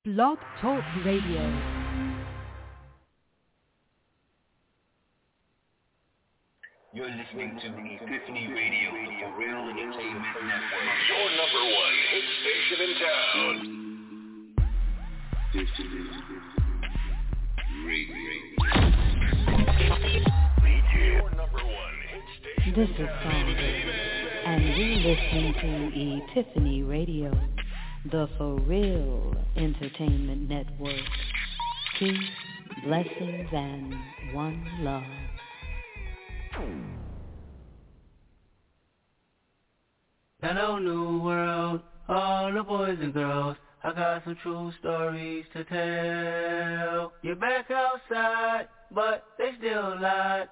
Blog Talk Radio. You're listening to Epiphany Radio, the Real Entertainment Network. Your number one hit station in town. Epiphany Radio. Your number one hit station. This is Song, and you're listening to Epiphany Radio, the For Real Entertainment Network. Peace, blessings, and one love. Hello, new world, all the boys and girls. I got some true stories to tell. You're back outside, but they still lied.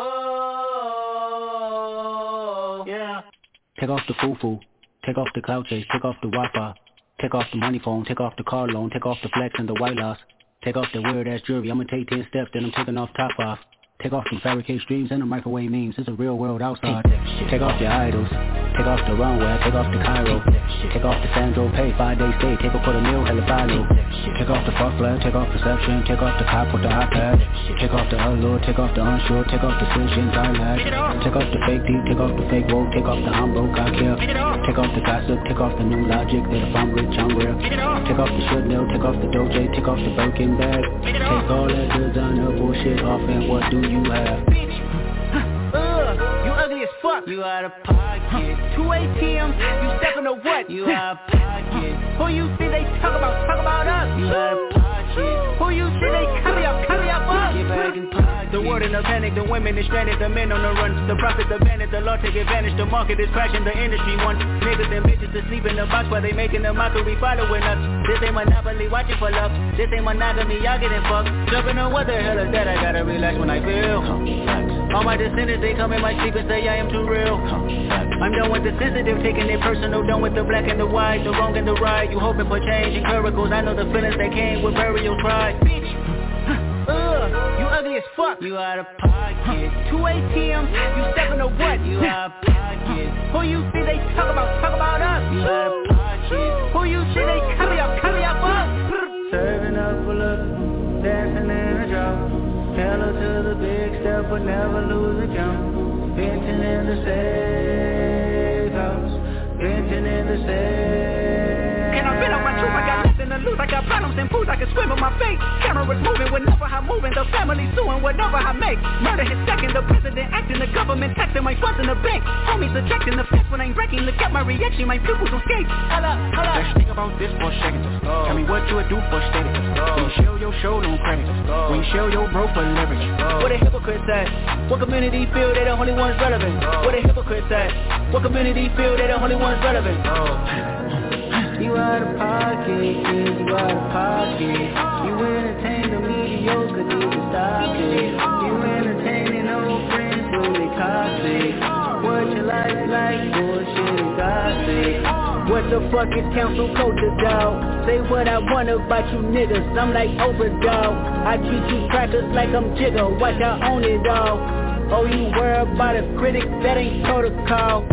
Whoa, yeah. Take off the foo-foo, take off the cloud chase, take off the Wi-Fi, take off the money phone, take off the car loan, take off the flex and the white loss, take off the weird-ass jewelry. I'ma take 10 steps, then I'm taking off top off. Take off some fabricated streams and the microwave memes. It's a real world outside. Take off your idols. Take off the runway. Take off the Cairo. Take off the Sandro Pay. 5-day stay. Take off for the meal. Hella follow. Take off the fuck flag. Take off perception. Take off the cop with the iPad. Take off the allure. Take off the unsure. Take off decisions I lack. Take off the fake deep. Take off the fake woke. Take off the I'm broke. I care. Take off the gossip. Take off the new logic that if I'm rich I'm real. Take off the shit nail. Take off the doje. Take off the Birkin bag. Take all that designer bullshit off and what do you have? You ugly as fuck. You out of pocket. 2 ATMs, you stepping to what? You out of pocket. Who you think they talk about us? You out of pocket. Who you think they carry up us? Get back in pocket. The world in a panic, the women is stranded, the men on the run. The profits abandoned, the law take advantage. The market is crashing, the industry wants niggas and bitches to sleep in the box while they making a mockery following us. This ain't monopoly, watching for love. This ain't monogamy, y'all getting fucked. Jumping on what the hell is that? I gotta relax when I feel. All my descendants, they come in my sleep and say I am too real. I'm done with the sensitive, taking it personal. Done with the black and the white, the wrong and the right. You hoping for change and miracles. I know the feelings that came with burial pride. You ugly as fuck. You out of pocket. 2 ATMs, you stepping to what? You out of pocket. Who you think they talk about us? You out of pocket. Who you think they carry up us? Serving up for love, dancing in a drop. Tell her to the big step but never lose a jump. Venting in the safe house. Venting in the safe. Can I bet on my truth? I got nothing to lose. I got problems and fools. I can swim in my face. Cameras moving whenever I'm moving. The family suing whatever I make. Murder his second. The president acting. The government taxing my funds in the bank. Homies ejecting the fence when I'm breaking. Look at my reaction. My pupils escape. Hold up. Let's think about this for a second. Tell me what you would do for steady. When you show your show no credit. When you show your bro for leverage. What a hypocrite said. What community feel they the only ones relevant? What a hypocrite said. What community feel they the only ones relevant? You out of pocket, yeah, you out of pocket. You entertain the mediocre, need to stop it. You entertaining old friends, so they toxic. What your life like, bullshit and gossip. What the fuck is council culture, dawg? Say what I want about you niggas, I'm like overdog. I treat you crackers like I'm Jigga, watch I own it all. Oh, you worry about a critic, that ain't protocol.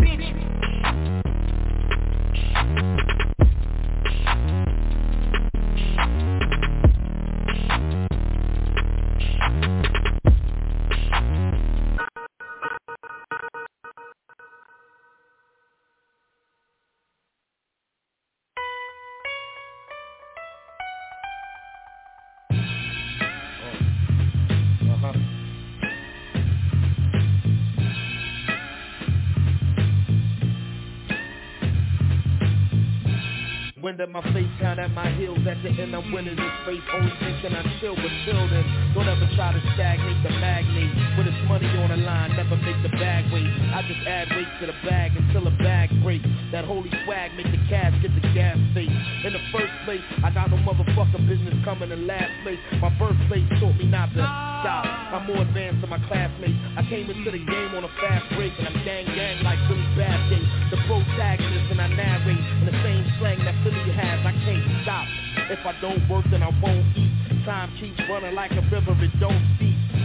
At my face down at my heels, at the end I'm winning this race. Only thinking I chill, but till then, don't ever try to stagnate the magnate. With his money on the line, never make the bag wait. I just add weight to the bag until the bag breaks. That holy swag make the cash get the gas face. In the first place, I got no motherfucking business coming in last place. My birthplace taught me not to stop. I'm more advanced than my classmates. I came into the game on a fast break, and I'm gang like Billy Bathgate. The protagonist and I narrate in the same slang that Philly has. I can't stop. If I don't work, then I won't eat. Time keeps running like a river, it don't cease.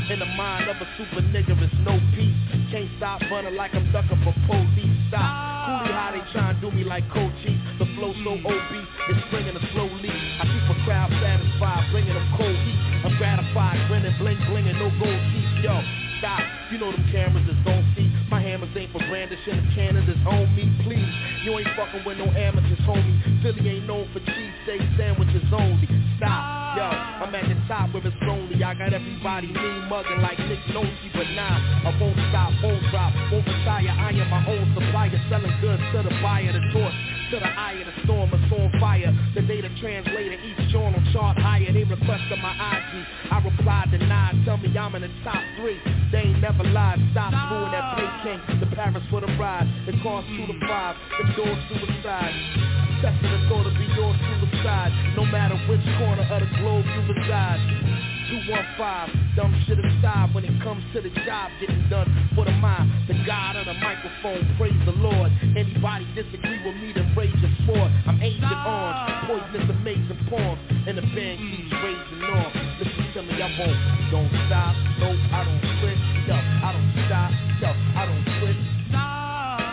In the mind of a super nigga, it's no peace. Can't stop running like I'm ducking from police. Stop. Coolie how they tryna do me like Cochise. The flow so obese, it's bringing a slow leak. I keep a crowd satisfied, bringing them cold heat. I'm gratified, grinning, bling, bling, and no gold teeth. Yo, stop. You know them cameras is don't see. My hammers ain't for brandishing. The Canada's on me, please. You ain't fucking with no amateurs, homie. Philly ain't known for cheesesteak sandwiches only. Stop. Yo, I'm at the top where it's lonely. I got everybody mean mugging like Nick Nolte, but nah, I won't stop, won't drop, won't retire. I am my own supplier, selling goods to the buyer, the torch to the eye of the storm, it's on fire. The data translator, each journal chart higher. They requested my IG, I replied denied. Tell me I'm in the top 3. They ain't never lied. Stop screwing that pay king. The Paris for the ride. It costs 2 to 5. Them doors suicide. Testing the thought to be yours suicide. No matter which corner of the globe you reside. 215, dumb shit aside. When it comes to the job getting done for the mind, the God of the microphone, praise the Lord. Anybody disagree with me, then rage your sword. I'm Agent Orange, poisonous amazing poems, and the band keeps raging on. Listen to me, I won't, don't stop, nope, I don't quit, yo, I don't stop, yo, I don't quit, stop.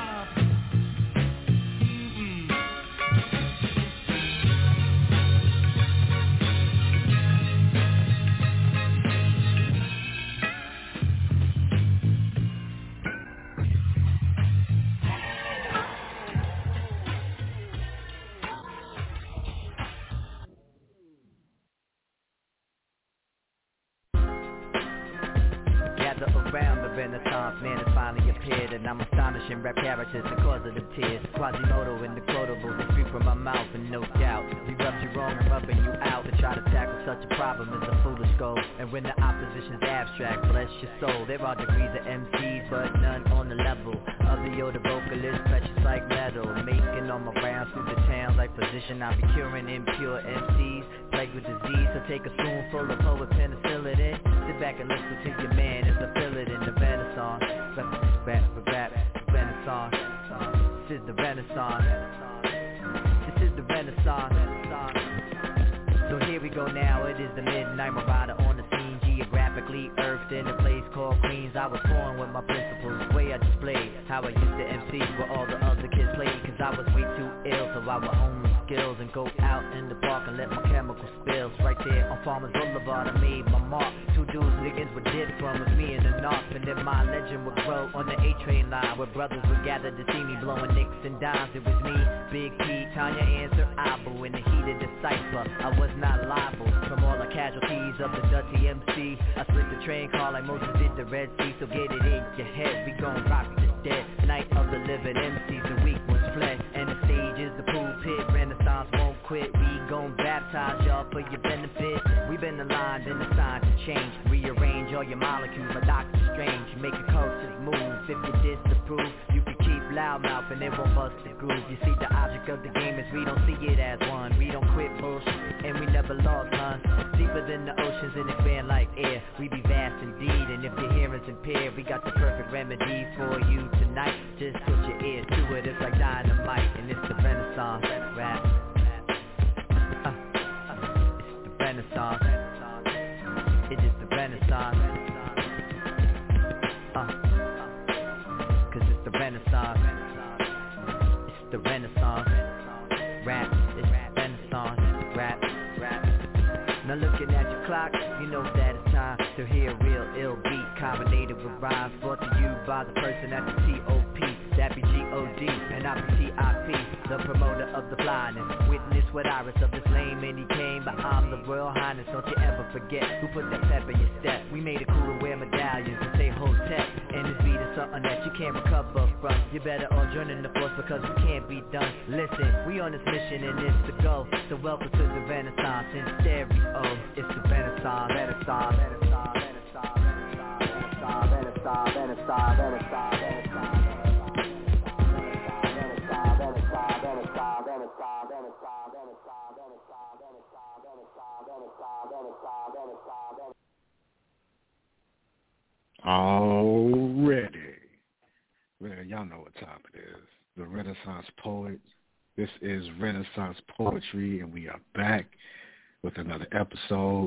Around the Renaissance man has finally appeared, and I'm astonishing rap characters the cause of the tears. Quasimodo and the quotables, they speak from my mouth, and no doubt he rubs you wrong and rubbing you out. To try to tackle such a problem is a foolish goal, and when the opposition's abstract, bless your soul. There are degrees of MCs, but none on the level of the older vocalist, precious like metal. Making all my rounds through the towns like physician, I be curing impure MCs, plagued with disease. So take a spoonful of poet penicillin in, sit back and listen to your man as I fill it in the Renaissance. Rap, Renaissance. This is the Renaissance. This is the Renaissance. So here we go now, it is the midnight marauder on the scene, geographically earthed in a place called Queens. I was born with my principles, way I displayed how I used to MC where all the other kids played. Cause I was way too ill, so I would hone my skills and go out in the park and let my chemical spills. Right there on Farmers Boulevard, I made my mark. 2 dudes niggas would dip from was me and the North, and then my legend would grow on the A-train line where brothers would gather to see me blowing nicks and dimes. It was me, Big P, Tanya, and Sir Abu in the heat of the cypher. I was not liable from all the casualties of the dirty MC. I split the train car like Moses did the Red Sea, so get it in your head, we gon' rock the dead. Night of the living MCs, the weak ones fled, and the stage is the pulpit. Renaissance won't quit, we gon' baptize y'all for your benefit. We been aligned and assigned to change, rearrange all your molecules like Doctor Strange. Make your cultures move, if you disapprove, you can keep loudmouth and it won't bust the groove. You see the object of the game is we don't see it as one. We don't quit bullshit and we never lost none. Deeper than the oceans and expand like air. We be vast indeed, and if your hearing's impaired, we got the perfect remedy for you tonight. Just put your ear to it, it's like dynamite, and it's the Renaissance rap. It's the Renaissance. It is the Renaissance. Cause it's the Renaissance. It's the Renaissance rap. It's Renaissance rap. Now looking at your clock, you know that it's time to hear a real ill beat carbonated with rhymes, brought to you by the person at the T.O.P. That be G.O.D. and I be T.I.P. the promoter of the flyness. Witness what Iris of this lame and he came, but I'm the Royal Highness. Don't you ever forget who put that pep in your step. We made it cool to wear medallions and say Hotep, and this beat is something that you can't recover from. You better all join in the force because we can't be done. Listen, we on this mission and it's the go. So welcome to the Renaissance in stereo. It's the Renaissance, Renaissance, Renaissance, Renaissance, Renaissance, Renaissance, Renaissance, Renaissance. Already. Well, y'all know what time it is. The Renaissance Poets. This is Renaissance Poetry, and we are back with another episode.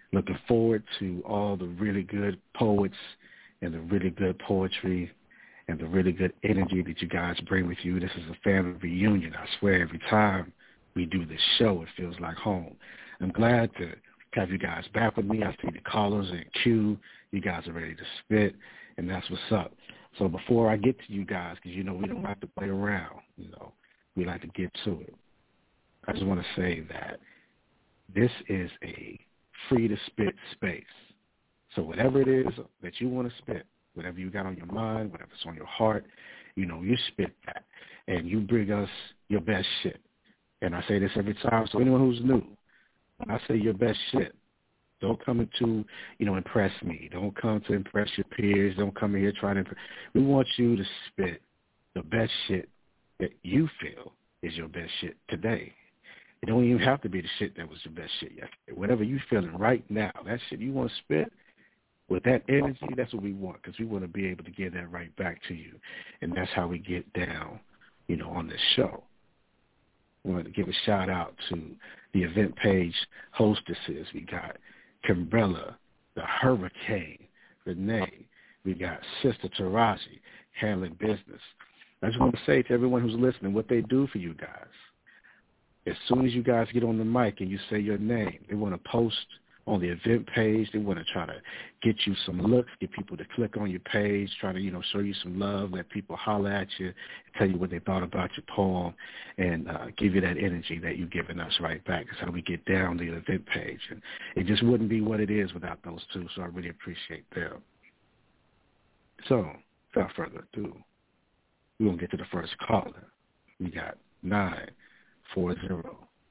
Looking forward to all the really good poets and the really good poetry and the really good energy that you guys bring with you. This is a family reunion. I swear every time we do this show, it feels like home. I'm glad to have you guys back with me. I see the callers in queue. You guys are ready to spit, and that's what's up. So before I get to you guys, because, you know, we don't have to play around, you know, we like to get to it. I just want to say that this is a free to spit space. So whatever it is that you want to spit, whatever you got on your mind, whatever's on your heart, you know, you spit that. And you bring us your best shit. And I say this every time, so anyone who's new, when I say your best shit, don't come to, you know, impress me. Don't come to impress your peers. Don't come in here trying to impress. We want you to spit the best shit that you feel is your best shit today. It don't even have to be the shit that was your best shit yesterday. Whatever you feeling right now, that shit you want to spit, with that energy, that's what we want, because we want to be able to give that right back to you. And that's how we get down, you know, on this show. I want to give a shout-out to the event page hostesses. We got Kimbrella, the Hurricane, Renee. We got Sister Taraji, handling business. I just want to say to everyone who's listening what they do for you guys. As soon as you guys get on the mic and you say your name, they want to post on the event page. They want to try to get you some looks, get people to click on your page, try to, you know, show you some love, let people holler at you, tell you what they thought about your poem, and give you that energy that you're giving us right back. That's how we get down the event page. And it just wouldn't be what it is without those two, so I really appreciate them. So, without further ado, we're going to get to the first caller. We got 940.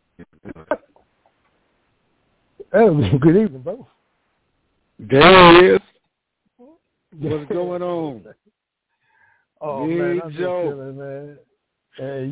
Oh, good evening, bro. There he is. What's going on? Oh, man, I'm just chilling, man. Hey,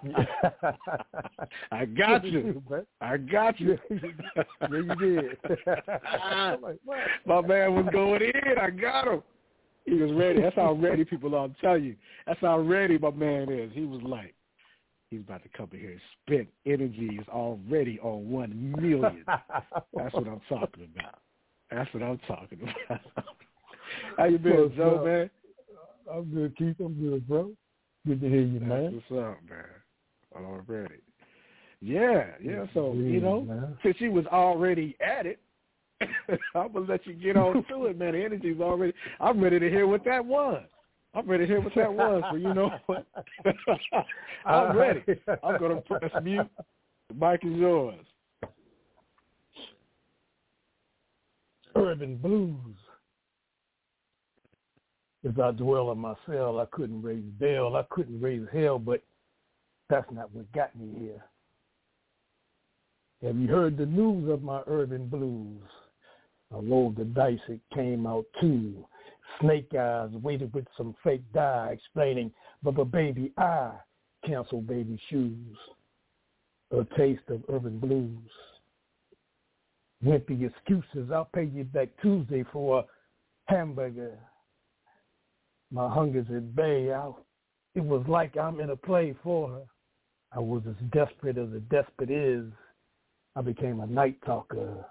I got you. I got you. Yeah, you did. Like, my man was going in. I got him. He was ready. That's how ready people are. I'm telling you. That's how ready my man is. He was like, he's about to come in here and spit. Energy is already on 1 million. That's what I'm talking about. That's what I'm talking about. How you been, Joe, man? I'm good, Keith. I'm good, bro. Good to hear you, man. What's up, man? Already. Yeah. So, you know, man, since you was already at it, I'm going to let you get on to it, man. The energy's already, I'm ready to hear what that was. So you know what? I'm ready. I'm going to press mute. The mic is yours. Urban blues. As I dwell in my cell, I couldn't raise bell, I couldn't raise hell, but that's not what got me here. Have you heard the news of my urban blues? I rolled the dice, it came out too. Snake eyes waited with some fake dye, explaining, but baby, I cancel baby shoes. A taste of urban blues. Wimpy excuses, I'll pay you back Tuesday for a hamburger. My hunger's at bay. It was like I'm in a play for her. I was as desperate as a despot is. I became a night talker.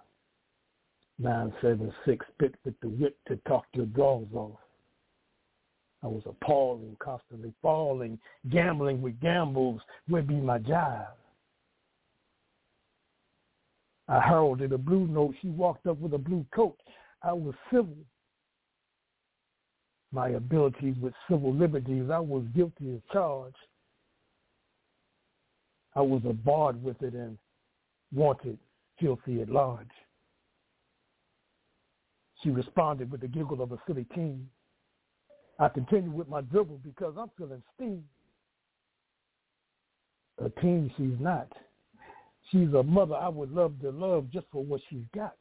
976 spit with the whip to talk your drawers off. I was appalling, constantly falling, gambling with gambles. Where be my jive? I heralded a blue note. She walked up with a blue coat. I was civil. My abilities with civil liberties, I was guilty as charged. I was a bard with it and wanted filthy at large. She responded with the giggle of a silly teen. I continued with my dribble because I'm feeling steam. A teen she's not. She's a mother I would love to love just for what she's got.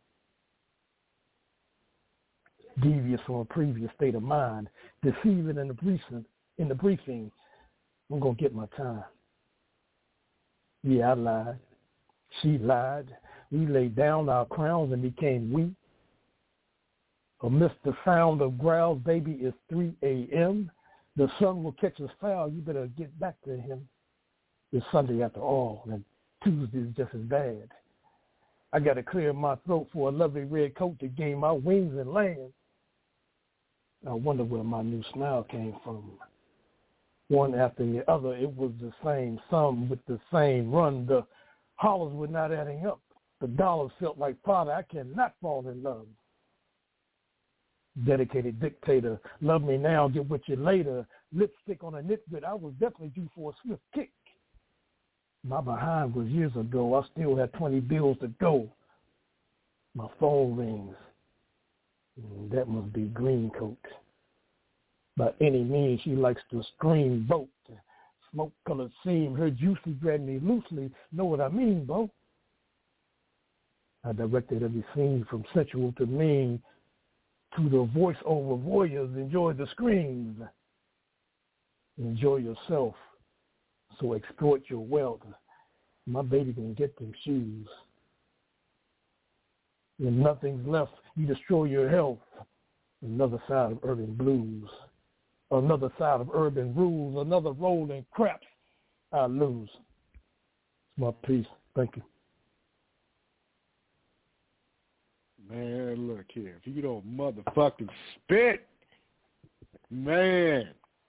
Devious from a previous state of mind, deceiving in the briefing, I'm going to get my time. Yeah, I lied. She lied. We laid down our crowns and became we. Amidst the sound of growls, baby, it's 3 a.m. The sun will catch us foul. You better get back to him. It's Sunday after all, and Tuesday is just as bad. I got to clear my throat for a lovely red coat to gain my wings and land. I wonder where my new smile came from. One after the other, it was the same, some with the same run. The hollers were not adding up. The dollars felt like, Father, I cannot fall in love. Dedicated dictator, love me now, get with you later. Lipstick on a nitwit, I was definitely due for a swift kick. My behind was years ago. I still had 20 bills to go. My phone rings. That must be Greencoat. By any means, she likes to scream boat. Smoke-colored seam, her juicy grabbed me loosely. Know what I mean, Bo? I directed every scene from sensual to mean to the voice-over voyeurs. Enjoy the screams. Enjoy yourself. So exploit your wealth. My baby can get them shoes. When nothing's left, you destroy your health. Another side of urban blues. Another side of urban rules. Another role in craps I lose. It's my piece. Thank you. Man, look here. If you don't motherfucking spit, man.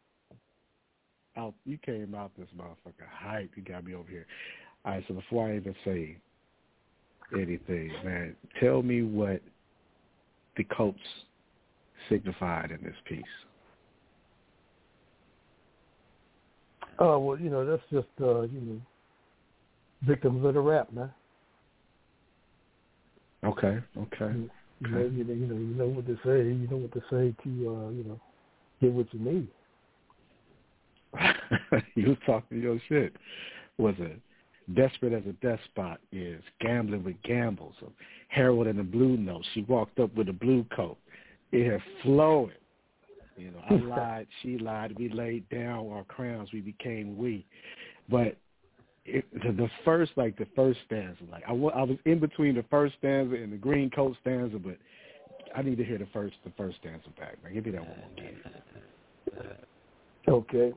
You came out this motherfucker hype. You got me over here. All right, so before I even say anything, man, tell me what the coats signified in this piece. Oh, well, that's just, victims of the rap, man. Okay. You know what to say. You know what to say to, get what you need. You was talking your shit. Was it desperate as a despot is gambling with gambles. So heroin and the blue note. She walked up with a blue coat. It had flowing. I lied. She lied. We laid down our crowns. We became we. But the first stanza, like I was in between the first stanza and the green coat stanza, but I need to hear the first stanza back. Man, give me that one more time. Okay.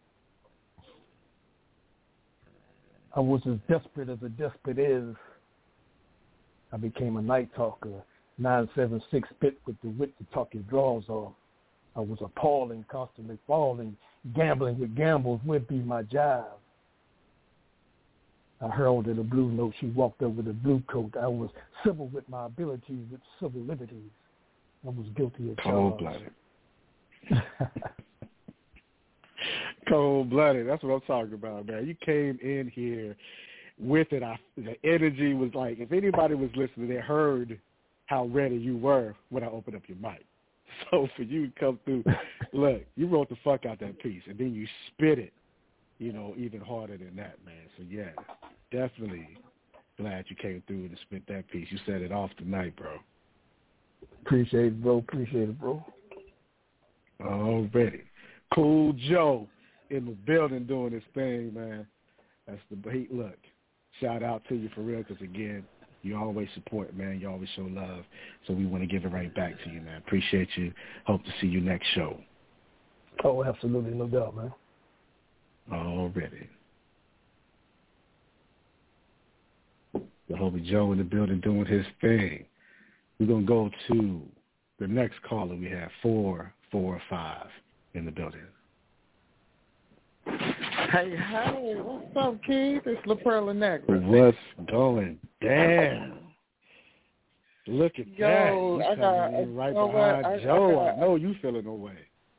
I was as desperate as a despot is. I became a night talker, 976 bit with the wit to talk his draws off. I was appalling, constantly falling, gambling with gambles would be my job. I heralded a blue note. She walked up with a blue coat. I was civil with my abilities, with civil liberties. I was guilty of cold-blooded. Cold-blooded. That's what I'm talking about, man. You came in here with it. The energy was like, if anybody was listening, they heard how ready you were when I opened up your mic. So for you to come through, look, you wrote the fuck out that piece, and then you spit it, even harder than that, man. So, yeah, definitely glad you came through and spit that piece. You set it off tonight, bro. Appreciate it, bro. Already. Cool Joe in the building doing his thing, man. That's look, shout out to you for real, because, again, you always support, man. You always show love. So we want to give it right back to you, man. Appreciate you. Hope to see you next show. Oh, absolutely. No doubt, man. Already. Jehovah Joe in the building doing his thing. We're going to go to the next caller. We have 445 in the building. Hey, what's up, Keith? It's La Perla Negra. What's going down? Look at that. You coming in right behind Joe. I know you feeling no way.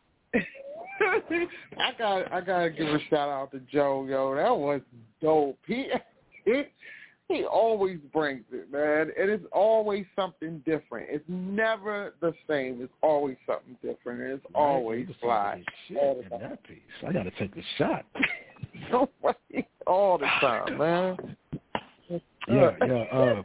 I gotta give a shout out to Joe, yo. That was dope. He always brings it, man. And it's always something different. It's never the same. It's always something different. And it's always fly. All the time. That piece. I gotta take the shot. All the time, man. Yeah.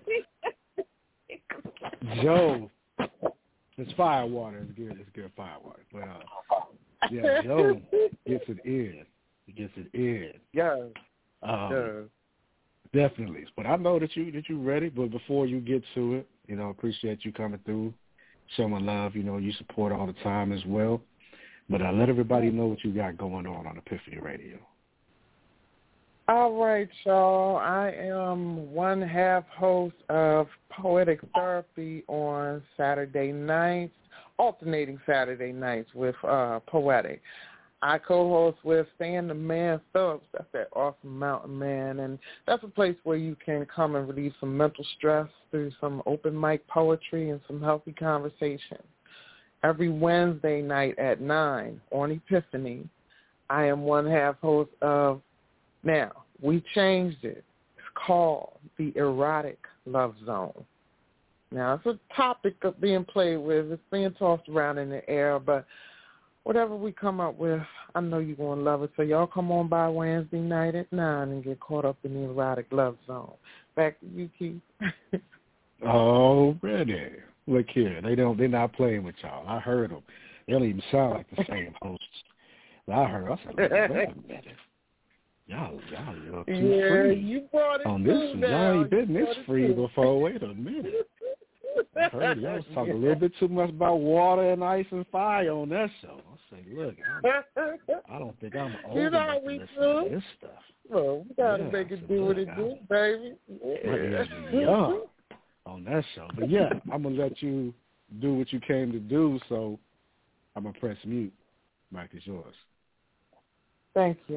Joe, it's firewater. It's good firewater. But yeah, Joe gets it in. He gets it in. Yeah. Definitely. But I know that you ready. But before you get to it, appreciate you coming through, showing love. You support all the time as well. But let everybody know what you got going on Epiphany Radio. All right, y'all. I am one half host of Poetic Therapy on Saturday nights, alternating Saturday nights with Poetic. I co-host with Stan the Man Phillips. That's that awesome mountain man. And that's a place where you can come and relieve some mental stress through some open mic poetry and some healthy conversation. Every Wednesday night at 9 on Epiphany, I am one half host of, now, we changed it. It's called the Erotic Love Zone. Now, it's a topic that's being played with. It's being tossed around in the air, but whatever we come up with, I know you're going to love it. So y'all come on by Wednesday night at 9 and get caught up in the Erotic Love Zone. Back to you, Keith. Already. Look here. They're not playing with y'all. I heard them. They don't even sound like the same hosts. I said, wait a minute. Y'all too free. You brought it on this. Y'all ain't been this free before. Wait a minute. I heard y'all was talking a little bit too much about water and ice and fire on that show. I say, look, I don't think I'm old enough to listen to this stuff. Well, we got to make it do what it do, baby. Yeah. Young on that show. But, yeah, I'm going to let you do what you came to do, so I'm going to press mute. Mike is yours. Thank you.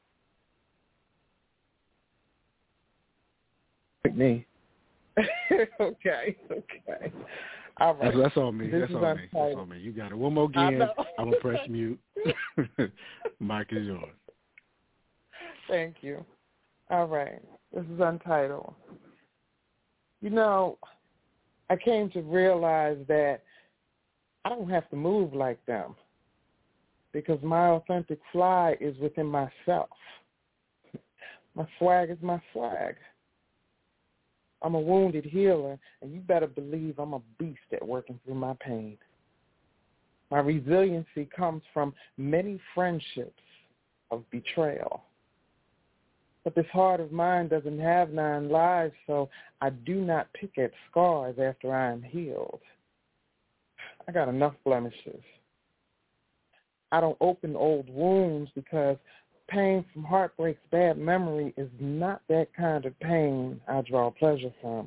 Me. Okay. All right. That's on me. That's on me. You got it. One more again. I'm going to press mute. Mike is yours. Thank you. All right. This is Untitled. You know, I came to realize that I don't have to move like them because my authentic fly is within myself. My swag is my swag. I'm a wounded healer, and you better believe I'm a beast at working through my pain. My resiliency comes from many friendships of betrayal. But this heart of mine doesn't have 9 lives, so I do not pick at scars after I am healed. I got enough blemishes. I don't open old wounds because pain from heartbreak's bad memory is not that kind of pain I draw pleasure from.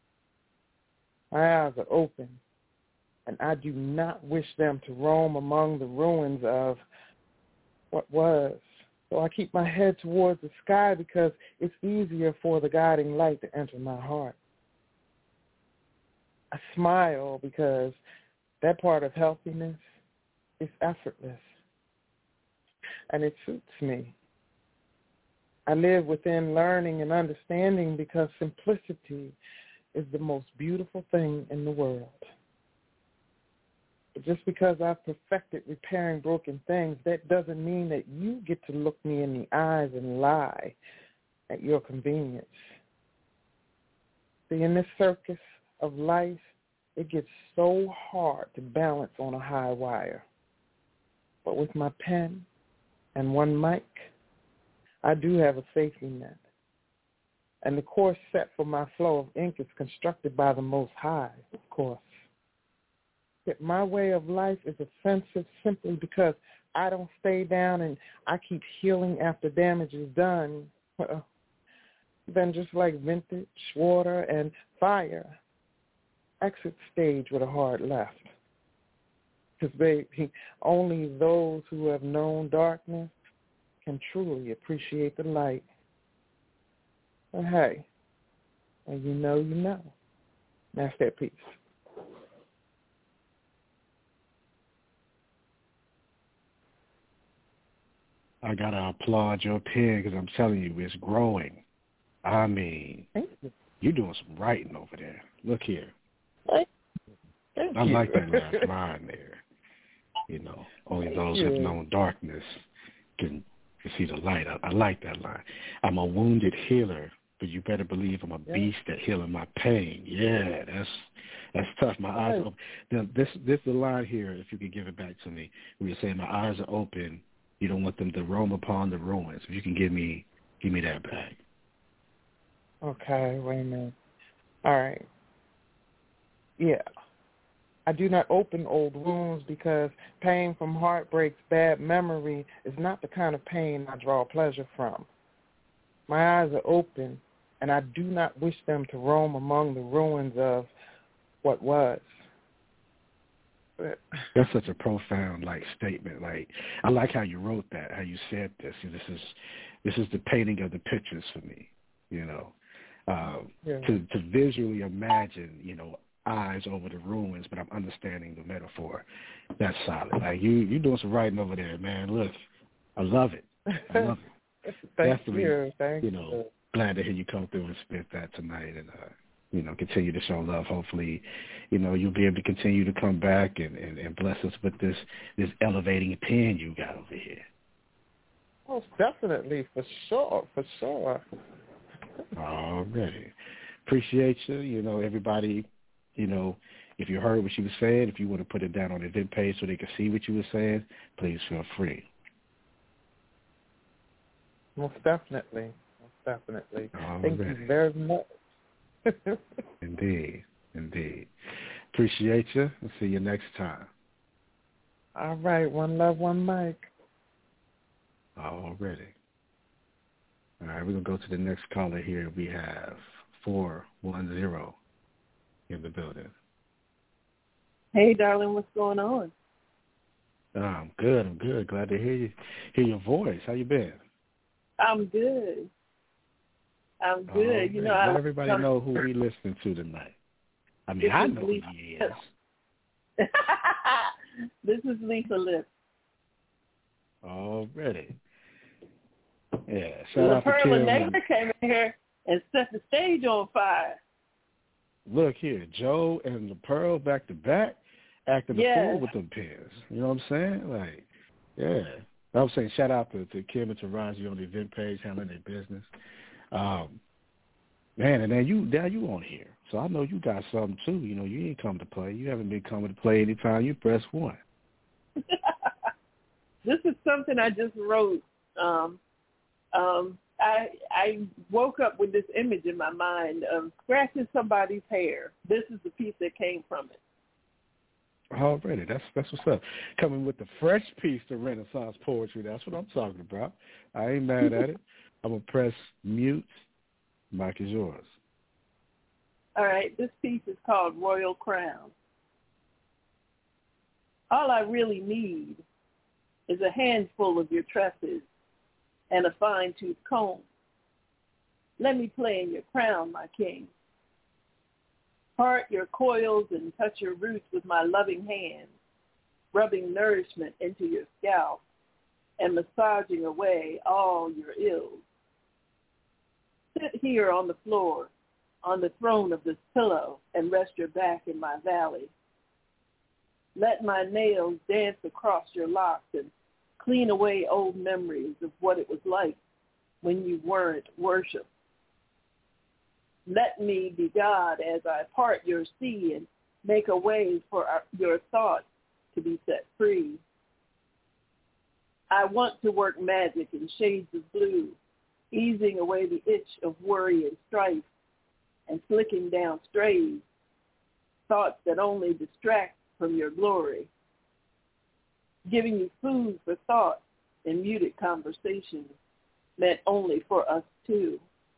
My eyes are open, and I do not wish them to roam among the ruins of what was. So I keep my head towards the sky because it's easier for the guiding light to enter my heart. I smile because that part of healthiness is effortless. And it suits me. I live within learning and understanding because simplicity is the most beautiful thing in the world. But just because I've perfected repairing broken things, that doesn't mean that you get to look me in the eyes and lie at your convenience. See, in this circus of life, it gets so hard to balance on a high wire. But with my pen and one mic, I do have a safety net. And the course set for my flow of ink is constructed by the Most High, of course. Yet my way of life is offensive simply because I don't stay down and I keep healing after damage is done. Then just like vintage, water, and fire, exit stage with a hard left. Because, baby, only those who have known darkness can truly appreciate the light. But hey, and you know. That's that piece. I got to applaud your pen because I'm telling you, it's growing. I mean, you're doing some writing over there. Look here. Thank I you. like that last line there. You know, only those who have known darkness can see the light. I like that line. I'm a wounded healer, but you better believe I'm a beast at healing my pain. Yeah, that's tough. My eyes are open. Now, this is the line here, if you could give it back to me, where you're saying my eyes are open. You don't want them to roam upon the ruins. If you can give me that back. Okay, wait a minute. All right. Yeah. I do not open old wounds because pain from heartbreak's bad memory is not the kind of pain I draw pleasure from. My eyes are open, and I do not wish them to roam among the ruins of what was. That's such a profound statement. I like how you wrote that, how you said this. This is the painting of the pictures for me. To visually imagine, eyes over the ruins, but I'm understanding the metaphor. That's solid. You doing some writing over there, man. Look, I love it. I love it. Thank you. Glad to hear you come through and spit that tonight, and continue to show love. Hopefully, you'll be able to continue to come back and bless us with this elevating pen you got over here. Most definitely, for sure. Alrighty. Appreciate you. Everybody, if you heard what she was saying, if you want to put it down on the event page so they can see what you were saying, please feel free. Most definitely. Alrighty. Thank you very much. Indeed. Appreciate you. I'll see you next time. All right. One love, one mic. Already. All right, we're going to go to the next caller here. We have 410 in the building. Hey, darling, what's going on? I'm good. Glad to hear your voice. How you been? I'm good. Let everybody know who we listening to tonight. I mean, I know who he is. This is Lisa Lips. Already. Yeah, shout out to Pearl Kim. and Neighbor came in here and set the stage on fire. Look here, Joe and the Pearl back to back, acting a fool with them pins. You know what I'm saying? I was saying shout out to Kim and Taraji on the event page handling their business. Man, and then you on here, so I know you got something too. You ain't come to play. You haven't been coming to play anytime you press one. This is something I just wrote. I woke up with this image in my mind of scratching somebody's hair. This is the piece that came from it. Already, that's what's up. Coming with the fresh piece to Renaissance poetry. That's what I'm talking about. I ain't mad at it. I'm going to press mute. Mic is yours. All right, this piece is called Royal Crown. All I really need is a handful of your tresses and a fine-tooth comb. Let me play in your crown, my king. Part your coils and touch your roots with my loving hands, rubbing nourishment into your scalp and massaging away all your ills. Sit here on the floor, on the throne of this pillow, and rest your back in my valley. Let my nails dance across your locks and clean away old memories of what it was like when you weren't worshipped. Let me be God as I part your sea and make a way for your thoughts to be set free. I want to work magic in shades of blue, easing away the itch of worry and strife and flicking down strays, thoughts that only distract from your glory, giving you food for thought and muted conversations meant only for us two.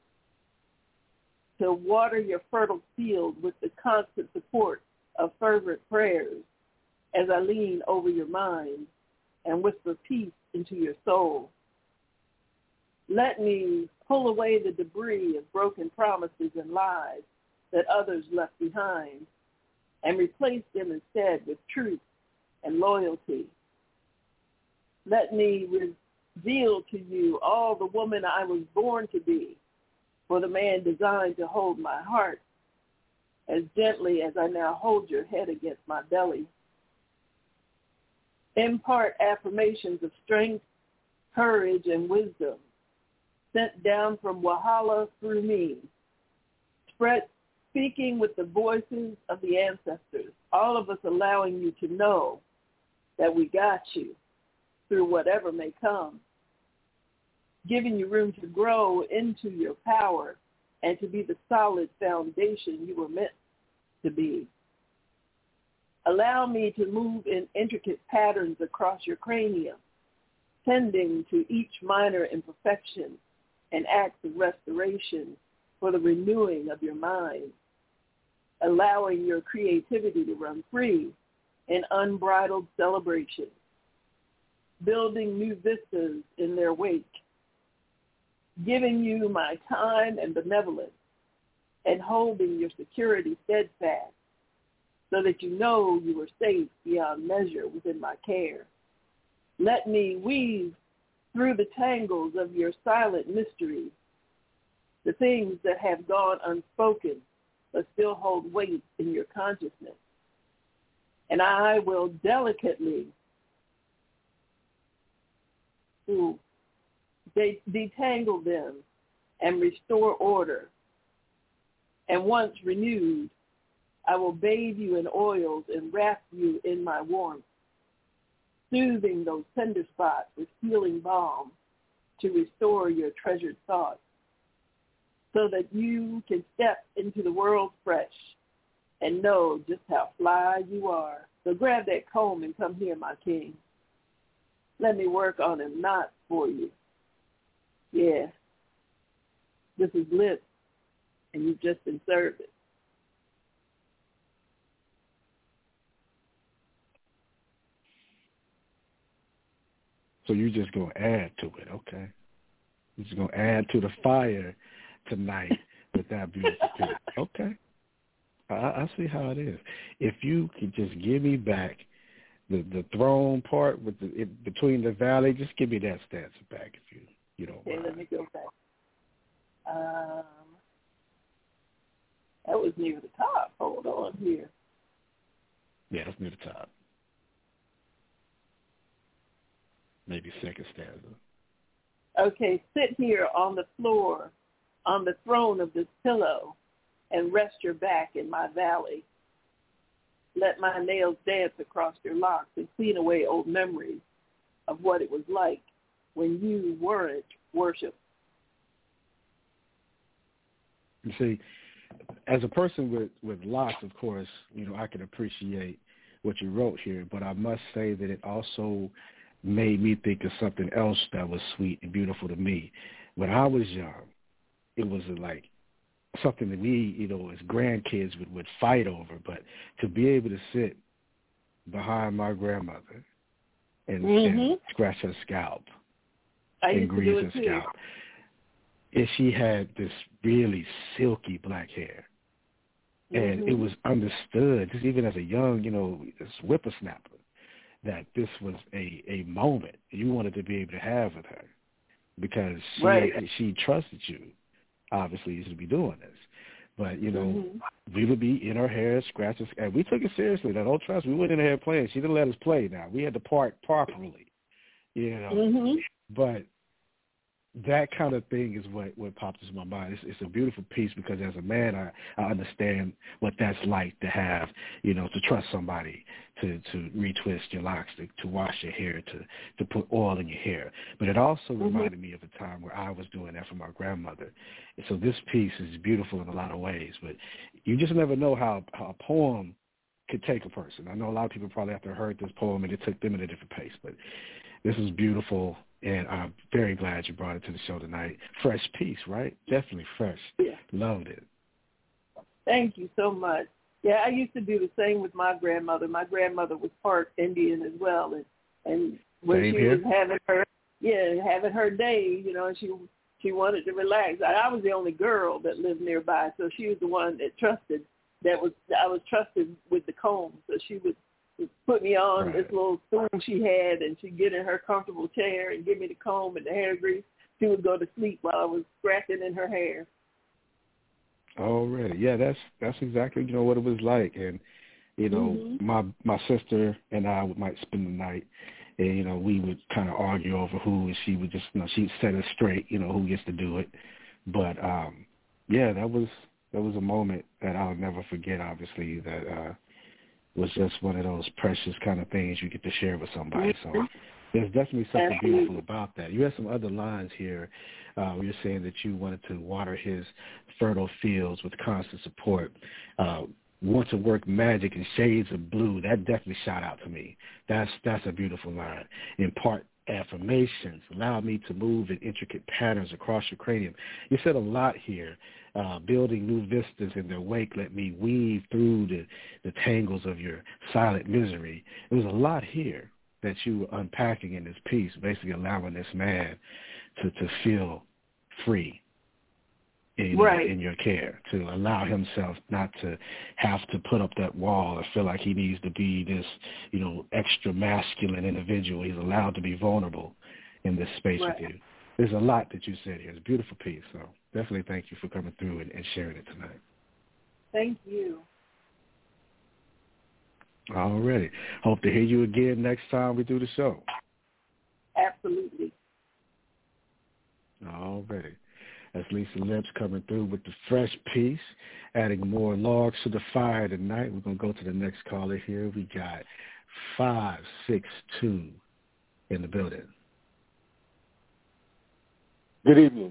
To water your fertile field with the constant support of fervent prayers as I lean over your mind and whisper peace into your soul. Let me pull away the debris of broken promises and lies that others left behind and replace them instead with truth and loyalty. Let me reveal to you all the woman I was born to be, for the man designed to hold my heart as gently as I now hold your head against my belly. Impart affirmations of strength, courage, and wisdom sent down from Wahala through me. Speaking with the voices of the ancestors, all of us allowing you to know that we got you through whatever may come, giving you room to grow into your power and to be the solid foundation you were meant to be. Allow me to move in intricate patterns across your cranium, tending to each minor imperfection and acts of restoration for the renewing of your mind, allowing your creativity to run free in unbridled celebration, building new vistas in their wake, giving you my time and benevolence, and holding your security steadfast so that you know you are safe beyond measure within my care. Let me weave through the tangles of your silent mystery the things that have gone unspoken but still hold weight in your consciousness. And I will delicately detangle them and restore order. And once renewed, I will bathe you in oils and wrap you in my warmth, soothing those tender spots with healing balm to restore your treasured thoughts so that you can step into the world fresh and know just how fly you are. So grab that comb and come here, my king. Let me work on a knot for you. Yeah, this is bliss, and you've just been served it. So you're just going to add to it, okay? You're just going to add to the fire tonight with that beautiful piece. Okay. I see how it is. If you could just give me back the throne part with between the valley, just give me that stanza back if you don't mind. Let me go back. That was near the top. Hold on here. Yeah, that's near the top. Maybe second stanza. Okay, sit here on the floor, on the throne of this pillow, and rest your back in my valley. Let my nails dance across your locks and clean away old memories of what it was like when you weren't worshipped. You see, as a person with locks, of course, I can appreciate what you wrote here, but I must say that it also made me think of something else that was sweet and beautiful to me. When I was young, it was like something that we, as grandkids would fight over, but to be able to sit behind my grandmother and scratch her scalp and grease her scalp. And she had this really silky black hair. And it was understood, just even as a young, this whippersnapper, that this was a moment you wanted to be able to have with her because she trusted you, obviously, to be doing this. But, we would be in her hair, scratches, and we took it seriously. Now, don't trust, we went in there playing. She didn't let us play now. We had to part properly, But that kind of thing is what pops into my mind. It's a beautiful piece because as a man, I understand what that's like to have, to trust somebody to retwist your locks, to wash your hair, to put oil in your hair. But it also reminded me of a time where I was doing that for my grandmother. And so this piece is beautiful in a lot of ways, but you just never know how a poem could take a person. I know a lot of people probably after heard this poem and it took them in a different pace, but this is beautiful. And I'm very glad you brought it to the show tonight. Fresh piece, right? Definitely fresh. Yeah. Loved it. Thank you so much. Yeah, I used to do the same with my grandmother. My grandmother was part Indian as well. And when same she here? was having her day, and she wanted to relax. I was the only girl that lived nearby, so she was the one that I was trusted with the comb. So she would put me on this little stool she had, and she'd get in her comfortable chair and give me the comb and the hair grease. She would go to sleep while I was scratching in her hair. Already, yeah, that's exactly what it was like. And my sister and I might spend the night, and we would kind of argue over who, and she would just she'd set it straight, who gets to do it. But that was a moment that I'll never forget. Obviously, that was just one of those precious kind of things you get to share with somebody. So there's definitely something beautiful about that. You had some other lines here where you're saying that you wanted to water his fertile fields with constant support. Want to work magic in shades of blue. That definitely shot out to me. That's a beautiful line. Impart affirmations. Allow me to move in intricate patterns across your cranium. You said a lot here. Building new vistas in their wake. Let me weave through the tangles of your silent misery. It was a lot here that you were unpacking in this piece, basically allowing this man to feel free in your care, to allow himself not to have to put up that wall or feel like he needs to be this, extra masculine individual. He's allowed to be vulnerable in this space with you. There's a lot that you said here. It's a beautiful piece. So definitely thank you for coming through and sharing it tonight. Thank you. All righty. Hope to hear you again next time we do the show. Absolutely. All righty. That's Lisa Lips coming through with the fresh piece, adding more logs to the fire tonight. We're going to go to the next caller here. We got 562 in the building. Good evening.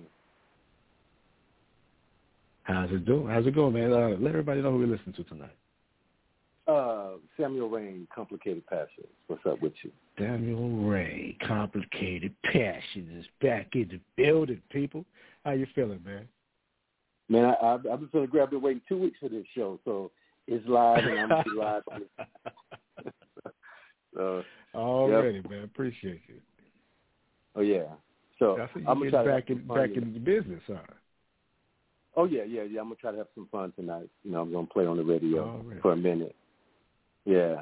How's it doing? How's it going, man? Let everybody know who we're listening to tonight. Samuel Rain, Complicated Passions. What's up with you? Samuel Rain, Complicated Passions is back in the building, people. How you feeling, man? Man, I've been feeling great. I've been waiting 2 weeks for this show, so it's live, and I'm going to be live on it. Already, man. Appreciate you. Oh, yeah. So I'm going to try back in the business, huh? Oh, yeah. I'm going to try to have some fun tonight. I'm going to play on the radio for a minute. Yeah.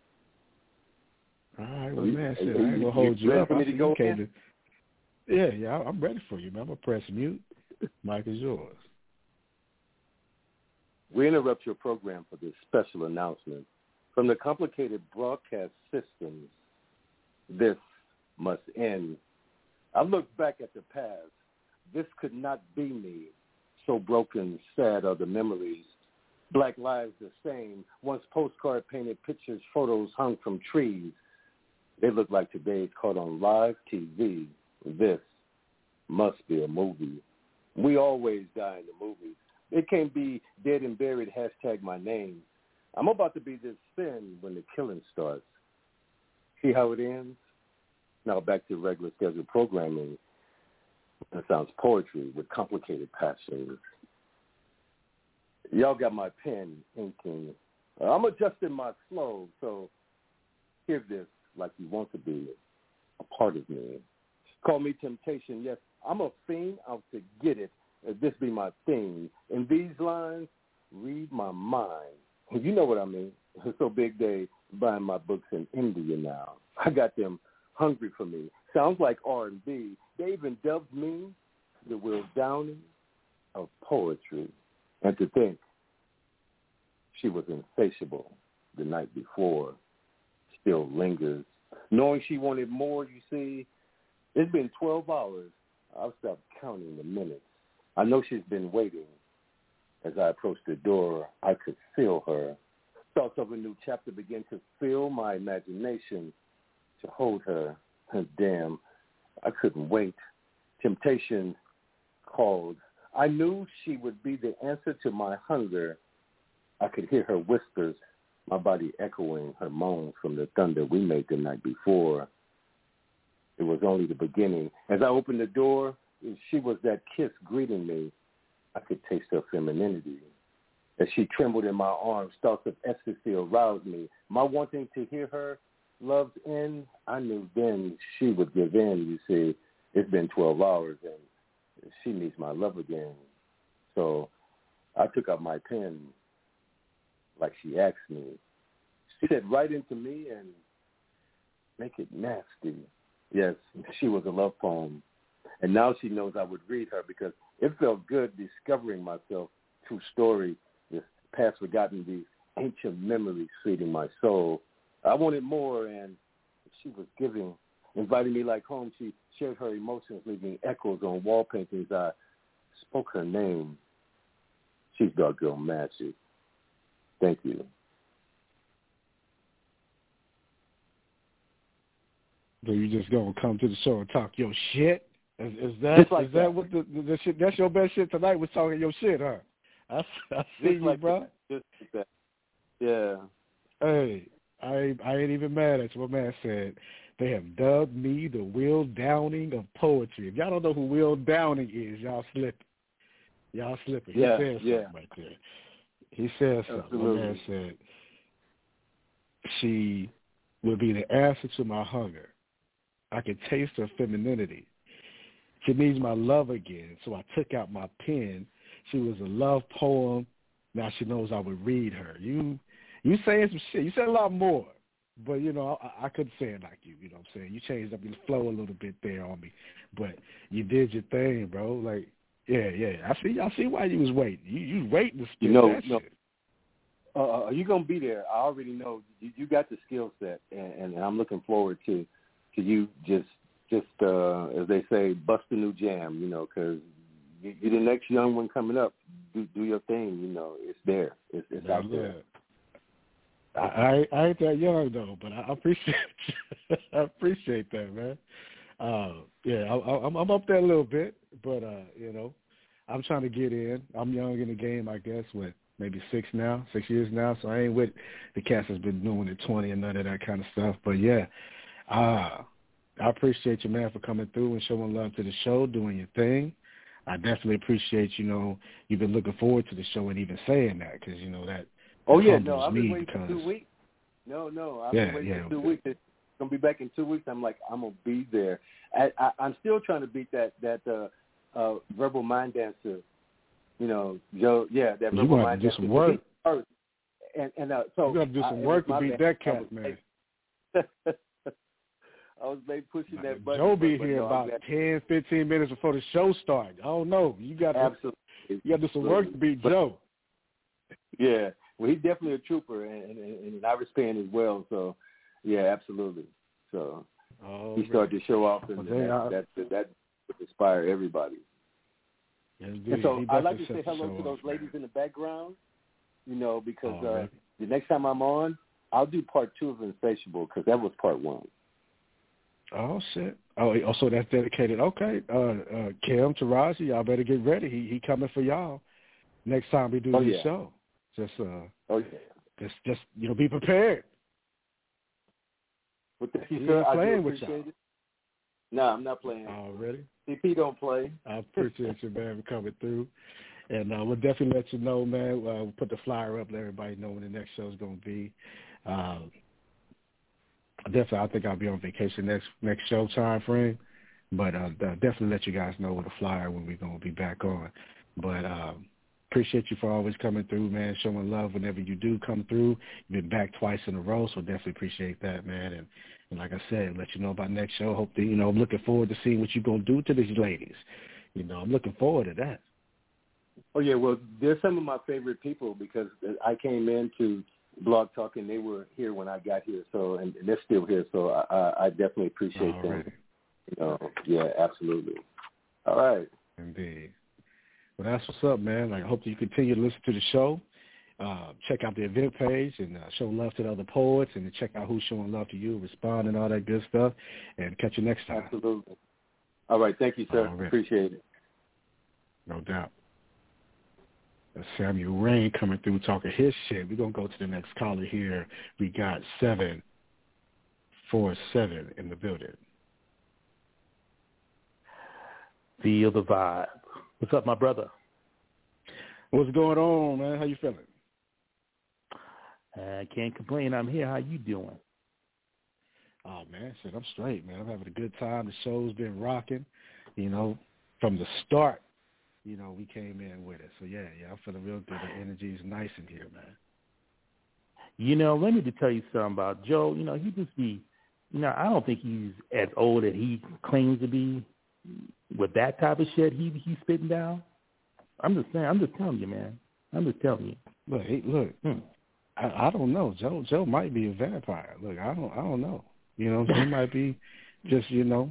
All right, well, man, shit, I ain't going to hold you up. For me to go Yeah, I'm ready for you, man. I'm going to press mute. Mic is yours. We interrupt your program for this special announcement. From the complicated broadcast systems, this must end. I look back at the past. This could not be me. So broken, sad are the memories. Black lives the same. Once postcard painted pictures, photos hung from trees. They look like today's caught on live TV. This must be a movie. We always die in the movies. It can't be dead and buried, #my name. I'm about to be this thin when the killing starts. See how it ends? Now back to regular scheduled programming. That sounds poetry with complicated passions. Y'all got my pen inking. I'm adjusting my flow, so hear this like you want to be a part of me. Call me temptation. Yes, I'm a fiend out to get it. This be my thing. In these lines, read my mind. You know what I mean. So Big Day buying my books in India now. I got them hungry for me. Sounds like R&B. They even dubbed me the Will Downing of poetry. And to think, she was insatiable the night before, still lingers. Knowing she wanted more, you see, it's been 12 hours. I've stopped counting the minutes. I know she's been waiting. As I approached the door, I could feel her. Thoughts of a new chapter began to fill my imagination to hold her. Damn, I couldn't wait. Temptation called. I knew she would be the answer to my hunger. I could hear her whispers, my body echoing her moans from the thunder we made the night before. It was only the beginning. As I opened the door, she was that kiss greeting me. I could taste her femininity. As she trembled in my arms, thoughts of ecstasy aroused me. My wanting to hear her love's end, I knew then she would give in. You see, it's been 12 hours and she needs my love again. So I took out my pen like she asked me. She said, write into me and make it nasty. Yes, she was a love poem. And now she knows I would read her because it felt good discovering myself through story, this past forgotten, these ancient memories feeding my soul. I wanted more, and she was giving, inviting me like home. She shared her emotions, leaving echoes on wall paintings. I spoke her name. She's Dark Girl Magic. Thank you. So you just gonna come to the show and talk your shit? Is that what the shit? That's your best shit tonight? Was talking your shit, huh? I see you, bro. Just like that. Yeah. Hey, I ain't even mad at you. My man said They have dubbed me the Will Downing of poetry. If y'all don't know who Will Downing is, y'all slipping. Y'all slipping. Yeah, he said something right there. He said something. Absolutely. My man said, she will be the answer to my hunger. I can taste her femininity. She needs my love again, so I took out my pen. She was a love poem. Now she knows I would read her. You saying some shit. You said a lot more. But, you know, I couldn't say it like you. You know what I'm saying? You changed up your flow a little bit there on me. But you did your thing, bro. Like, yeah. I see why you was waiting. You was waiting to spit that shit. You're going to be there. I already know. You got the skill set, and I'm looking forward to you just as they say, bust a new jam, you know, because you're the next young one coming up. Do your thing, you know. It's there. It's out there. I ain't that young though, but I appreciate I appreciate that, man. I'm up there a little bit, but you know, I'm trying to get in. I'm young in the game, I guess. What, maybe 6 years now. So I ain't with the cats that's been doing it 20 and none of that kind of stuff. But yeah, I appreciate you, man, for coming through and showing love to the show, doing your thing. I definitely appreciate, you know, you've been looking forward to the show and even saying that, because you know that. Oh, yeah, no, I've been waiting for 2 weeks. No, I've been waiting for 2 weeks. It's going to be back in 2 weeks. I'm like, I'm going to be there. I'm still trying to beat that Verbal Mind Dancer, you know, Joe. Yeah, that Verbal Mind Dancer. You got to do some work. So you got to do some work to beat that cat, man. I was maybe pushing that button. Joe be here about 10, 15 minutes before the show starts. I don't know. You got to do some work to beat Joe. Yeah. Well, he's definitely a trooper, and I respect as well. So, yeah, absolutely. So he started to show off, and that would inspire everybody. And so I'd like to say hello to those ladies in the background, you know, because the next time I'm on, I'll do part 2 of Insatiable, because that was part 1. Oh, shit. Oh, so that's dedicated. Okay. Kim, Taraji, y'all better get ready. He coming for y'all next time we do this show. Just you know, be prepared. Well, thank you, sir. I do appreciate it. No, I'm not playing. Already? CP don't play. I appreciate you, man, for coming through. And we'll definitely let you know, man. We'll put the flyer up, let everybody know when the next show is going to be. Definitely, I think I'll be on vacation next show time frame. But definitely let you guys know with the flyer when we're going to be back on. But appreciate you for always coming through, man, showing love whenever you do come through. You've been back twice in a row, so definitely appreciate that, man. And like I said, let you know about next show. Hope that, you know, I'm looking forward to seeing what you're going to do to these ladies. You know, I'm looking forward to that. Oh, yeah, well, they're some of my favorite people because I came into Blog Talk and they were here when I got here, so and they're still here, so I definitely appreciate them. You know, yeah, absolutely. All right. Indeed. Well, that's what's up, man. Like, I hope that you continue to listen to the show. Check out the event page and show love to the other poets and check out who's showing love to you, respond and all that good stuff. And catch you next time. Absolutely. All right. Thank you, sir. Right. Appreciate it. No doubt. That's Samuel Rain coming through talking his shit. We're going to go to the next caller here. We got 747 in the building. Feel the vibe. What's up, my brother? What's going on, man? How you feeling? I can't complain. I'm here. How you doing? Oh, man, shit, I'm straight, man. I'm having a good time. The show's been rocking, you know, from the start. You know, we came in with it. So, yeah, I'm feeling real good. The energy's nice in here, man. You know, let me just tell you something about Joe. You know, he just be, you know, I don't think he's as old as he claims to be with that type of shit he's spitting down. I'm just saying. I'm just telling you, man. I'm just telling you. Look. I don't know. Joe might be a vampire. Look, I don't know. You know, he might be just, you know,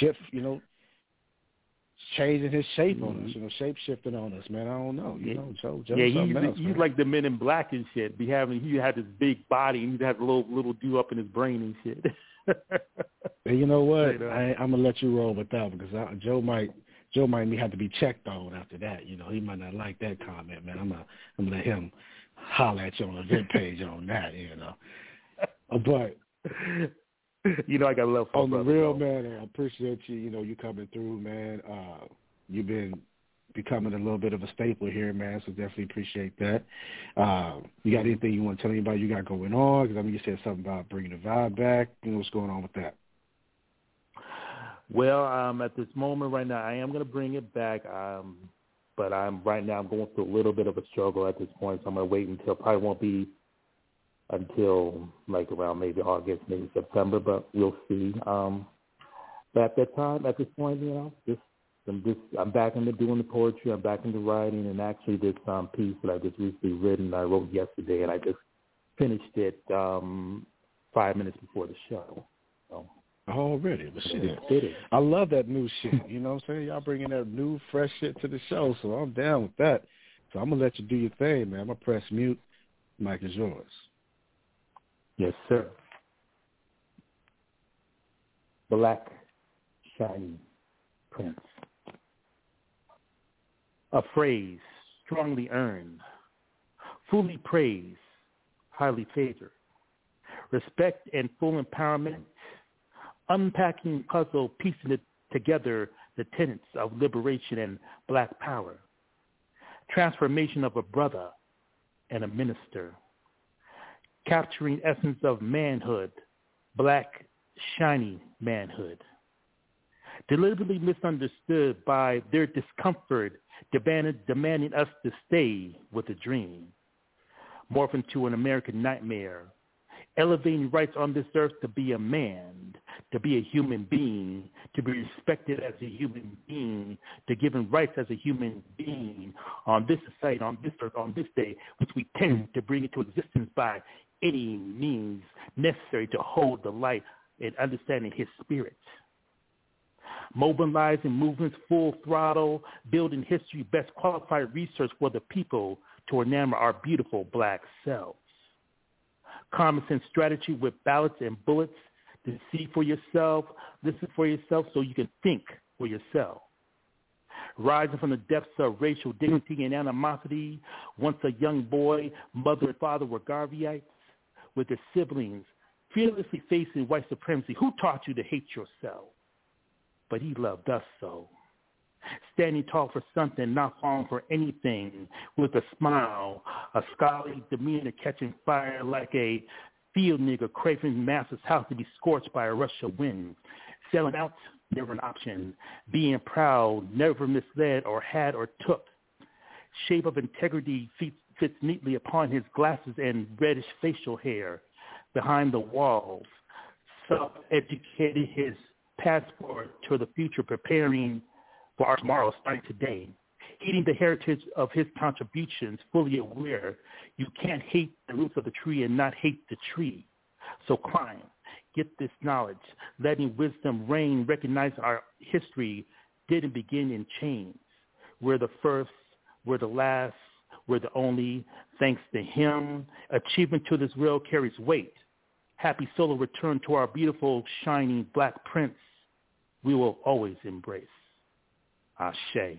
changing his shape on us, you know, shape shifting on us, man. I don't know. You know, Joe he's like the Men in Black and shit. He had this big body and he had a little do up in his brain and shit. And you know what? I'm gonna let you roll with that because Joe might have to be checked on after that. You know, he might not like that comment, man. I'm gonna let him holler at you on the event page on that. You know, but You know I got love for on the brother, real, bro. man. I appreciate you. You know, you coming through, man. You've been becoming a little bit of a staple here, man. So definitely appreciate that. You got anything you want to tell anybody you got going on? Because I mean, you said something about bringing the vibe back. You know, what's going on with that? Well, at this moment right now, I am going to bring it back. But I'm going through a little bit of a struggle at this point, so I'm going to wait until probably won't be until like around maybe August, maybe September, but we'll see. But at that time, at this point, you know, I'm back into doing the poetry. I'm back into writing, and actually this piece that I just recently written, I wrote yesterday, and I just finished it 5 minutes before the show. So. Already, but shit, I love that new shit. You know what I'm saying? Y'all bringing that new, fresh shit to the show, so I'm down with that. So I'm gonna let you do your thing, man. I'm gonna press mute. Mic is yours. Yes, sir. Black shiny prince. A phrase strongly earned, fully praised, highly favored. Respect and full empowerment. Unpacking puzzle, piecing it together, the tenets of liberation and black power. Transformation of a brother and a minister. Capturing essence of manhood, black, shiny manhood. Deliberately misunderstood by their discomfort, demanding us to stay with a dream. Morph into an American nightmare. Elevating rights on this earth to be a man, to be a human being, to be respected as a human being, to given rights as a human being on this site, on this earth, on this day, which we tend to bring into existence by any means necessary to hold the light and understanding his spirit. Mobilizing movements full throttle, building history, best qualified research for the people to enamor our beautiful black selves. Common sense strategy with ballots and bullets to see for yourself, listen for yourself so you can think for yourself. Rising from the depths of racial dignity and animosity, once a young boy, mother and father were Garveyites, with their siblings, fearlessly facing white supremacy. Who taught you to hate yourself? But he loved us so. Standing tall for something, not falling for anything, with a smile, a scholarly demeanor catching fire like a field nigger craving master's house to be scorched by a rush of wind. Selling out, never an option. Being proud, never misled or had or took. Shape of integrity fits neatly upon his glasses and reddish facial hair. Behind the walls, self-educated, his passport to the future, preparing for our tomorrow starting today. Eating the heritage of his contributions, fully aware you can't hate the roots of the tree and not hate the tree. So climb, get this knowledge, letting wisdom reign, recognize our history didn't begin in chains. We're the first, we're the last, we're the only. Thanks to him, achievement to this world carries weight. Happy solo return to our beautiful, shining black prince we will always embrace. Ashe.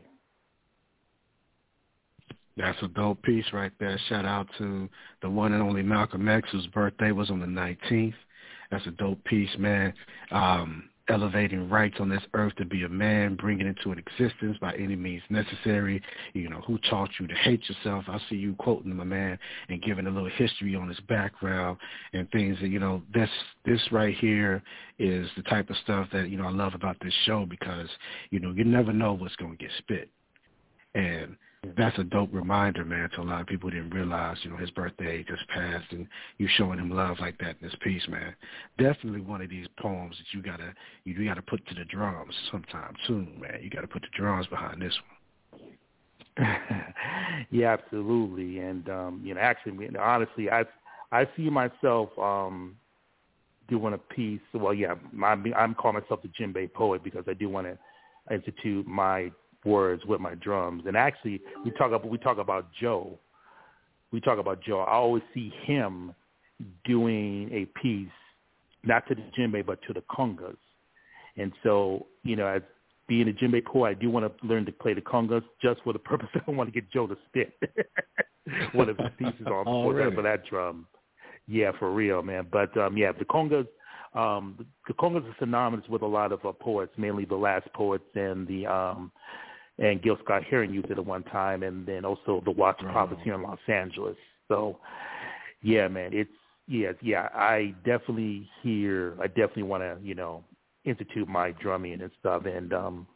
That's a dope piece right there. Shout out to the one and only Malcolm X, whose birthday was on the 19th. That's a dope piece, man. Elevating rights on this earth to be a man, bringing it into an existence by any means necessary. You know, who taught you to hate yourself? I see you quoting him, my man, and giving a little history on his background and things that, you know, this right here is the type of stuff that, you know, I love about this show because, you know, you never know what's going to get spit. And that's a dope reminder, man, to a lot of people who didn't realize, you know, his birthday just passed and you showing him love like that in this piece, man. Definitely one of these poems that you gotta put to the drums sometime soon, man. You gotta put the drums behind this one. Yeah, absolutely. And you know, actually, honestly, I see myself doing a piece. Well, yeah, I'm calling myself the djembe poet because I do want to institute my words with my drums. And actually, we talk about Joe. I always see him doing a piece, not to the djembe, but to the congas. And so, you know, as being a djembe poet, I do want to learn to play the congas just for the purpose that I want to get Joe to spit one of his pieces on for that drum. Yeah, for real, man. But yeah, the congas the Congas is synonymous with a lot of poets, mainly the Last Poets and the and Gil Scott-Heron used it at one time, and then also the Watts Prophets here in Los Angeles. So, yeah, man, I definitely want to, institute my drumming and stuff, and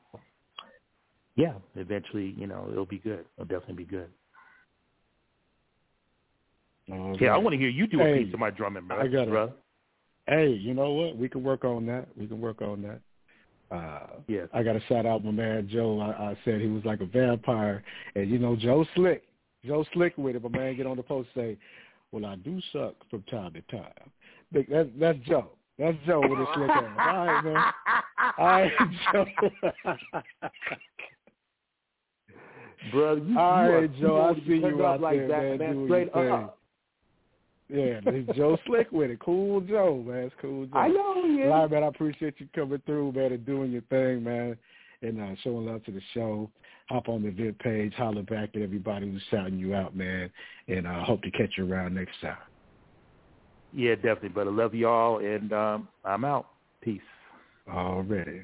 eventually, it'll be good. It'll definitely be good. I want to hear you do a piece of my drumming, bro. Hey, you know what? We can work on that. Yes. I got to shout out my man Joe. I said he was like a vampire, and Joe Slick with it. My man get on the post and say, "Well, I do suck from time to time." That's Joe. That's Joe with his slick ass. All right, man. All right, Joe. Bro, all right, Joe. I see you out like there, that, man. Straight up. Yeah, it's Joe Slick with it. Cool Joe, man. It's Cool Joe. I know, yeah. All right, man, I appreciate you coming through, man, and doing your thing, man, and showing love to the show. Hop on the event page, holler back at everybody who's shouting you out, man, and I hope to catch you around next time. Yeah, definitely, brother. Love y'all, and I'm out. Peace. Already.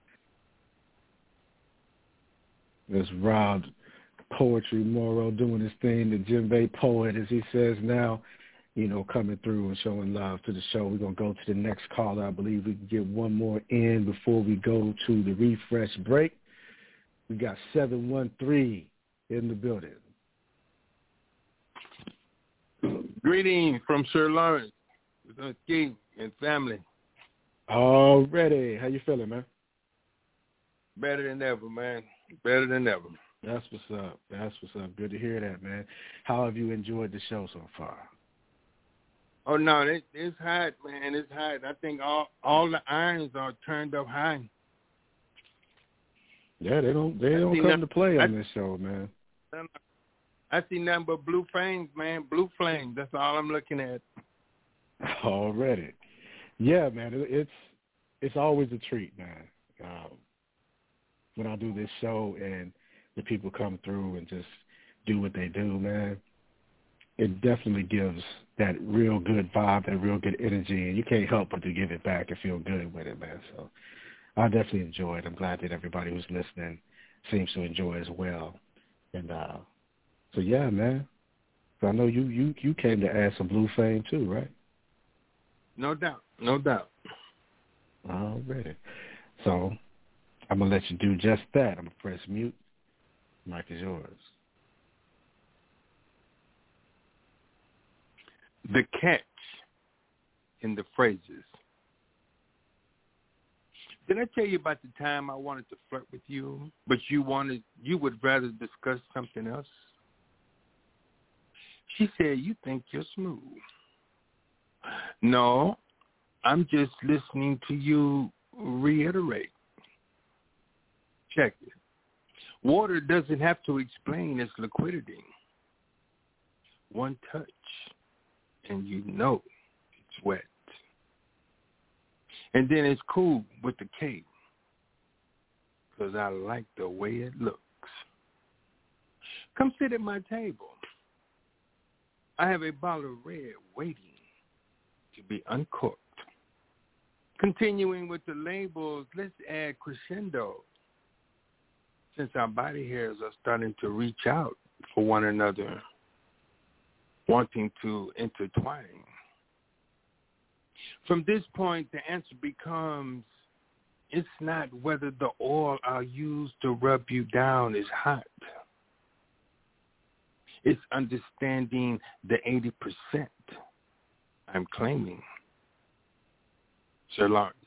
There's Rob Poetry Morrow doing his thing, the Djembe poet, as he says now, coming through and showing love to the show. We're going to go to the next caller. I believe we can get one more in before we go to the refresh break. We got 713 in the building. Greetings from Sir Lawrence, with King and family. Already. How you feeling, man? Better than ever, man. Better than ever. That's what's up. Good to hear that, man. How have you enjoyed the show so far? Oh, no, it's hot, man. It's hot. I think all the irons are turned up high. Yeah, they don't come to play on this show, man. I see nothing but blue flames, man. Blue flames. That's all I'm looking at. Already. Yeah, man. It's always a treat, man. When I do this show and the people come through and just do what they do, man, it definitely gives that real good vibe, that real good energy, and you can't help but to give it back and feel good with it, man. So I definitely enjoy it. I'm glad that everybody who's listening seems to enjoy it as well. And so, yeah, man. So I know you came to add some blue flame too, right? No doubt. No doubt. Already. So I'm going to let you do just that. I'm going to press mute. Mic is yours. The catch in the phrases. Did I tell you about the time I wanted to flirt with you, but you would rather discuss something else? She said, "You think you're smooth." No, I'm just listening to you reiterate. Check it. Water doesn't have to explain its liquidity. One touch, and you know it's wet. And then it's cool with the cake, because I like the way it looks. Come sit at my table. I have a bottle of red waiting to be uncorked. Continuing with the labels, let's add crescendo. Since our body hairs are starting to reach out for one another, wanting to intertwine. From this point, the answer becomes, it's not whether the oil I'll use to rub you down is hot. It's understanding the 80% I'm claiming. Sir Lawrence.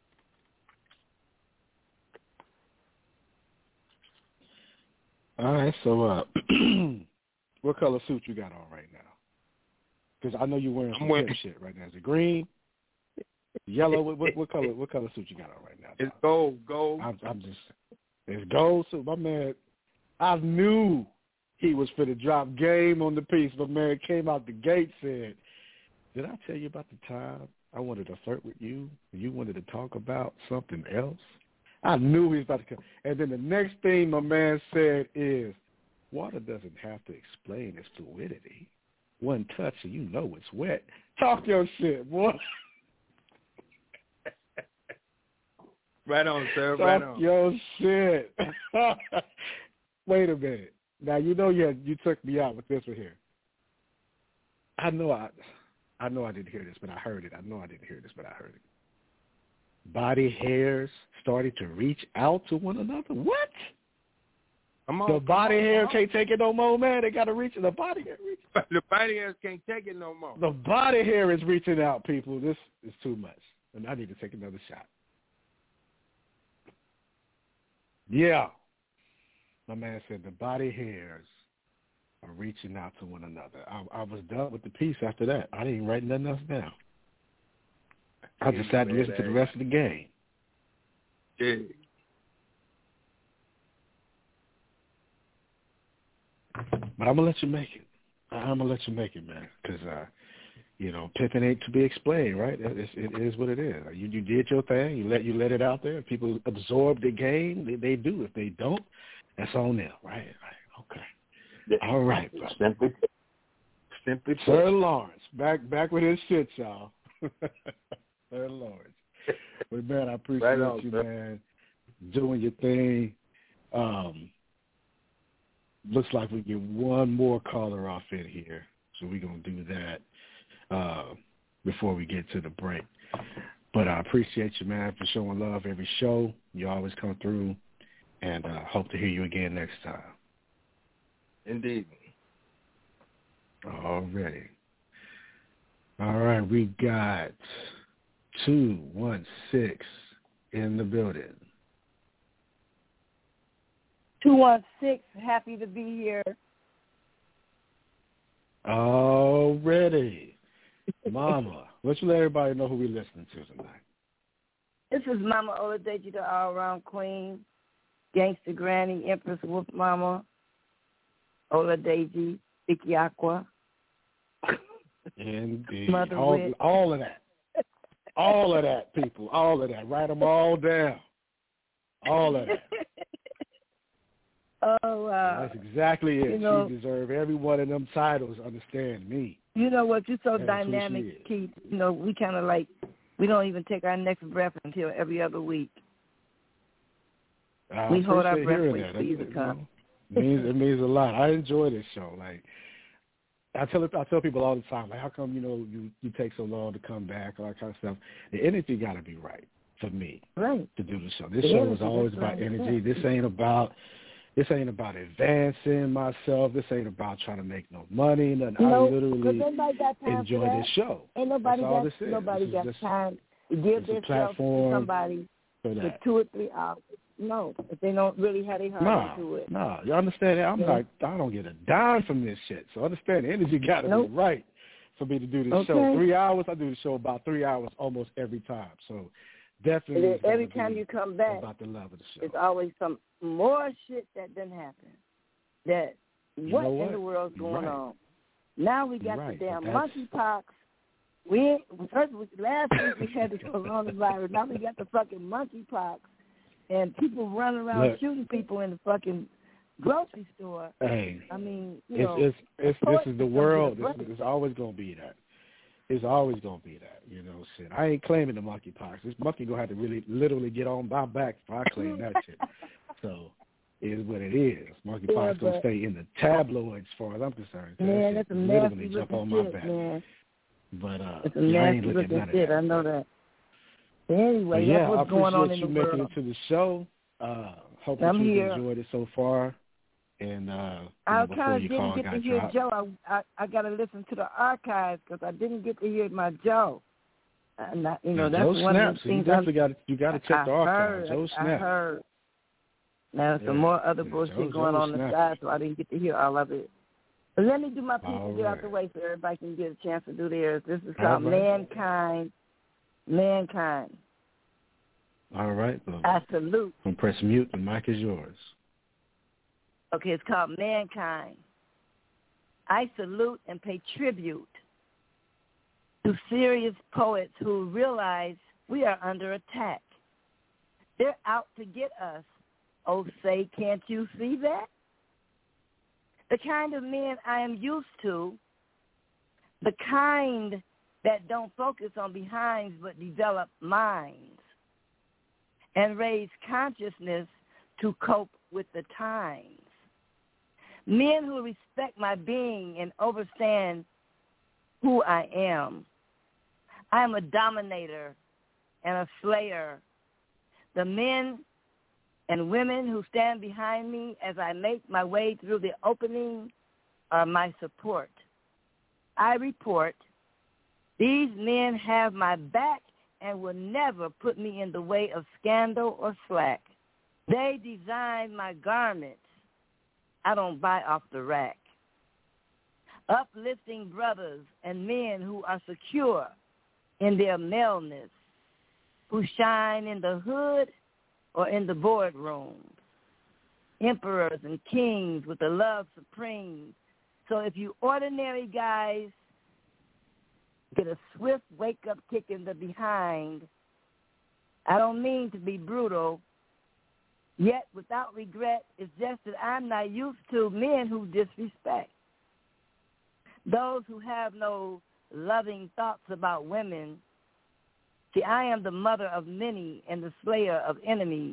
All right, so what color suit you got on right now? Because I know you're wearing some weird shit right now. Is it green, yellow? What color suit you got on right now? It's gold. It's gold suit. My man, I knew he was finna drop game on the piece. My man came out the gate, said, "Did I tell you about the time I wanted to flirt with you and you wanted to talk about something else?" I knew he was about to come. And then the next thing my man said is, "Water doesn't have to explain its fluidity. One touch and you know it's wet." Talk your shit, boy. Right on, sir. Right on. Yo, shit. Wait a minute. Now, you took me out with this one here. I know I didn't hear this, but I heard it. I know I didn't hear this, but I heard it. Body hairs started to reach out to one another. What? The body hair can't take it no more, man. They got to reach it. The body hair. The body hairs can't take it no more. The body hair is reaching out, people. This is too much. And I need to take another shot. Yeah. My man said the body hairs are reaching out to one another. I was done with the piece after that. I didn't write nothing else down. I just sat and listened to the rest of the game. Yeah. But I'm going to let you make it. I'm going to let you make it, man, because, pimping ain't to be explained, right? It is what it is. You did your thing. You let it out there. People absorb the game. They do. If they don't, that's on them, right? Okay. Yeah. All right, brother. Simply Sir Lawrence, back with his shit, y'all. Sir Lawrence. But, man, I appreciate you, man, doing your thing. Looks like we get one more caller off in here, so we're going to do that before we get to the break. But I appreciate you, man, for showing love every show. You always come through, and hope to hear you again next time. Indeed. Alrighty. All right, we got 216 in the building. 216, happy to be here. Already. Mama, let's let everybody know who we're listening to tonight. This is Mama Oladeji, the all-around queen, gangster granny, Empress Wolf Mama, Oladeji, Vicky Aqua. Indeed. All of that. All of that, people. All of that. Write them all down. All of that. Oh, wow. That's exactly it. You She deserves every one of them titles, understand me. You know what? You're so That's dynamic, Keith. We kind of we don't even take our next breath until every other week. We hold our breath wait for you to come. It means a lot. I enjoy this show. I tell people all the time, how come, you take so long to come back, all that kind of stuff. The energy got to be right for me to do the show. This show is always about energy. This ain't about advancing myself. This ain't about trying to make no money. I literally enjoy this show. Ain't nobody got time to give themselves to somebody for 2 or 3 hours. No, if they don't really have their heart into it. No, you understand that? I don't get a dime from this shit. So understand the energy got to be right for me to do this show. 3 hours, I do the show about 3 hours almost every time. So definitely. And every time you come back, about the love of the show. it's always some more shit that didn't happen. What in the world's going on? Now we got the damn monkeypox. Last week we had the coronavirus. Now we got the fucking monkeypox. And people running around shooting people in the fucking grocery store. Hey, I mean, this is the world. It's always gonna be that. It's always gonna be that. Shit. I ain't claiming the monkeypox. This monkey gonna have to literally get on my back if I claim that shit. So it is what it is. Monkeypox gonna stay in the tabloids as far as I'm concerned. Man, that's a nasty jump on my back. Man. But it's a nasty looking shit. I know that. Anyway, that's what's going on in the world. I appreciate you making it to the show. Hope that you've enjoyed it so far. And I kind of didn't get to hear Joe. I got to listen to the archives because I didn't get to hear my Joe. And that's Joe one snaps. of the things. You got to check the archives. Joe snaps. I heard. Now some more other bullshit going on the side, so I didn't get to hear all of it. But let me do my piece and get out the way so everybody can get a chance to do theirs. This is called Mankind. All right. Well, I salute. I'm press mute. The mic is yours. Okay, it's called Mankind. I salute and pay tribute to serious poets who realize we are under attack. They're out to get us. Oh, say, can't you see that? The kind of men I am used to, the kind that don't focus on behinds but develop minds. and raise consciousness to cope with the times. Men who respect my being and understand who I am. I am a dominator and a slayer. The men and women who stand behind me as I make my way through the opening are my support. I report, these men have my back and will never put me in the way of scandal or slack. They design my garments. I don't buy off the rack. Uplifting brothers and men who are secure in their maleness, who shine in the hood or in the boardroom. Emperors and kings with the love supreme. So if you ordinary guys get a swift wake-up kick in the behind, I don't mean to be brutal, yet without regret, it's just that I'm not used to men who disrespect. Those who have no loving thoughts about women. See, I am the mother of many and the slayer of enemies.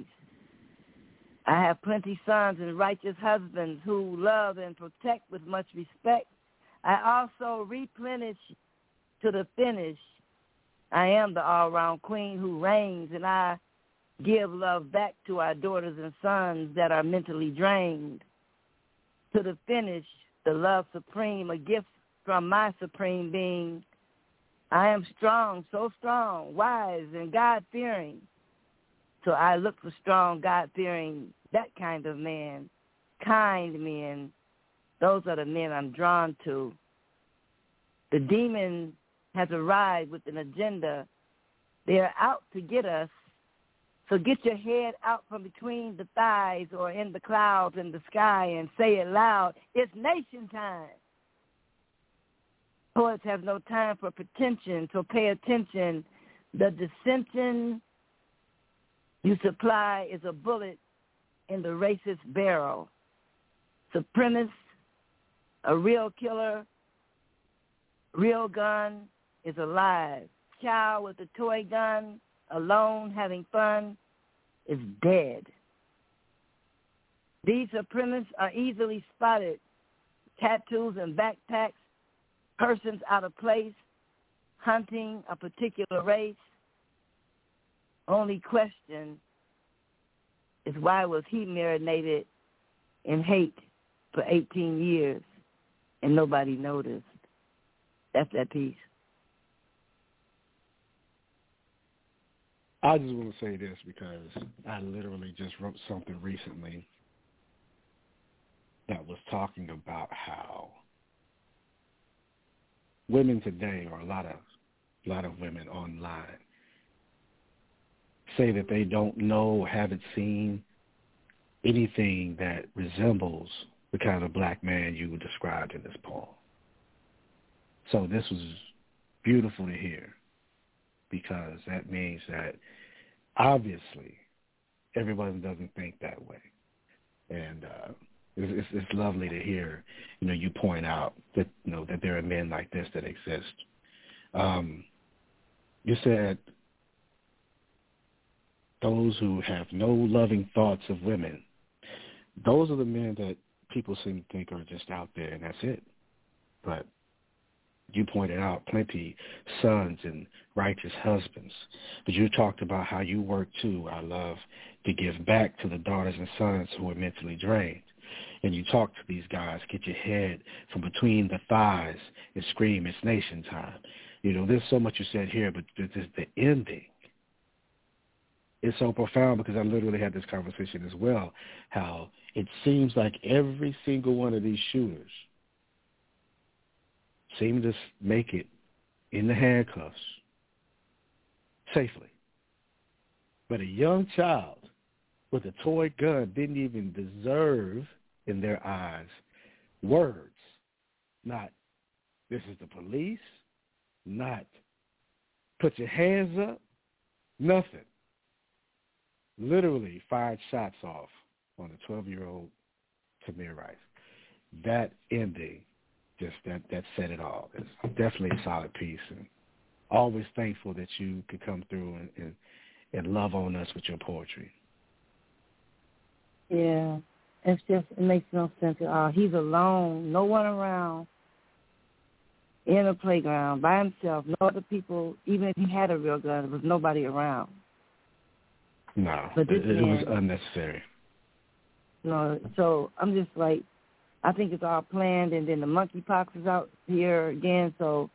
I have plenty sons and righteous husbands who love and protect with much respect. I also replenish to the finish. I am the all-round queen who reigns, and I give love back to our daughters and sons that are mentally drained. To the finish, the love supreme, a gift from my supreme being. I am strong, so strong, wise, and God-fearing. So I look for strong, God-fearing, that kind of man, kind men. Those are the men I'm drawn to. The demon has arrived with an agenda. They are out to get us. So get your head out from between the thighs or in the clouds in the sky and say it loud. It's nation time. Poets have no time for pretension, so pay attention. The dissension you supply is a bullet in the racist barrel. Supremacist, a real killer, real gun is alive. Child with a toy gun, alone having fun, is dead. These supremacists are easily spotted. Tattoos and backpacks, persons out of place, hunting a particular race. Only question is why was he marinated in hate for 18 years and nobody noticed? That's that piece. I just want to say this because I literally just wrote something recently that was talking about how women today, or a lot of women online, say that they don't know, haven't seen anything that resembles the kind of black man you described in this poem. So this was beautiful to hear, because that means that obviously everyone doesn't think that way. And it's lovely to hear, you point out that, that there are men like this that exist. You said those who have no loving thoughts of women, those are the men that people seem to think are just out there and that's it. But you pointed out plenty sons and righteous husbands. But you talked about how you work too, I love, to give back to the daughters and sons who are mentally drained. And you talk to these guys, get your head from between the thighs and scream, it's nation time. There's so much you said here, but the ending is so profound, because I literally had this conversation as well, how it seems like every single one of these shooters seem to make it in the handcuffs safely. But a young child with a toy gun didn't even deserve, in their eyes, words. Not, this is the police. Not, put your hands up. Nothing. Literally fired shots off on the 12-year-old Tamir Rice. That ending, just that said it all. It's definitely a solid piece, and always thankful that you could come through and love on us with your poetry. Yeah. It's just, it makes no sense at all. He's alone, no one around, in a playground, by himself, no other people. Even if he had a real gun, there was nobody around. No, but it was unnecessary. No, so I'm just like, I think it's all planned, and then the monkeypox is out here again, so,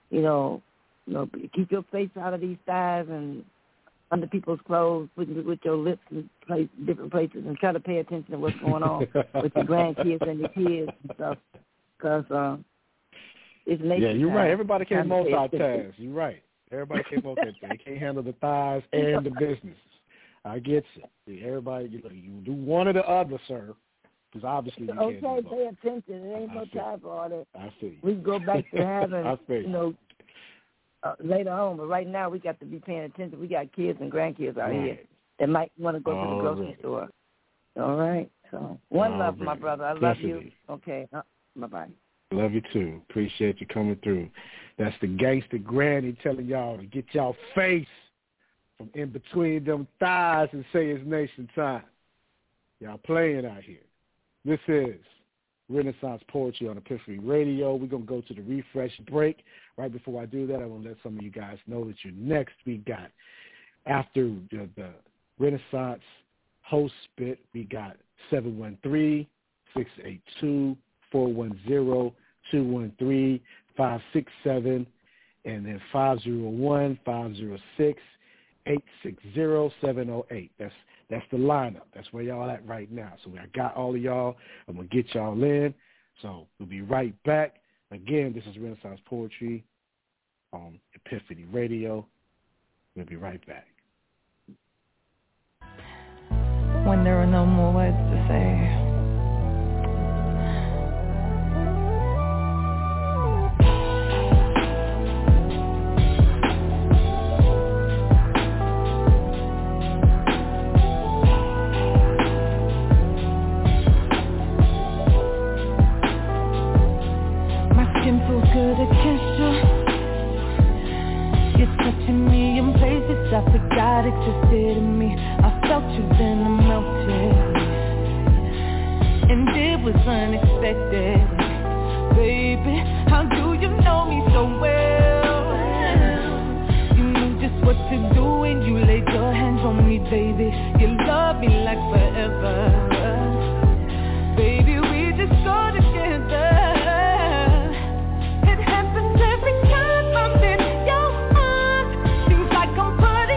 keep your face out of these thighs and under people's clothes with your lips in different places, and try to pay attention to what's going on with your grandkids and your kids and stuff, because it's nation. Yeah, you're time. right. Everybody can't multitask. You're right. Everybody can't multitask. They can't handle the thighs and the business. I get you. Everybody, you do one or the other, sir, because obviously you can't. Okay, pay attention. There ain't no time for all that. I see. We can go back to having, later on, but right now we got to be paying attention. We got kids and grandkids out here that might want to go to the grocery store. All right. So one love, my brother. I love you. Okay. Bye-bye. Love you too. Appreciate you coming through. That's the gangster granny telling y'all to get y'all face from in between them thighs and say it's nation time. Y'all playing out here. This is Renaissance Poetry on Epiphany Radio. We're going to go to the refresh break. Right before I do that, I want to let some of you guys know that you're next. We got, after the Renaissance host spit, we got 713-682-410, 213-567, and then 501-506-860-708. That's the lineup. That's where y'all at right now. So I got all of y'all. I'm going to get y'all in. So we'll be right back. Again, this is Renaissance Poetry on Epiphany Radio. We'll be right back. When there are no more words to say, I forgot existed in me. I felt you, then I melted, and it was unexpected. Baby, how do you know me so well? You knew just what to do when you laid your hands on me, baby. You love me like forever. Baby, we just go together. It happens every time I'm in your arms. Seems like I'm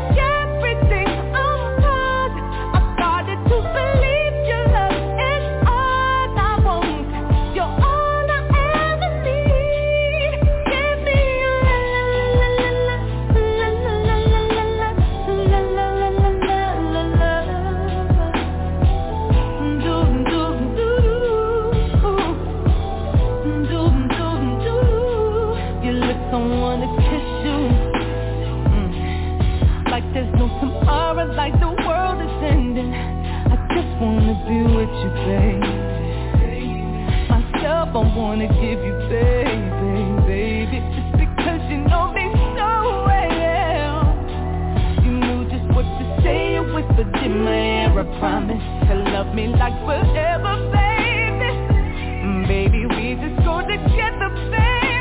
like the world is ending. I just wanna be with you, baby. Myself, I wanna give you, baby. Just because you know me so well. You knew just what to say, you whispered in my ear. I promise to love me like forever, baby. Baby, we just go together, baby.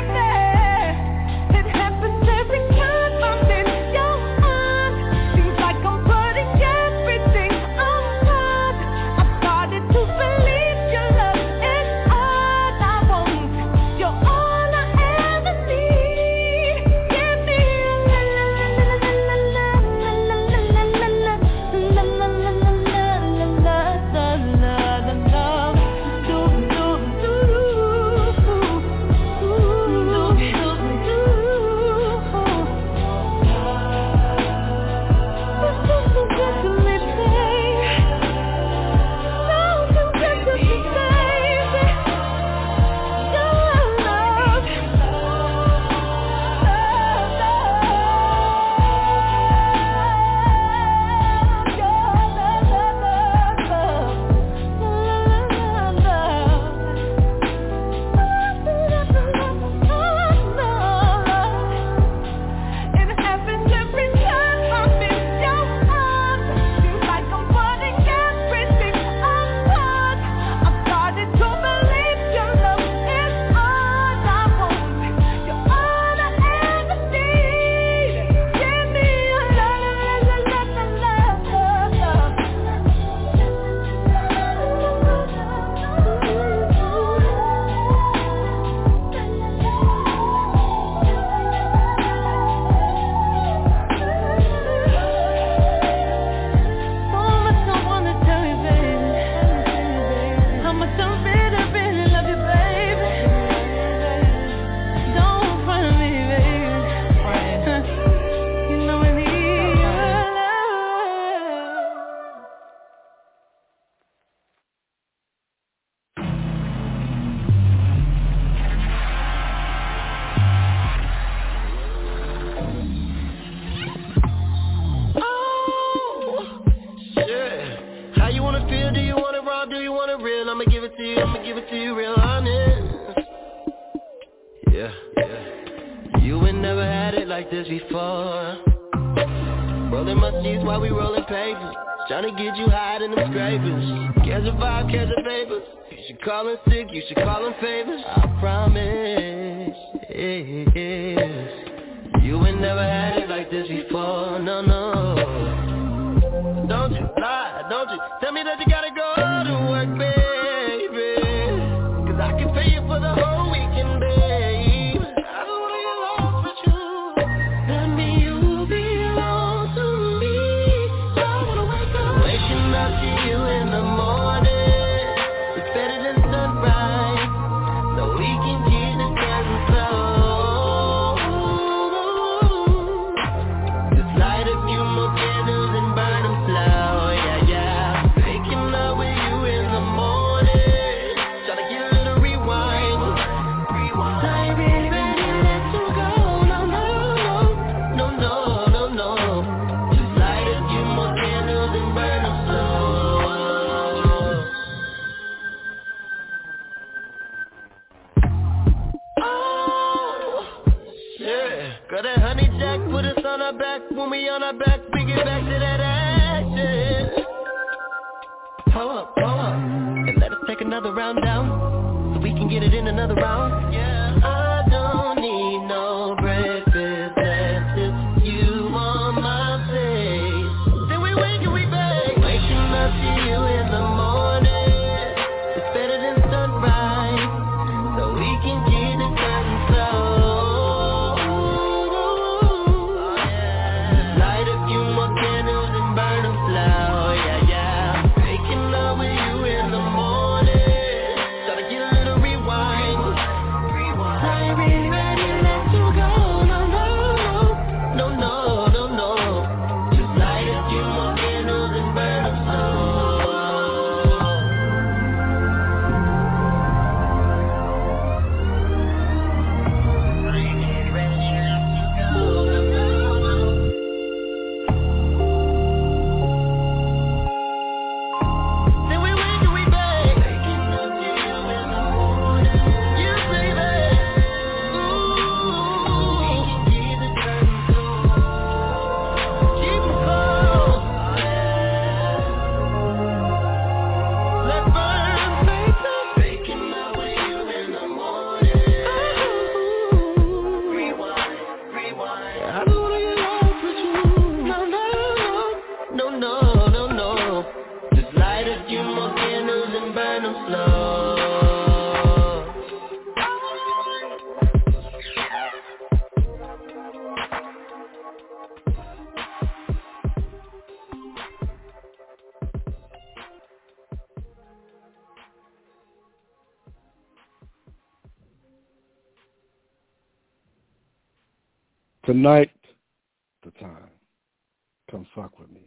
It happens every time I'm in your arms. Seems like I'm putting everything on pause. I started to believe your love is all I want. You're all I ever need. Give me la la la la la la la la la la la la la la la la la la la. be real honest. Yeah. You ain't never had it like this before. Rolling my seats while we rolling papers. Tryna get you high in them scrapers. Catch a vibe, catch a vapors. You should call in sick, you should call in favors. I promise. You ain't never had it like this before. No. Don't you lie, don't you tell me that you gotta go to work, baby. Cause I can pay you for the whole weekend, babe. I don't wanna get lost with you. That mean you belong to me. I wanna wake up, waking up to you in the morning. It's better than sunrise, so we can keep the present slow. Just light a few more candles and burn them slow. Yeah. Waking up with you in the morning, tryna get a little rewind. I ain't really ready to let you go. No. Just light a few more candles and burn them slow. Oh, yeah. Girl, that honey jack put us on our back. When we on our back, we get back to that action. Pull up, and let us take another round down, so we can get it in another round. Yeah. I don't need no breakfast, that's just you on my face. Then we wake and we bake, waking up to you in the morning. It's better than sunrise, so we can keep the curtain slow. Light a few more candles and burn them slow. Yeah. Waking up with you in the morning, tryna get a little rewind. I ain't really ready to let you go. No. Just light a few more candles and burn them slow. Then we wake and we bake, waking up to you in the morning. You say that, ooh, keep the curtain closed, keep them closed. Let's burn papers, waking up with you in the morning. Rewind. I don't wanna get lost with you. No. Just light a few more candles and burn them slow. Tonight, the time. Come fuck with me.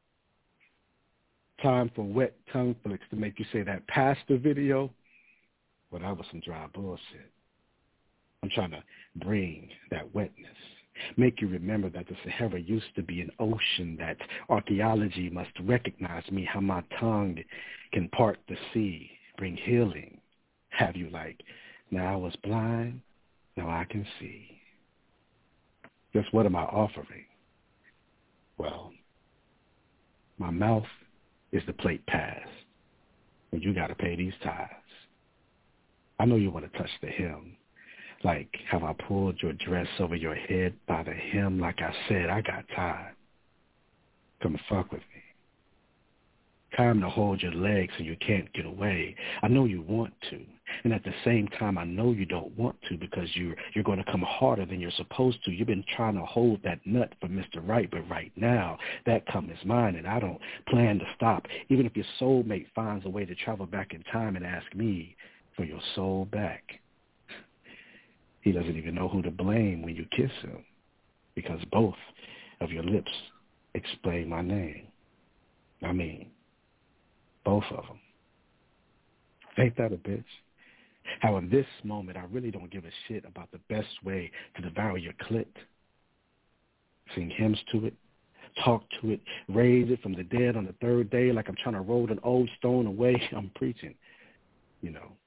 Time for wet tongue flicks to make you say that pastor video. Well, that was some dry bullshit. I'm trying to bring that wetness. Make you remember that the Sahara used to be an ocean, that archaeology must recognize me, how my tongue can part the sea, bring healing. Have you like, now I was blind, now I can see. Just what am I offering? Well, my mouth is the plate pass, and you got to pay these tithes. I know you want to touch the hem, like how I pulled your dress over your head by the hem. Like I said, I got time. Come fuck with me. Time to hold your legs so you can't get away. I know you want to, and at the same time, I know you don't want to because you're going to come harder than you're supposed to. You've been trying to hold that nut for Mr. Right, but right now, that cum is mine, and I don't plan to stop, even if your soulmate finds a way to travel back in time and ask me for your soul back. He doesn't even know who to blame when you kiss him, because both of your lips explain my name. I mean, both of them. Ain't that a bitch? How in this moment I really don't give a shit about the best way to devour your clit. Sing hymns to it, talk to it, raise it from the dead on the third day like I'm trying to roll an old stone away. I'm preaching,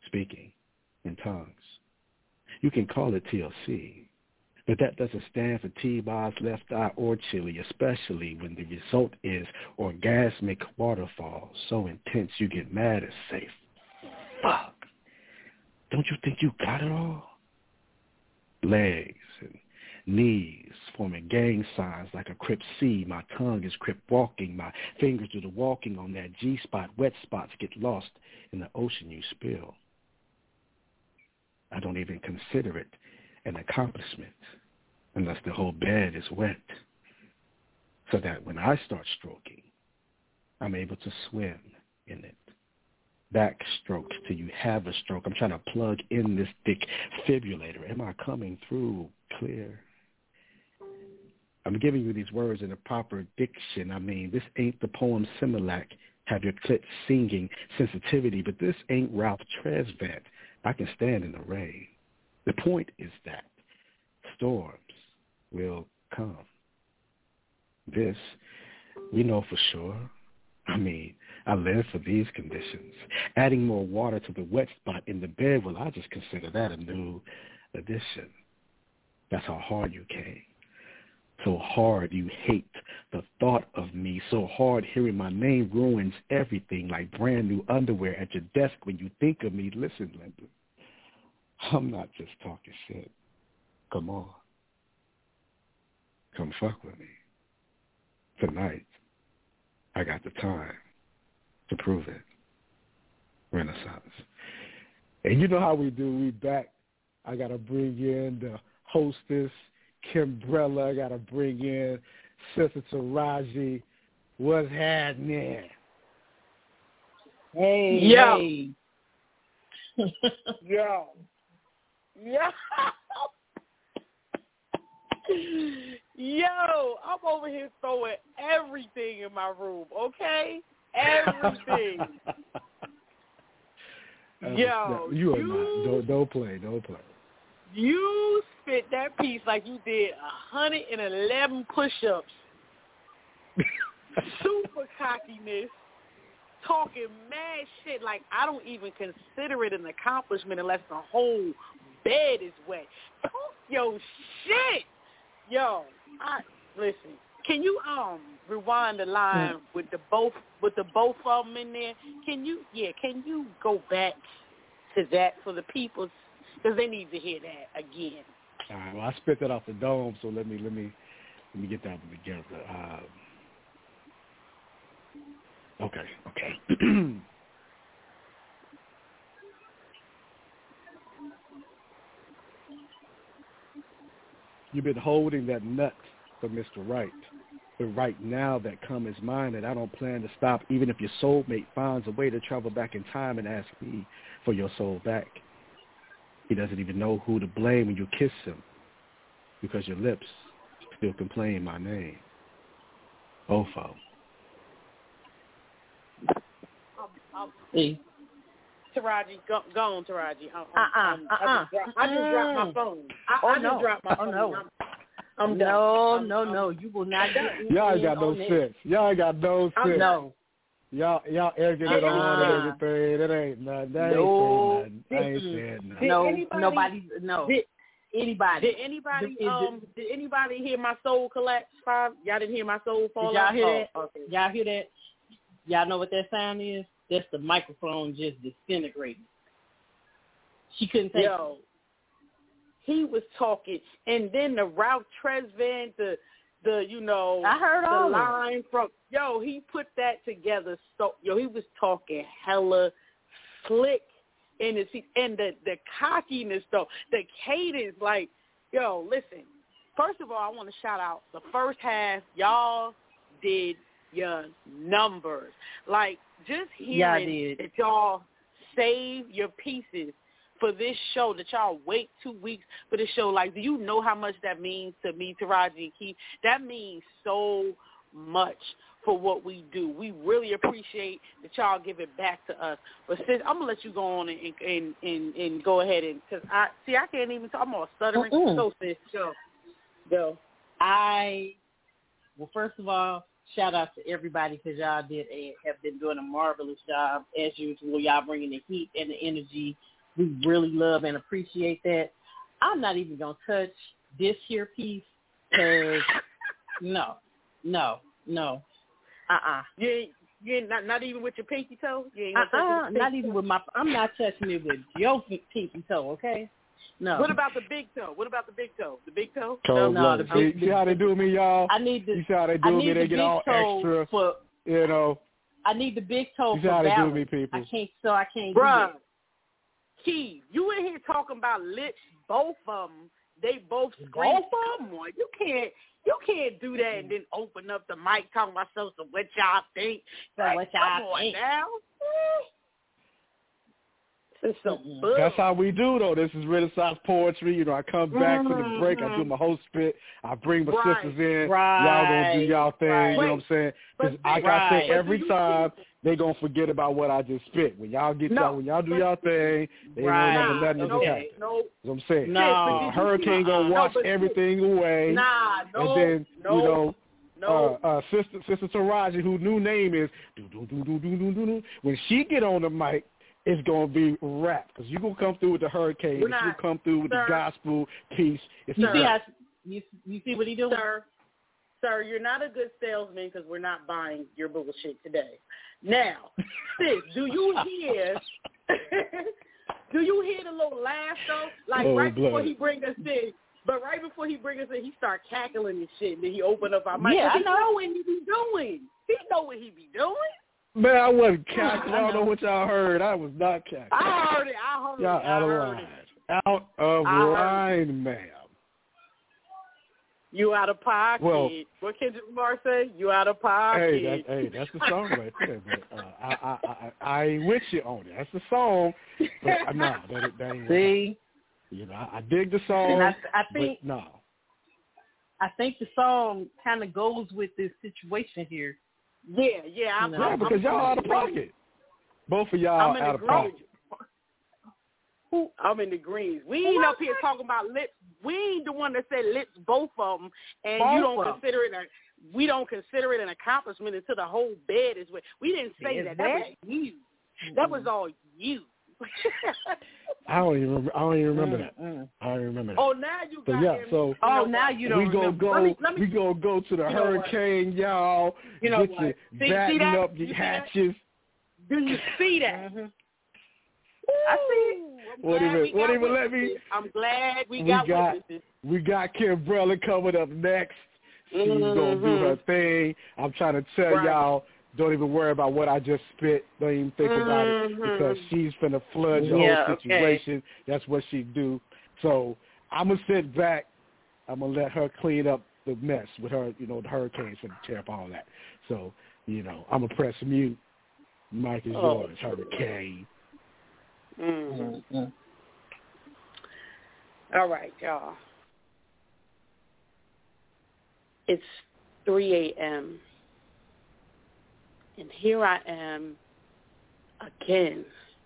speaking in tongues. You can call it TLC, but that doesn't stand for T-Boz, left eye, or chili, especially when the result is orgasmic waterfall so intense you get mad and say, fuck, don't you think you got it all? Legs and knees forming gang signs like a Crip C. My tongue is Crip walking. My fingers do the walking on that G-spot. Wet spots get lost in the ocean you spill. I don't even consider it an accomplishment unless the whole bed is wet, so that when I start stroking, I'm able to swim in it. Back strokes till you have a stroke. I'm trying to plug in this defibrillator. Am I coming through clear? I'm giving you these words in the proper diction. I mean, this ain't the poem Similac, have your clit singing sensitivity, but this ain't Ralph Tresvant. I can stand in the rain. The point is that storms will come. This, we know for sure. I mean, I live for these conditions. Adding more water to the wet spot in the bed, well, I just consider that a new addition. That's how hard you came. So hard you hate the thought of me. So hard hearing my name ruins everything, like brand new underwear at your desk when you think of me. Listen, Linda, I'm not just talking shit. Come on. Come fuck with me. Tonight, I got the time to prove it. Renaissance. And you know how we do. We back. I got to bring in the hostess, Kimbrella. I got to bring in Sister Taraji. What's happening? Hey. Yo. Hey. Yo. Yo. Yo, I'm over here throwing everything in my room, okay? Everything. Yo, you are not. Don't play. You spit that piece like you did 111 push-ups. Super cockiness. Talking mad shit like I don't even consider it an accomplishment unless the whole bed is wet. Talk your shit. Yo, listen. Can you rewind the line with the both of them in there? Can you go back to that for the people because they need to hear that again. All right. Well, I spit that off the dome, so let me get that one together. Okay. You've been holding that nut for Mr. Right. But right now that come is mine, and I don't plan to stop even if your soulmate finds a way to travel back in time and ask me for your soul back. He doesn't even know who to blame when you kiss him because your lips still complain my name. Ofo. See. Taraji, go on, Taraji. I just dropped my phone. I just dropped my phone. No. I'm done. No. You will not get Y'all ain't got no sense. Y'all ain't got no sense. No. Y'all egging it on and everything. That ain't nothing. That ain't saying nothing. I ain't saying nothing. Did anybody hear my soul collapse? Y'all didn't hear my soul fall Did y'all out? hear that? Okay. Y'all hear that? Y'all know what that sound is? That's the microphone just disintegrating. She couldn't take it. He was talking, and then the Ralph Tresvant, the I heard all the line from he put that together. So he was talking hella slick, and the cockiness though, the cadence, like listen. First of all, I want to shout out the first half. Y'all did your numbers. Like just hearing that y'all save your pieces for this show, that y'all wait 2 weeks for this show. Like, do you know how much that means to me, Taraji and Keith? That means so much for what we do. We really appreciate that y'all give it back to us. But sis, I'm gonna let you go on and go ahead and because I can't even talk. I'm all stuttering. So sis, go. Well, first of all, shout out to everybody because y'all have been doing a marvelous job as usual. Y'all bringing the heat and the energy We really love and appreciate that. I'm not even going to touch this here piece because no. You ain't not even with your pinky toe? You ain't gonna touch not even with my, I'm not touching it with your pinky toe, okay? No. What about the big toe? The big toe? No, see how they do me, y'all? You see how they do me? They get all extra, you know. I need the big toe you see for how they balance. do me, people. I can't Bruh, do it. Key, you in here talking about lips, both of them. They both scream. Come on, you can't do that and then open up the mic talking about so what y'all think. What y'all think? Now. That's how we do, though. This is Renaissance Poetry. You know, I come back from the break. I do my whole spit. I bring my sisters in. Y'all going to do y'all thing. You know what I'm saying? Because like I say every time, they going to forget about what I just spit. When y'all get when y'all do y'all thing, they ain't never letting it happen. You know what I'm saying? No. Hurricane going to wash everything away. And then, Sister Taraji, whose new name is when she get on the mic, it's going to be rap because you're going to come through with the hurricane. You're going to come through with the gospel piece. You see what he doing? Sir, you're not a good salesman because we're not buying your bullshit today. Now, sis, do you hear the little laugh, though? Like before he bring us in. But right before he bring us in, he start cackling and shit. And then he open up our mic. Yeah, I know what he be doing. He know what he be doing. Man, I wasn't cackling. I don't know what y'all heard. I was not cackling. I heard it. Y'all out of line. Out of line, ma'am. You out of pocket. Well, what Kendrick Lamar say? You out of pocket. Hey, that's the song right there. But I ain't with you on it. That's the song. But nah, that ain't. See? You know, I dig the song. And I think no. I think the song kind of goes with this situation here. Yeah. Because y'all out of pocket. Both of y'all out of pocket. I'm in the greens. We ain't up here talking about lips. We ain't the one that said lips, both of them, and you don't consider it we don't consider it an accomplishment until the whole bed is wet. We didn't say that. That was you. That was all you. I don't even remember that. I don't remember that. Oh, now you got him. Now you don't remember. We gonna go to the hurricane, y'all. You know get what? Batten up your hatches. Do you see that? I see. What even let me? I'm glad we got witnesses. We got Kimbrella coming up next. She's gonna do her thing. I'm trying to tell y'all, don't even worry about what I just spit. Don't even think about it because she's finna flood the whole situation. That's what she do. So I'm gonna sit back. I'm gonna let her clean up the mess with her. You know, the hurricanes finna tear up all that. So I'm gonna press mute. Mic is yours, Hurricane. All right, y'all. It's 3 a.m. and here I am again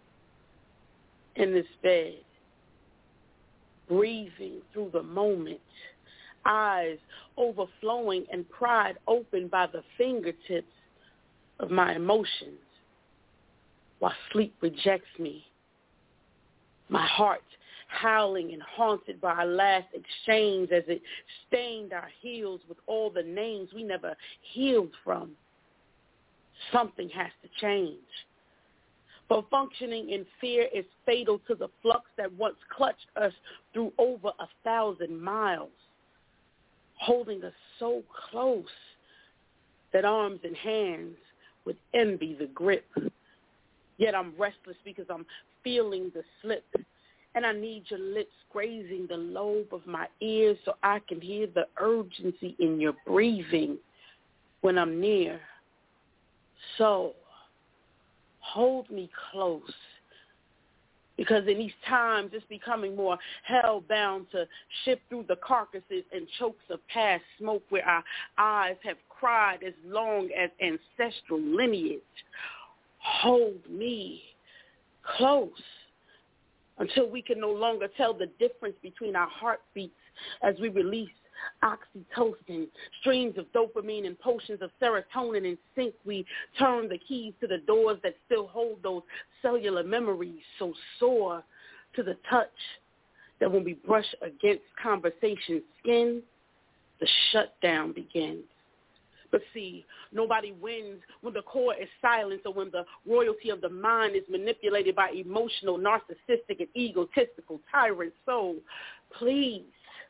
in this bed, breathing through the moment, eyes overflowing and pride open by the fingertips of my emotions, while sleep rejects me. My heart howling and haunted by our last exchange as it stained our heels with all the names we never healed from. Something has to change. For functioning in fear is fatal to the flux that once clutched us through over 1,000 miles, holding us so close that arms and hands would envy the grip. Yet I'm restless because I'm feeling the slip, and I need your lips grazing the lobe of my ears so I can hear the urgency in your breathing when I'm near. So hold me close, because in these times it's becoming more hell-bound to shift through the carcasses and chokes of past smoke where our eyes have cried as long as ancestral lineage. Hold me close until we can no longer tell the difference between our heartbeats as we release oxytocin, streams of dopamine and potions of serotonin in sync. We turn the keys to the doors that still hold those cellular memories so sore, to the touch, that when we brush against conversation's skin, the shutdown begins. But see, nobody wins when the core is silent or when the royalty of the mind is manipulated by emotional, narcissistic, and egotistical tyrants. So please,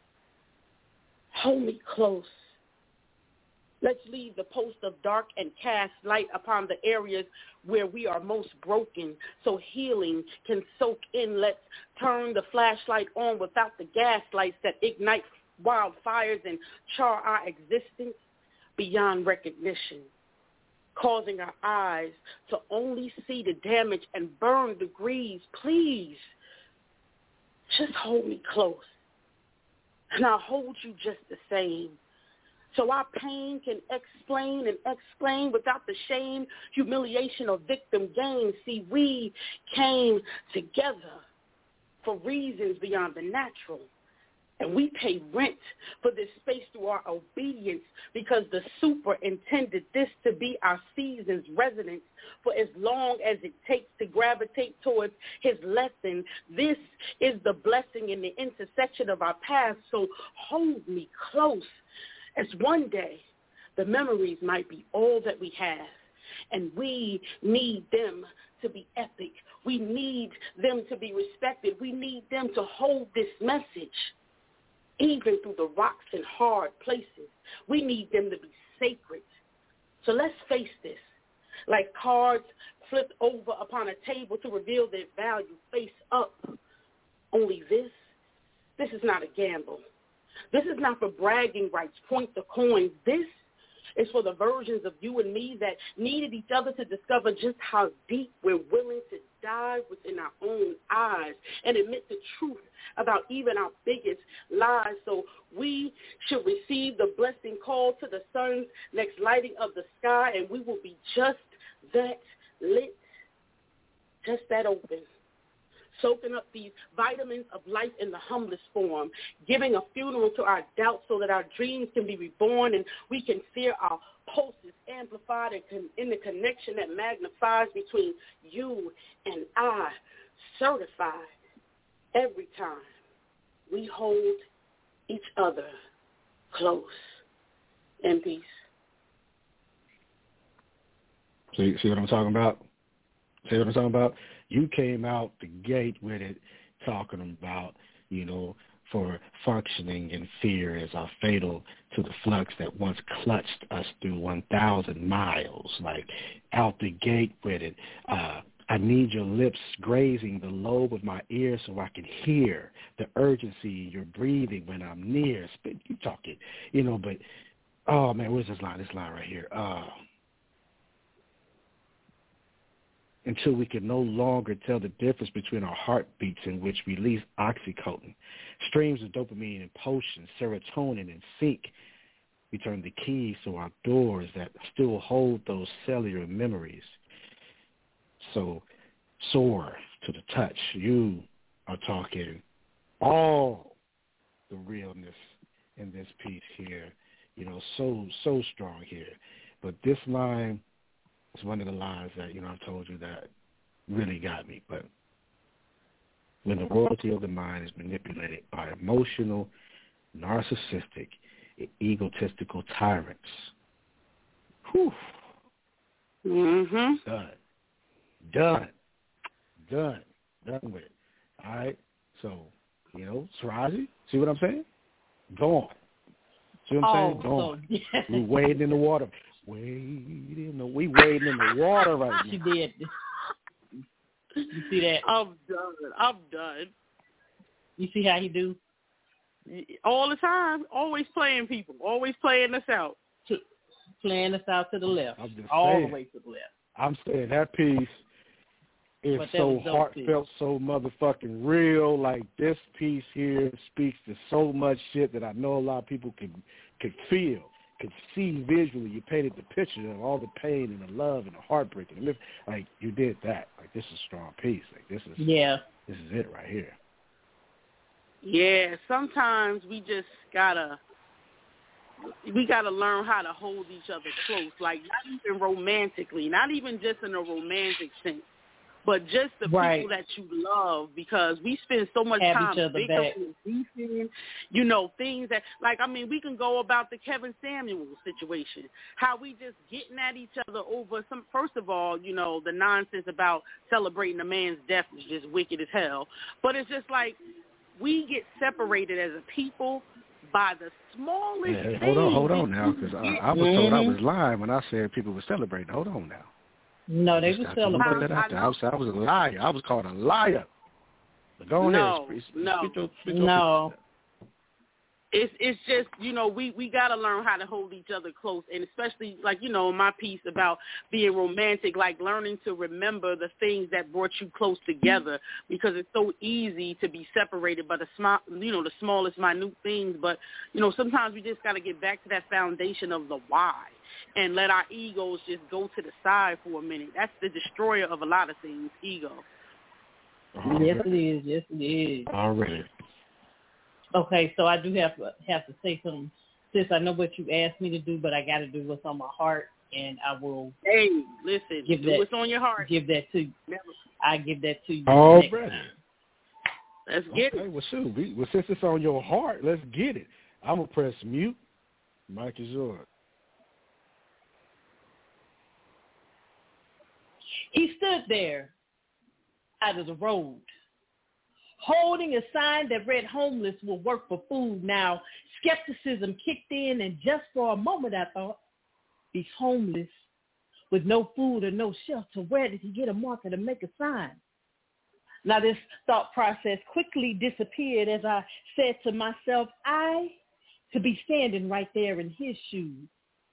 hold me close. Let's leave the post of dark and cast light upon the areas where we are most broken so healing can soak in. Let's turn the flashlight on without the gas lights that ignite wildfires and char our existence beyond recognition, causing our eyes to only see the damage and burn degrees. Please, just hold me close, and I'll hold you just the same. So our pain can explain and exclaim without the shame, humiliation, or victim gain. See, we came together for reasons beyond the natural. And we pay rent for this space through our obedience because the super intended this to be our season's residence for as long as it takes to gravitate towards his lesson. This is the blessing in the intersection of our paths, so hold me close, as one day the memories might be all that we have, and we need them to be epic. We need them to be respected. We need them to hold this message. Even through the rocks and hard places, we need them to be sacred. So let's face this, like cards flipped over upon a table to reveal their value face up. Only this is not a gamble. This is not for bragging rights, point the coins. This is for the versions of you and me that needed each other to discover just how deep we're willing to dive within our own eyes and admit the truth about even our biggest lies. So we should receive the blessing call to the sun's next lighting of the sky, and we will be just that lit, just that open, soaking up these vitamins of life in the humblest form, giving a funeral to our doubts so that our dreams can be reborn and we can feel our pulses amplified and in the connection that magnifies between you and I, certified every time we hold each other close. In peace. See what I'm talking about? See what I'm talking about? You came out the gate with it talking about, for functioning in fear as are fatal to the flux that once clutched us through 1,000 miles. Like, out the gate with it. I need your lips grazing the lobe of my ear so I can hear the urgency in your breathing when I'm near. You talking, but, oh, man, where's this line? This line right here. Until we can no longer tell the difference between our heartbeats in which release oxytocin, streams of dopamine and potions, serotonin and sync. We turn the keys to our doors that still hold those cellular memories. So soar to the touch. You are talking all the realness in this piece here, so strong here. But this line, it's one of the lines that, I've told you that really got me. But when the royalty of the mind is manipulated by emotional, narcissistic, egotistical tyrants, whew, done with it. All right? So, Sarazi, see what I'm saying? Gone. See what I'm saying? Gone. So, we wading in the water. We wading in the water right now. She did. You see that? I'm done. You see how he do? All the time. Always playing people. Always playing us out. Playing us out to the left. All the way to the left. I'm saying that piece is so heartfelt, so motherfucking real. Like, this piece here speaks to so much shit that I know a lot of people could feel, could see visually. You painted the picture of all the pain and the love and the heartbreak and the like, you did that. Like, this is a strong piece. Like, this is it right here. Yeah, sometimes we just gotta learn how to hold each other close, like not even romantically, not even just in a romantic sense, but just the Right. people that you love, because we spend so much Have time each other back. bickering, beefing, you know, things that, like, I mean, we can go about the Kevin Samuels situation, how we just getting at each other over some, first of all, you know, the nonsense about celebrating a man's death is just wicked as hell, but it's just like, we get separated as a people by the smallest Hey, thing. hold on now, because I was told I was lying when I said people were celebrating. Hold on now. No, they Just were got to put celebrating. that out there. I was a liar. I was called a liar. But go ahead. Speak your No. It's just, you know, we got to learn how to hold each other close, and especially, like, you know, my piece about being romantic, like learning to remember the things that brought you close together, because it's so easy to be separated by the smallest minute things. But, you know, sometimes we just got to get back to that foundation of the why and let our egos just go to the side for a minute. That's the destroyer of a lot of things, ego. Yes, it is. Yes, it is. Already. Okay, so I do have to say something. Sis, I know what you asked me to do, but I got to do what's on my heart, and I will. Hey, listen, give do that, what's on your heart. Give that to you. I give that to you. Already. Let's get it. Well, shoot. Well, since it's on your heart, let's get it. I'm going to press mute. Mike is yours. He stood there out of the road, holding a sign that read homeless will work for food. Now, skepticism kicked in, and just for a moment I thought, he's homeless with no food or no shelter. Where did he get a marker to make a sign? Now, this thought process quickly disappeared as I said to myself, I could be standing right there in his shoes.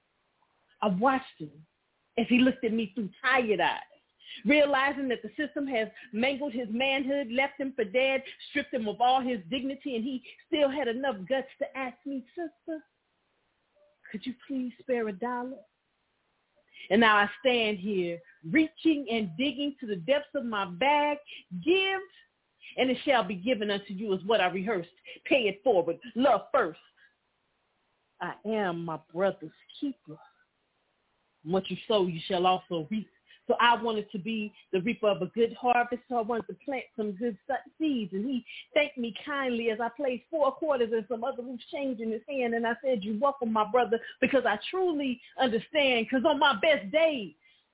I watched him as he looked at me through tired eyes, realizing that the system has mangled his manhood, left him for dead, stripped him of all his dignity, and he still had enough guts to ask me, sister, could you please spare $1? And now I stand here, reaching and digging to the depths of my bag. Give, and it shall be given unto you is what I rehearsed. Pay it forward. Love first. I am my brother's keeper. What you sow, you shall also reap. So I wanted to be the reaper of a good harvest, so I wanted to plant some good seeds. And he thanked me kindly as I placed 4 quarters and some other loose change in his hand. And I said, you're welcome, my brother, because I truly understand. Because on my best days,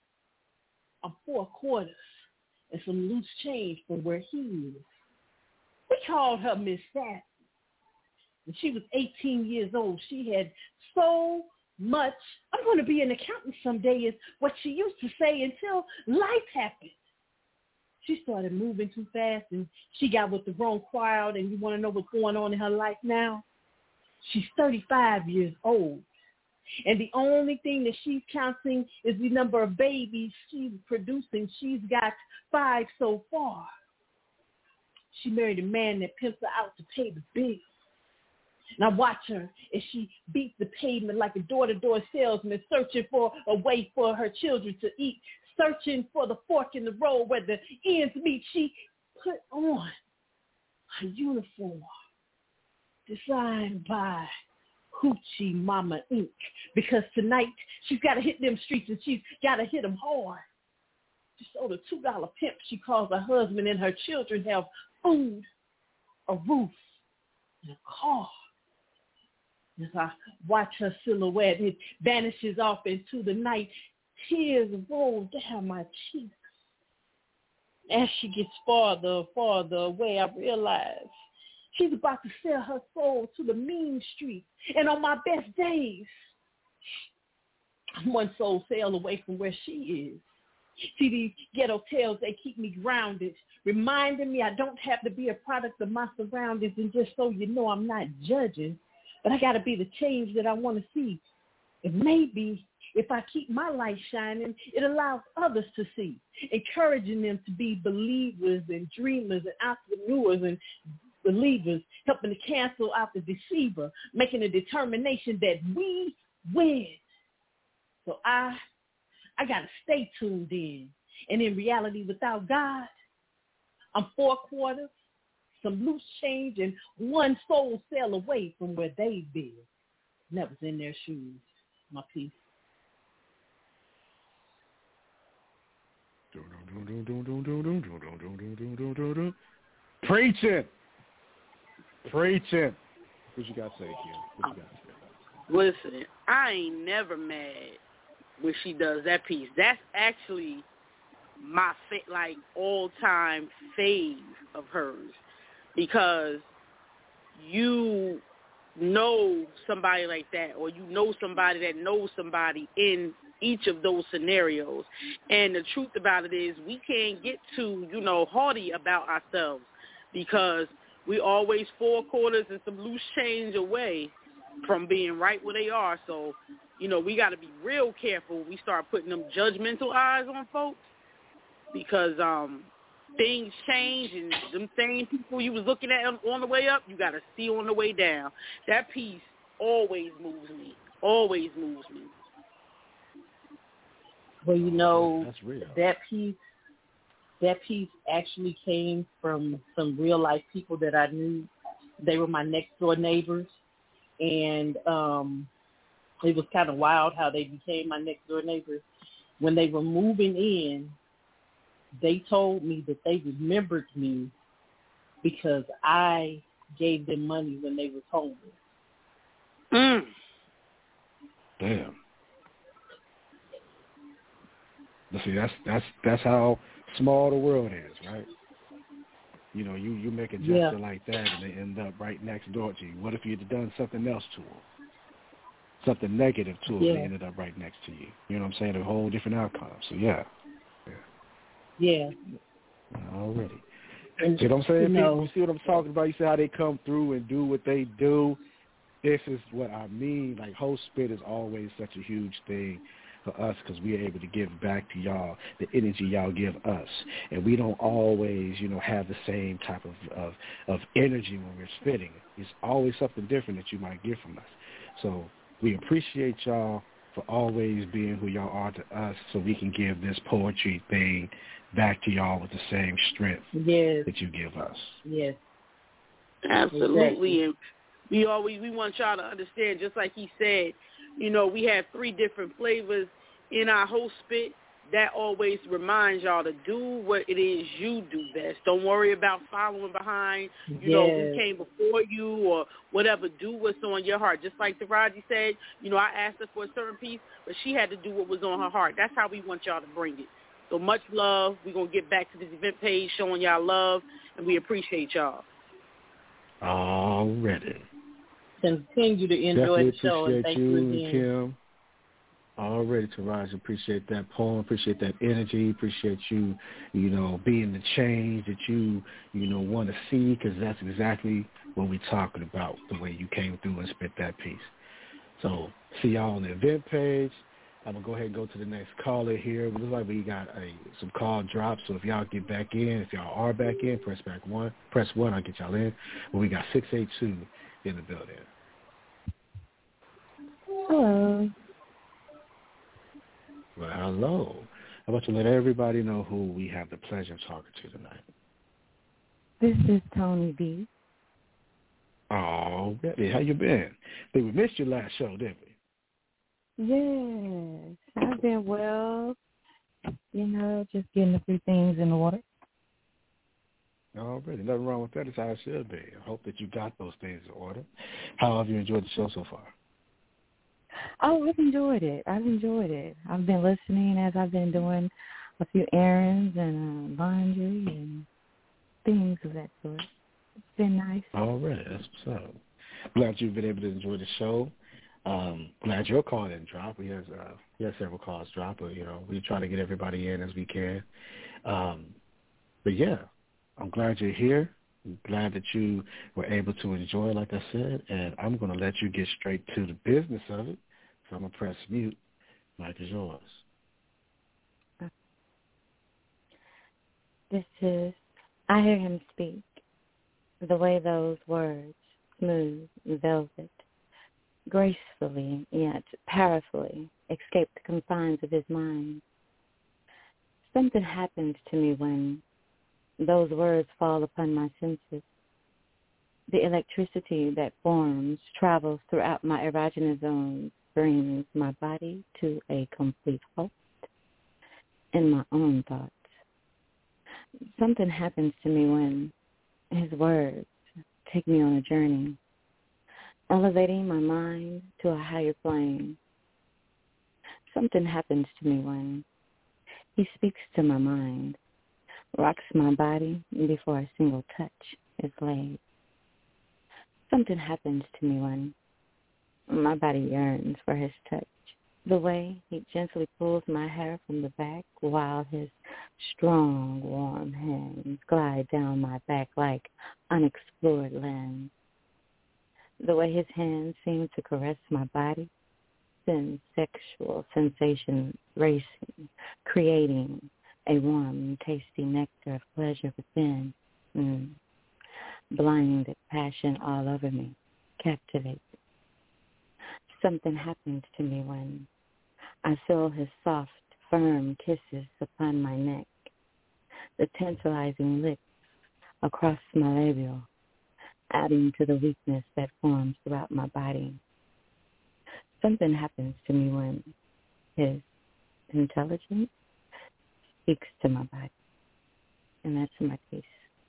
I'm 4 quarters and some loose change from where he is. We called her Miss Sassy. When she was 18 years old, she had so much. I'm going to be an accountant someday is what she used to say until life happened. She started moving too fast and she got with the wrong crowd, and you want to know what's going on in her life now? She's 35 years old. And the only thing that she's counting is the number of babies she's producing. She's got 5 so far. She married a man that pimps her out to pay the bills. And I watch her as she beats the pavement like a door-to-door salesman, searching for a way for her children to eat, searching for the fork in the road where the ends meet. She put on her uniform designed by Hoochie Mama Inc. Because tonight she's got to hit them streets and she's got to hit them hard. Just so the $2 pimp she calls her husband and her children have food, a roof, and a car. As I watch her silhouette, it vanishes off into the night. Tears roll down my cheeks. As she gets farther away, I realize she's about to sell her soul to the mean street. And on my best days, I'm one soul sail away from where she is. See, these ghetto tales, they keep me grounded, reminding me I don't have to be a product of my surroundings. And just so you know, I'm not judging, but I got to be the change that I want to see. And maybe if I keep my light shining, it allows others to see, encouraging them to be believers and dreamers and entrepreneurs and believers, helping to cancel out the deceiver, making a determination that we win. So I got to stay tuned in. And in reality, without God, I'm 4 quarters, some loose change, and one soul sail away from where they've been. And that was in their shoes. My piece. Preaching. What you got to say, Kim? What you got to say? Listen, I ain't never mad when she does that piece. That's actually my all-time fave of hers, because you know somebody like that, or you know somebody that knows somebody in each of those scenarios. And the truth about it is we can't get too, haughty about ourselves, because we always 4 quarters and some loose change away from being right where they are. So, we got to be real careful when we start putting them judgmental eyes on folks, because things change, and them same people you was looking at on the way up, you got to see on the way down. That piece always moves me. Well, that's real. that piece actually came from some real life people that I knew. They were my next door neighbors, and it was kind of wild how they became my next door neighbors. When they were moving in, they told me that they remembered me because I gave them money when they was homeless. Damn. See, that's how small the world is, right? You make a gesture like that, and they end up right next door to you. What if you'd have done something else to them? Something negative to them, they ended up right next to you. You know what I'm saying? A whole different outcome. So, yeah. Already. And, see what I'm saying? You see what I'm talking about? You see how they come through and do what they do? This is what I mean. Like, Host Spit is always such a huge thing for us, because we are able to give back to y'all the energy y'all give us. And we don't always, have the same type of energy when we're spitting. It's always something different that you might get from us. So we appreciate y'all for always being who y'all are to us, so we can give this poetry thing back to y'all with the same strength that you give us. Yes. Absolutely. And we want y'all to understand, just like he said, we have 3 different flavors in our Host Spit. That always reminds y'all to do what it is you do best. Don't worry about following behind, who came before you or whatever. Do what's on your heart. Just like Taraji said, I asked her for a certain piece, but she had to do what was on her heart. That's how we want y'all to bring it. So much love. We're going to get back to this event page showing y'all love, and we appreciate y'all. Already. Continue to enjoy the show, and thank you again. Kim. Already, Taraji, appreciate that poem, appreciate that energy, appreciate you, being the change that you want to see, because that's exactly what we're talking about, the way you came through and spit that piece. So, see y'all on the event page. I'm going to go ahead and go to the next caller here. It looks like we got some call drops, so if y'all get back in, if y'all are back in, press 1, I'll get y'all in. But we got 682 in the building. Hello. Well, hello. I want to let everybody know who we have the pleasure of talking to tonight. This is Tony B. Already. How you been? We missed your last show, didn't we? Yes. I've been well. Just getting a few things in order. Already. Nothing wrong with that. It's how it should be. I hope that you got those things in order. How have you enjoyed the show so far? Oh, I've enjoyed it. I've been listening as I've been doing a few errands and laundry and things of that sort. It's been nice. All right. That's what's up. Glad you've been able to enjoy the show. Glad your call didn't drop. We had several calls drop, but, we try to get everybody in as we can. But, yeah, I'm glad you're here. I'm glad that you were able to enjoy it, like I said, and I'm going to let you get straight to the business of it. So I'm going to press mute. Mic is yours. This is, I hear him speak, the way those words, smooth, velvet, gracefully yet powerfully, escape the confines of his mind. Something happens to me when those words fall upon my senses. The electricity that forms, travels throughout my erogenous zones, brings my body to a complete halt in my own thoughts. Something happens to me when His words take me on a journey, elevating my mind to a higher plane. Something happens to me when he speaks to my mind, rocks my body before a single touch is laid. Something happens to me when my body yearns for his touch. The way he gently pulls my hair from the back while his strong, warm hands glide down my back like unexplored lands. The way his hands seem to caress my body sends sexual sensation racing, creating a warm, tasty nectar of pleasure within. Blinded passion all over me, captivates. Something happens to me when I feel his soft, firm kisses upon my neck, the tantalizing lips across my labial, adding to the weakness that forms throughout my body. Something happens to me when his intelligence speaks to my body, and that's my piece.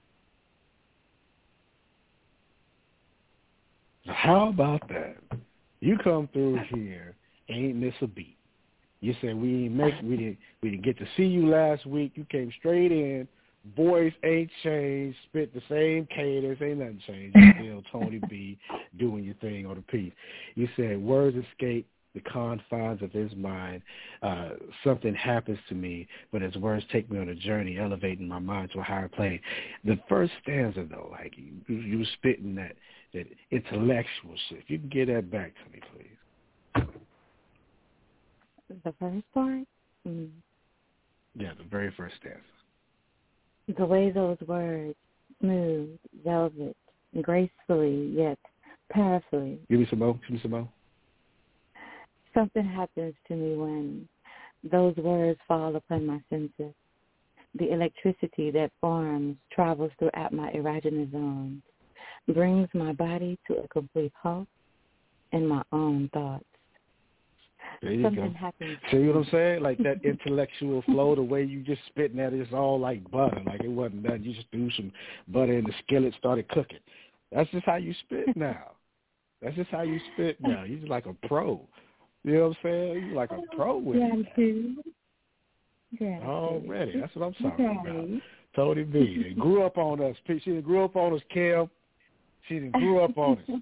How about that? You come through here, ain't miss a beat. You said we didn't get to see you last week. You came straight in. Voice ain't changed. Spit the same cadence. Ain't nothing changed. You still Tony B doing your thing on the piece. You said words escape the confines of his mind. Something happens to me, but his words take me on a journey, elevating my mind to a higher plane. The first stanza, though, like you were spitting that intellectual shit. If you can get that back to me, please. The first part? Yeah, the very first stanza. The way those words, smooth, velvet, gracefully, yet powerfully. Give me some more. Something happens to me when those words fall upon my senses. The electricity that forms travels throughout my erogenous zones, brings my body to a complete halt in my own thoughts. There you Something go. happens. See what I'm saying? Like that intellectual flow, the way you just spitting that, it's all like butter. Like it wasn't that. You just threw some butter in the skillet, started cooking. That's just how you spit now. That's just how you spit now. You're just like a pro. You know what I'm saying? You're like a pro with it. Already. That's what I'm talking about. Tony B. They grew up on us. She didn't grew up on us, Kim. She didn't grew up on us.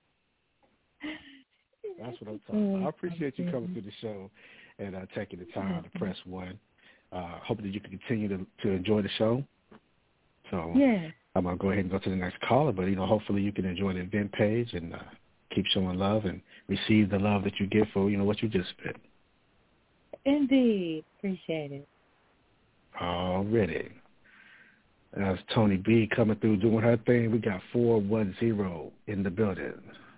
That's what I'm talking about. I appreciate you coming to the show and taking the time to press one. Hoping that you can continue to enjoy the show. So I'm going to go ahead and go to the next caller, but, hopefully you can enjoy the event page and keep showing love and receive the love that you get for, what you just spit. Indeed. Appreciate it. Already. That's Tony B coming through doing her thing. We got 410 in the building.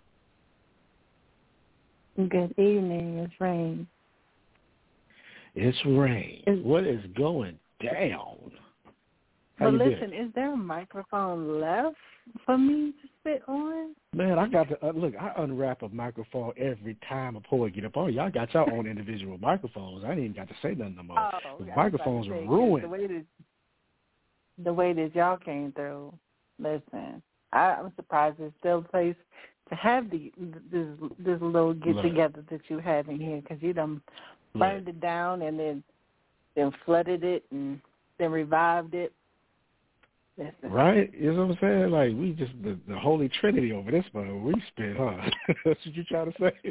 Good evening. It's Rain. It's Rain. What is going down? But listen, is there a microphone left for me to spit on? Man, I got to look. I unwrap a microphone every time a poet get up on. Y'all got y'all own individual microphones. I ain't even got to say nothing no more. The microphones are ruined. The way that y'all came through. Listen, I'm surprised there's still a place to have this little get together that you have in here, because you done burned it down and then flooded it and then revived it. Listen. Right? You know what I'm saying? Like, we just, the Holy Trinity over this one, we spit, huh? That's what you trying to say?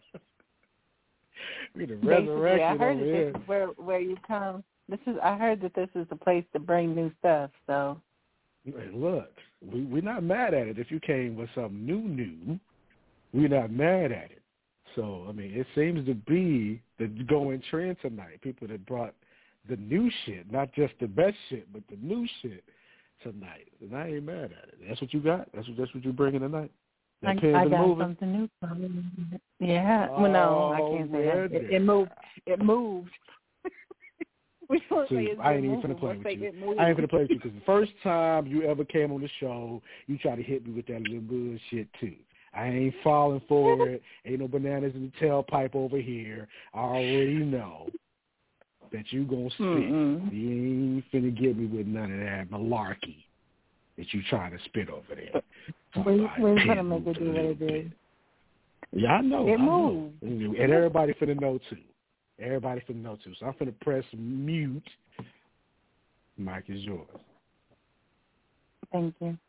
We the resurrection I heard over that here. This is where you come. I heard that this is the place to bring new stuff, so. Look, we're not mad at it. If you came with something new, we're not mad at it. So, I mean, it seems to be the going trend tonight. People that brought the new shit, not just the best shit, but the new shit tonight. And I ain't mad at it. That's what you got? That's what you bringing tonight? I got something new for me. Yeah. Well, no, I can't say that. It moved. It moved. See, I ain't even finna play with you. I ain't finna play with you because the first time you ever came on the show, you tried to hit me with that little bullshit too. I ain't falling for it. Ain't no bananas in the tailpipe over here. I already know that you gonna spit. You ain't finna get me with none of that malarkey. that you trying to spit over there. We're going to make it do what it did. Yeah, I know. It moved. moved. And everybody finna know, too. Everybody finna know, too. So I'm finna press mute. Mic is yours. Thank you.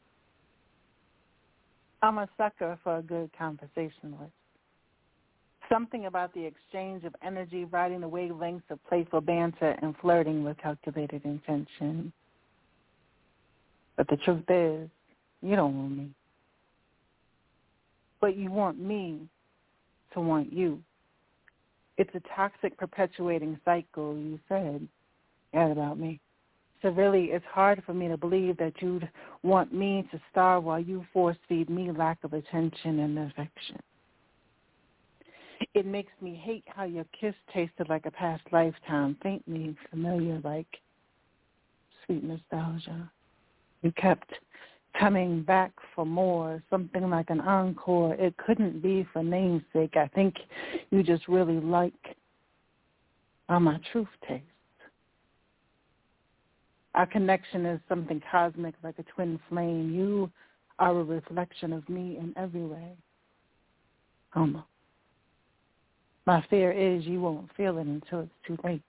I'm a sucker for a good conversationalist. Something about the exchange of energy, riding the wavelengths of playful banter and flirting with calculated intention. But the truth is, you don't want me. But you want me to want you. It's a toxic perpetuating cycle, you said, about me. So really, it's hard for me to believe that you'd want me to starve while you force-feed me lack of attention and affection. It makes me hate how your kiss tasted like a past lifetime, faintly familiar like sweet nostalgia. You kept coming back for more, something like an encore. It couldn't be for namesake. I think you just really like how my truth tastes. Our connection is something cosmic like a twin flame. You are a reflection of me in every way. Almost. My fear is you won't feel it until it's too late.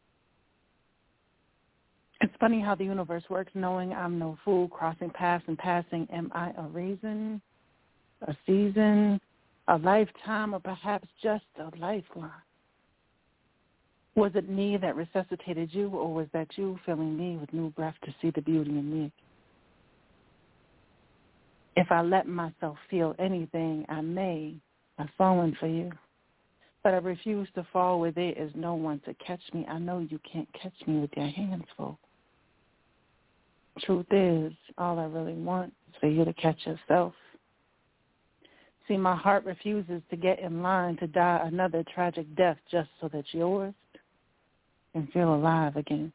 It's funny how the universe works, knowing I'm no fool, crossing paths and passing. Am I a reason, a season, a lifetime, or perhaps just a lifeline? Was it me that resuscitated you, or was that you filling me with new breath to see the beauty in me? If I let myself feel anything, I may have fallen for you. But I refuse to fall where there is no one to catch me. I know you can't catch me with your hands full. Truth is, all I really want is for you to catch yourself. See, my heart refuses to get in line to die another tragic death just so that yours can feel alive again.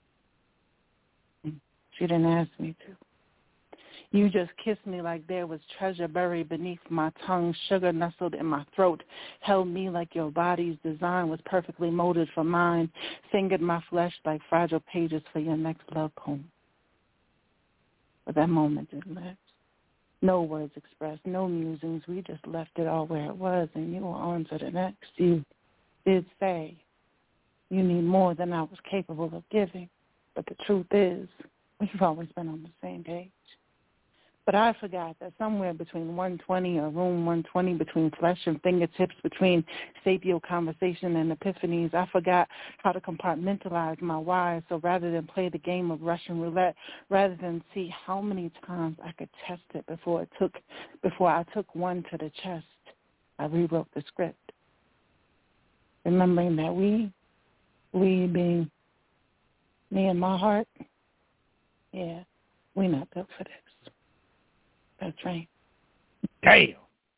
She didn't ask me to. You just kissed me like there was treasure buried beneath my tongue, sugar nestled in my throat, held me like your body's design was perfectly molded for mine, fingered my flesh like fragile pages for your next love poem. But that moment didn't last. No words expressed, no musings. We just left it all where it was, and you were on to the next. You did say you need more than I was capable of giving. But the truth is, we've always been on the same page. But I forgot that somewhere between 120 or room 120, between flesh and fingertips, between sapio conversation and epiphanies, I forgot how to compartmentalize my whys. So rather than play the game of Russian roulette, rather than see how many times I could test it before I took one to the chest, I rewrote the script. Remembering that we being me and my heart, yeah, we're not built for this. That's right. Damn.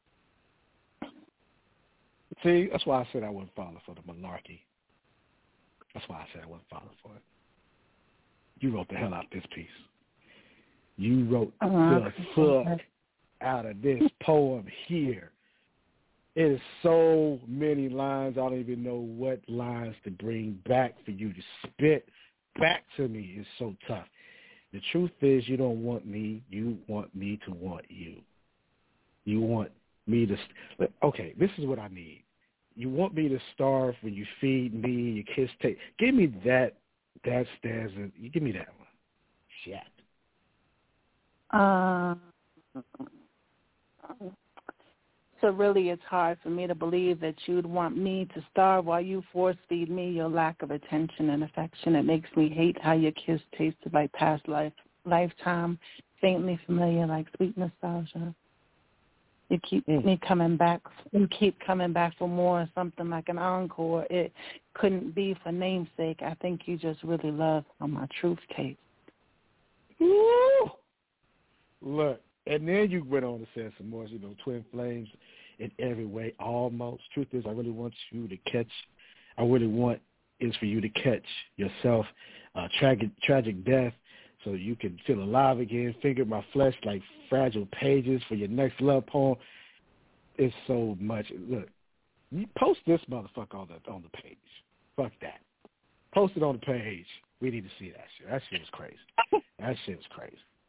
See, that's why I said I wasn't falling for the malarkey. That's why I said I wasn't falling for it. You wrote the hell out this piece. You wrote the fuck out of this poem here. It is so many lines, I don't even know what lines to bring back for you to spit back to me. It's so tough. The truth is, you don't want me. You want me to want you. You want me to... Okay, this is what I need. You want me to starve when you feed me, you kiss, take... Give me that stanza. You give me that one. Shit. So really it's hard for me to believe that you'd want me to starve while you force-feed me your lack of attention and affection. It makes me hate how your kiss tasted like past lifetime, faintly familiar like sweet nostalgia. You keep me coming back. You keep coming back for more, something like an encore. It couldn't be for namesake. I think you just really love how my truth tastes. Woo! Look. And then you went on to say some more, twin flames in every way, almost. Truth is, I really want you to catch, I really want is for you to catch yourself tragic death so you can feel alive again, finger my flesh like fragile pages for your next love poem. It's so much. Look, you post this motherfucker on the page. Fuck that. Post it on the page. We need to see that shit. That shit is crazy. That shit is crazy.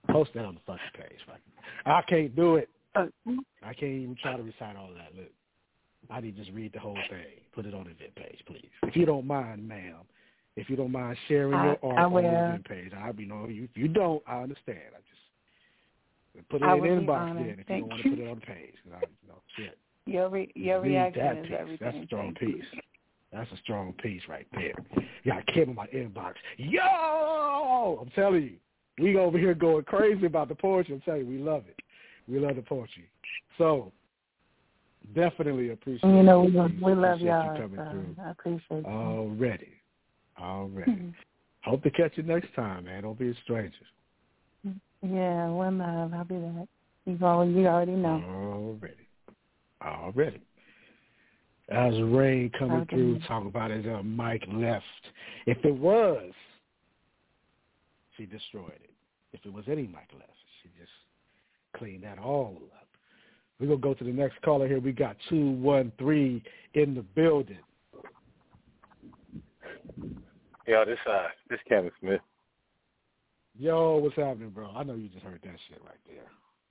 Post that on the fucking page. I can't do it. I can't even try to recite all that. Look, I need to just read the whole thing. Put it on the event page, please. If you don't mind, ma'am. If you don't mind sharing your art on the event page. If you don't, I understand. I just put it in the inbox then if you don't want to put it on the page. Shit. Your reaction is everything. That's a strong piece. That's a strong piece right there. You got Kim in my inbox. Yo! I'm telling you. We over here going crazy about the poetry. I'm telling you, we love it. We love the poetry. So, definitely appreciate we love you y'all. coming through. I appreciate you. Already. Hope to catch you next time, man. Don't be a stranger. Yeah, one love. I'll be back. You already know. Already. As Ray coming through, talking about his mic left. If it was, she destroyed it. If it was any mic left, she just cleaned that all up. We're going to go to the next caller here. We got 213 in the building. Yo, this Kevin Smith. Yo, what's happening, bro? I know you just heard that shit right there.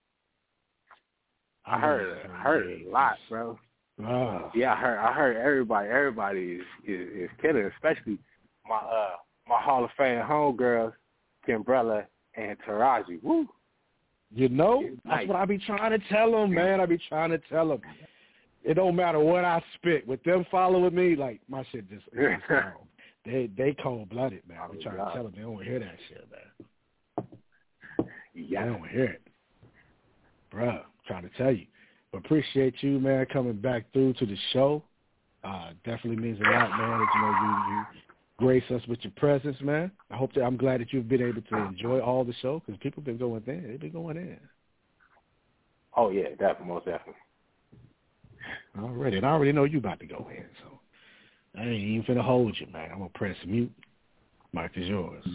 I heard it a lot, bro. Yeah, I heard everybody is killing, especially my Hall of Fame homegirls, Kimbrella and Taraji. Woo. You know, that's what I be trying to tell them, man. I be trying to tell them. It don't matter what I spit. With them following me, like, my shit just they cold-blooded, man. I be trying to tell them they don't want to hear that shit, man. Yeah. They don't want to hear it. Bruh, I'm trying to tell you. But appreciate you, man, coming back through to the show. Definitely means a lot, man, that you grace us with your presence, man. I'm glad that you've been able to enjoy all the show because people been going in. They've been going in. Oh, yeah, most definitely. Already. And I already know you about to go in, so I ain't even finna hold you, man. I'm going to press mute. Mic is yours.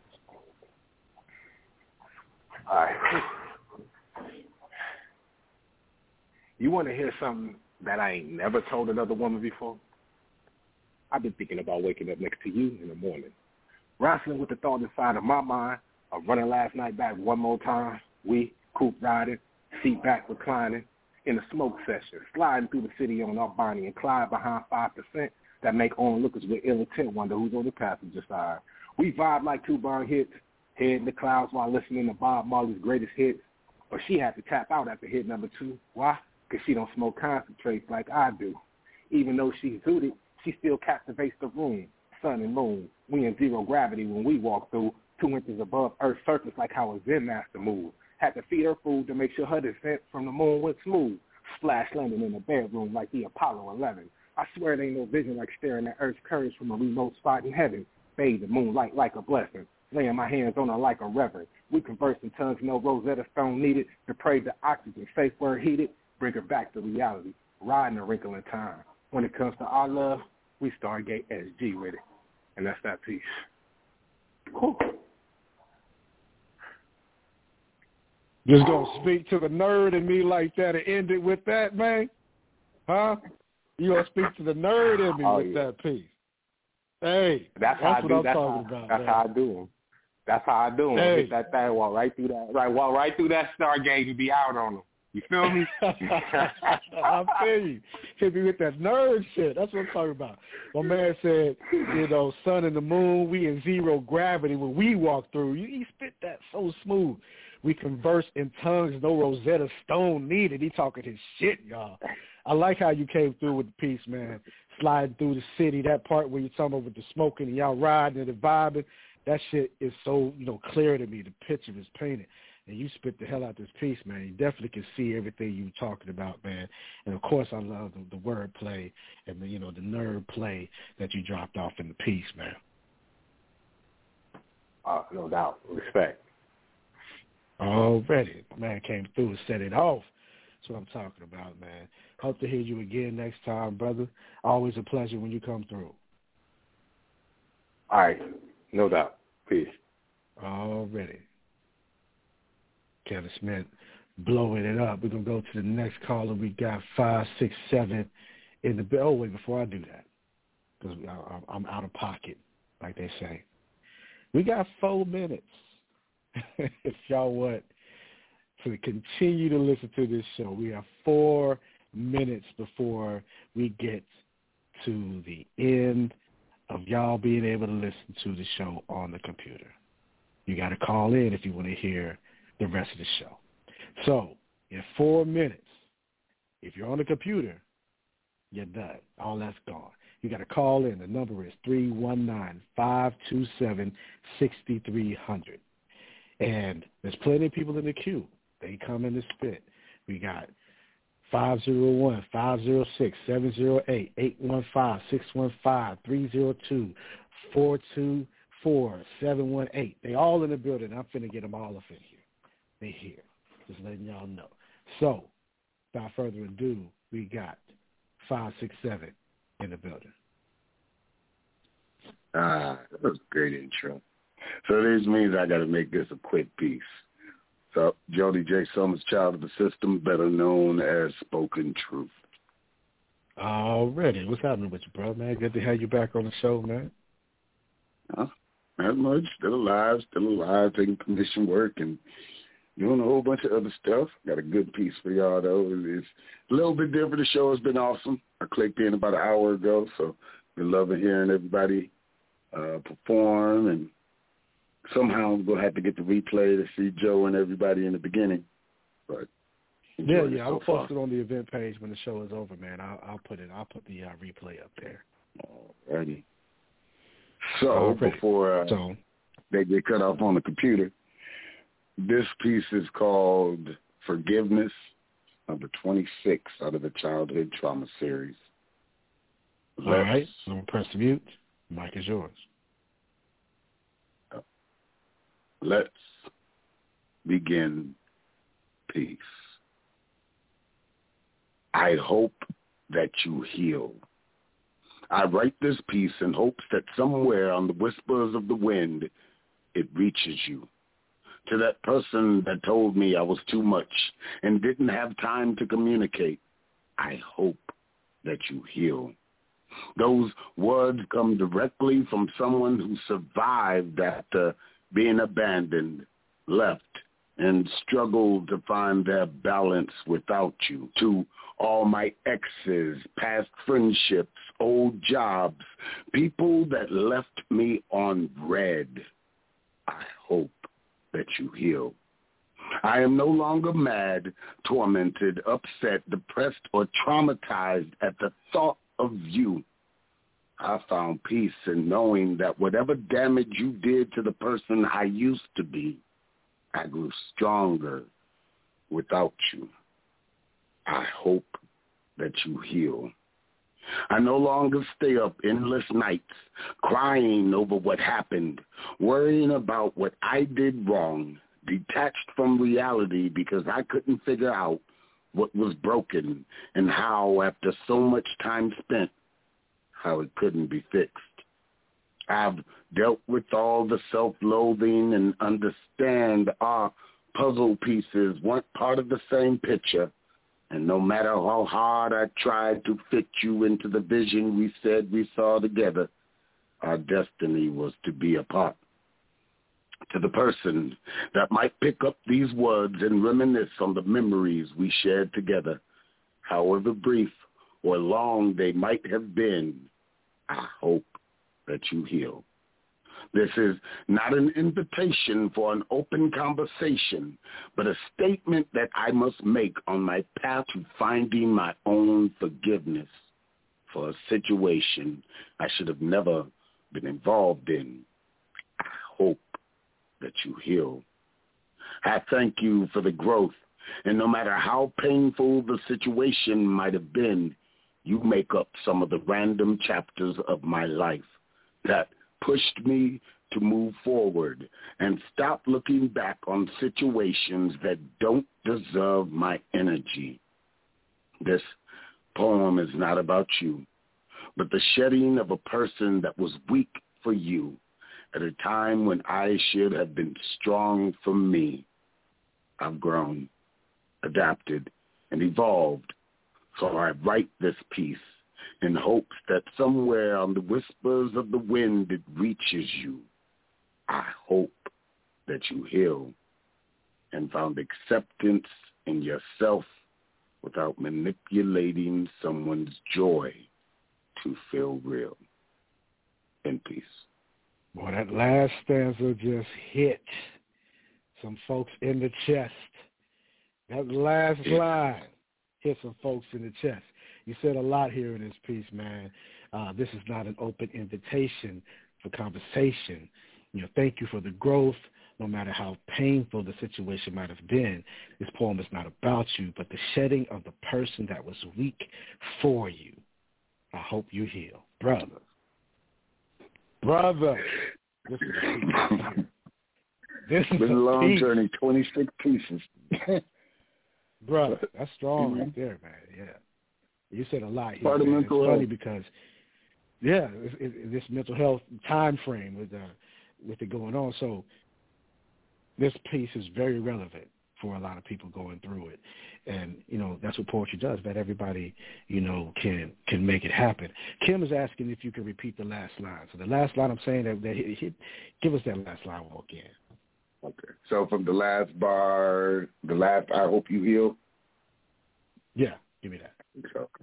All right. You want to hear something that I ain't never told another woman before? I've been thinking about waking up next to you in the morning, wrestling with the thought inside of my mind of running last night back one more time. We, coupe riding, seat back reclining, in a smoke session, sliding through the city on our Bonnie and Clyde behind 5% that make onlookers with ill intent wonder who's on the passenger side. We vibe like two burn hits, head in the clouds while listening to Bob Marley's greatest hits. But she had to tap out after hit number 2. Why? Because she don't smoke concentrates like I do. Even though she's zooted, she still captivates the room. Sun and moon, we in zero gravity when we walk through, 2 inches above Earth's surface like how a Zen master moved. Had to feed her food to make sure her descent from the moon went smooth. Splash landing in the bedroom like the Apollo 11. I swear it ain't no vision like staring at Earth's curves from a remote spot in heaven. Bathe the moonlight like a blessing. Laying my hands on her like a reverend. We converse in tongues, no Rosetta Stone needed. Depraved the oxygen, safe where heated. Bring her back to reality. Riding a wrinkle in time. When it comes to our love, we Stargate SG with it. And that's that piece. Whew. Just gonna speak to the nerd in me like that and end it with that, man? Huh? You gonna speak to the nerd in me with that piece? Hey, that's what I'm talking about. That's how I do them. That's how I do them. Hey. Hit that thing, walk right through that Stargate and be out on them. You feel me? I feel you. Hit me with that nerd shit. That's what I'm talking about. My man said, sun and the moon, we in zero gravity when we walk through. He spit that so smooth. We converse in tongues, no Rosetta Stone needed. He talking his shit, y'all. I like how you came through with the piece, man. Sliding through the city, that part where you're talking about with the smoking and y'all riding and the vibing, that shit is so, clear to me. The picture is painted. And you spit the hell out this piece, man. You definitely can see everything you were talking about, man. And, of course, I love the word play and, the nerd play that you dropped off in the piece, man. No doubt. Respect. Already. Man came through and set it off. That's what I'm talking about, man. Hope to hear you again next time, brother. Always a pleasure when you come through. All right. No doubt. Peace. Already. Kevin Smith blowing it up. We're going to go to the next caller. We got 567 in the bill. Oh, wait, before I do that, because I'm out of pocket, like they say. We got 4 minutes if y'all want to continue to listen to this show, we have 4 minutes before we get to the end of y'all being able to listen to the show on the computer. You got to call in if you want to hear the rest of the show. So, in 4 minutes, if you're on the computer, you're done. All that's gone. You got to call in. The number is 319-527-6300. And there's plenty of people in the queue. They come in to spit. We got 501, 506, 708, 815, 615, 302, 424, 718. They all in the building. I'm finna get them all up in here. They here. Just letting y'all know. So, without further ado, we got 567 in the building. That was a great intro. So this means I got to make this a quick piece. So, Jody J. Summers, child of the system, better known as Spoken Truth. Already. What's happening with you, bro, man? Good to have you back on the show, man. Not much. Still alive, taking commission work and doing a whole bunch of other stuff. Got a good piece for y'all, though. It's a little bit different. The show has been awesome. I clicked in about an hour ago, so been loving hearing everybody perform, and somehow I'm going to have to get the replay to see Joe and everybody in the beginning. But yeah, I'll post it on the event page when the show is over, man. I'll put the replay up there. Alrighty. So before they get cut off on the computer, this piece is called Forgiveness, number 26 out of the Childhood Trauma series. All right, so we'll press mute. Mic is yours. Let's begin peace. I hope that you heal. I write this piece in hopes that somewhere on the whispers of the wind, it reaches you. To that person that told me I was too much and didn't have time to communicate, I hope that you heal. Those words come directly from someone who survived after being abandoned, left, and struggled to find their balance without you. To all my exes, past friendships, old jobs, people that left me on red, I hope that you heal. I am no longer mad, tormented, upset, depressed, or traumatized at the thought of you. I found peace in knowing that whatever damage you did to the person I used to be, I grew stronger without you. I hope that you heal. I no longer stay up endless nights crying over what happened, worrying about what I did wrong, detached from reality because I couldn't figure out what was broken and how, after so much time spent, how it couldn't be fixed. I've dealt with all the self-loathing and understand our puzzle pieces weren't part of the same picture. And no matter how hard I tried to fit you into the vision we said we saw together, our destiny was to be apart. To the person that might pick up these words and reminisce on the memories we shared together, however brief or long they might have been, I hope that you heal. This is not an invitation for an open conversation, but a statement that I must make on my path to finding my own forgiveness for a situation I should have never been involved in. I hope that you heal. I thank you for the growth, and no matter how painful the situation might have been, you make up some of the random chapters of my life that pushed me to move forward and stop looking back on situations that don't deserve my energy. This poem is not about you, but the shedding of a person that was weak for you at a time when I should have been strong for me. I've grown, adapted, and evolved. So I write this piece in hopes that somewhere on the whispers of the wind it reaches you. I hope that you heal and found acceptance in yourself without manipulating someone's joy to feel real. In peace. Boy, that last stanza just hit some folks in the chest. That last line hit some folks in the chest. You said a lot here in this piece, man. This is not an open invitation for conversation. Thank you for the growth. No matter how painful the situation might have been, this poem is not about you, but the shedding of the person that was weak for you. I hope you heal. Brother, this is a piece. This is been a long journey, 26 pieces. Brother, that's strong right there, man. Yeah. You said a lot here. Part of mental it's funny health. Because, this mental health time frame with it going on. So this piece is very relevant for a lot of people going through it. And, that's what poetry does, that everybody, can make it happen. Kim is asking if you can repeat the last line. So the last line I'm saying, that give us that last line again. Okay. So from the last bar, I hope you heal? Yeah, give me that. Okay.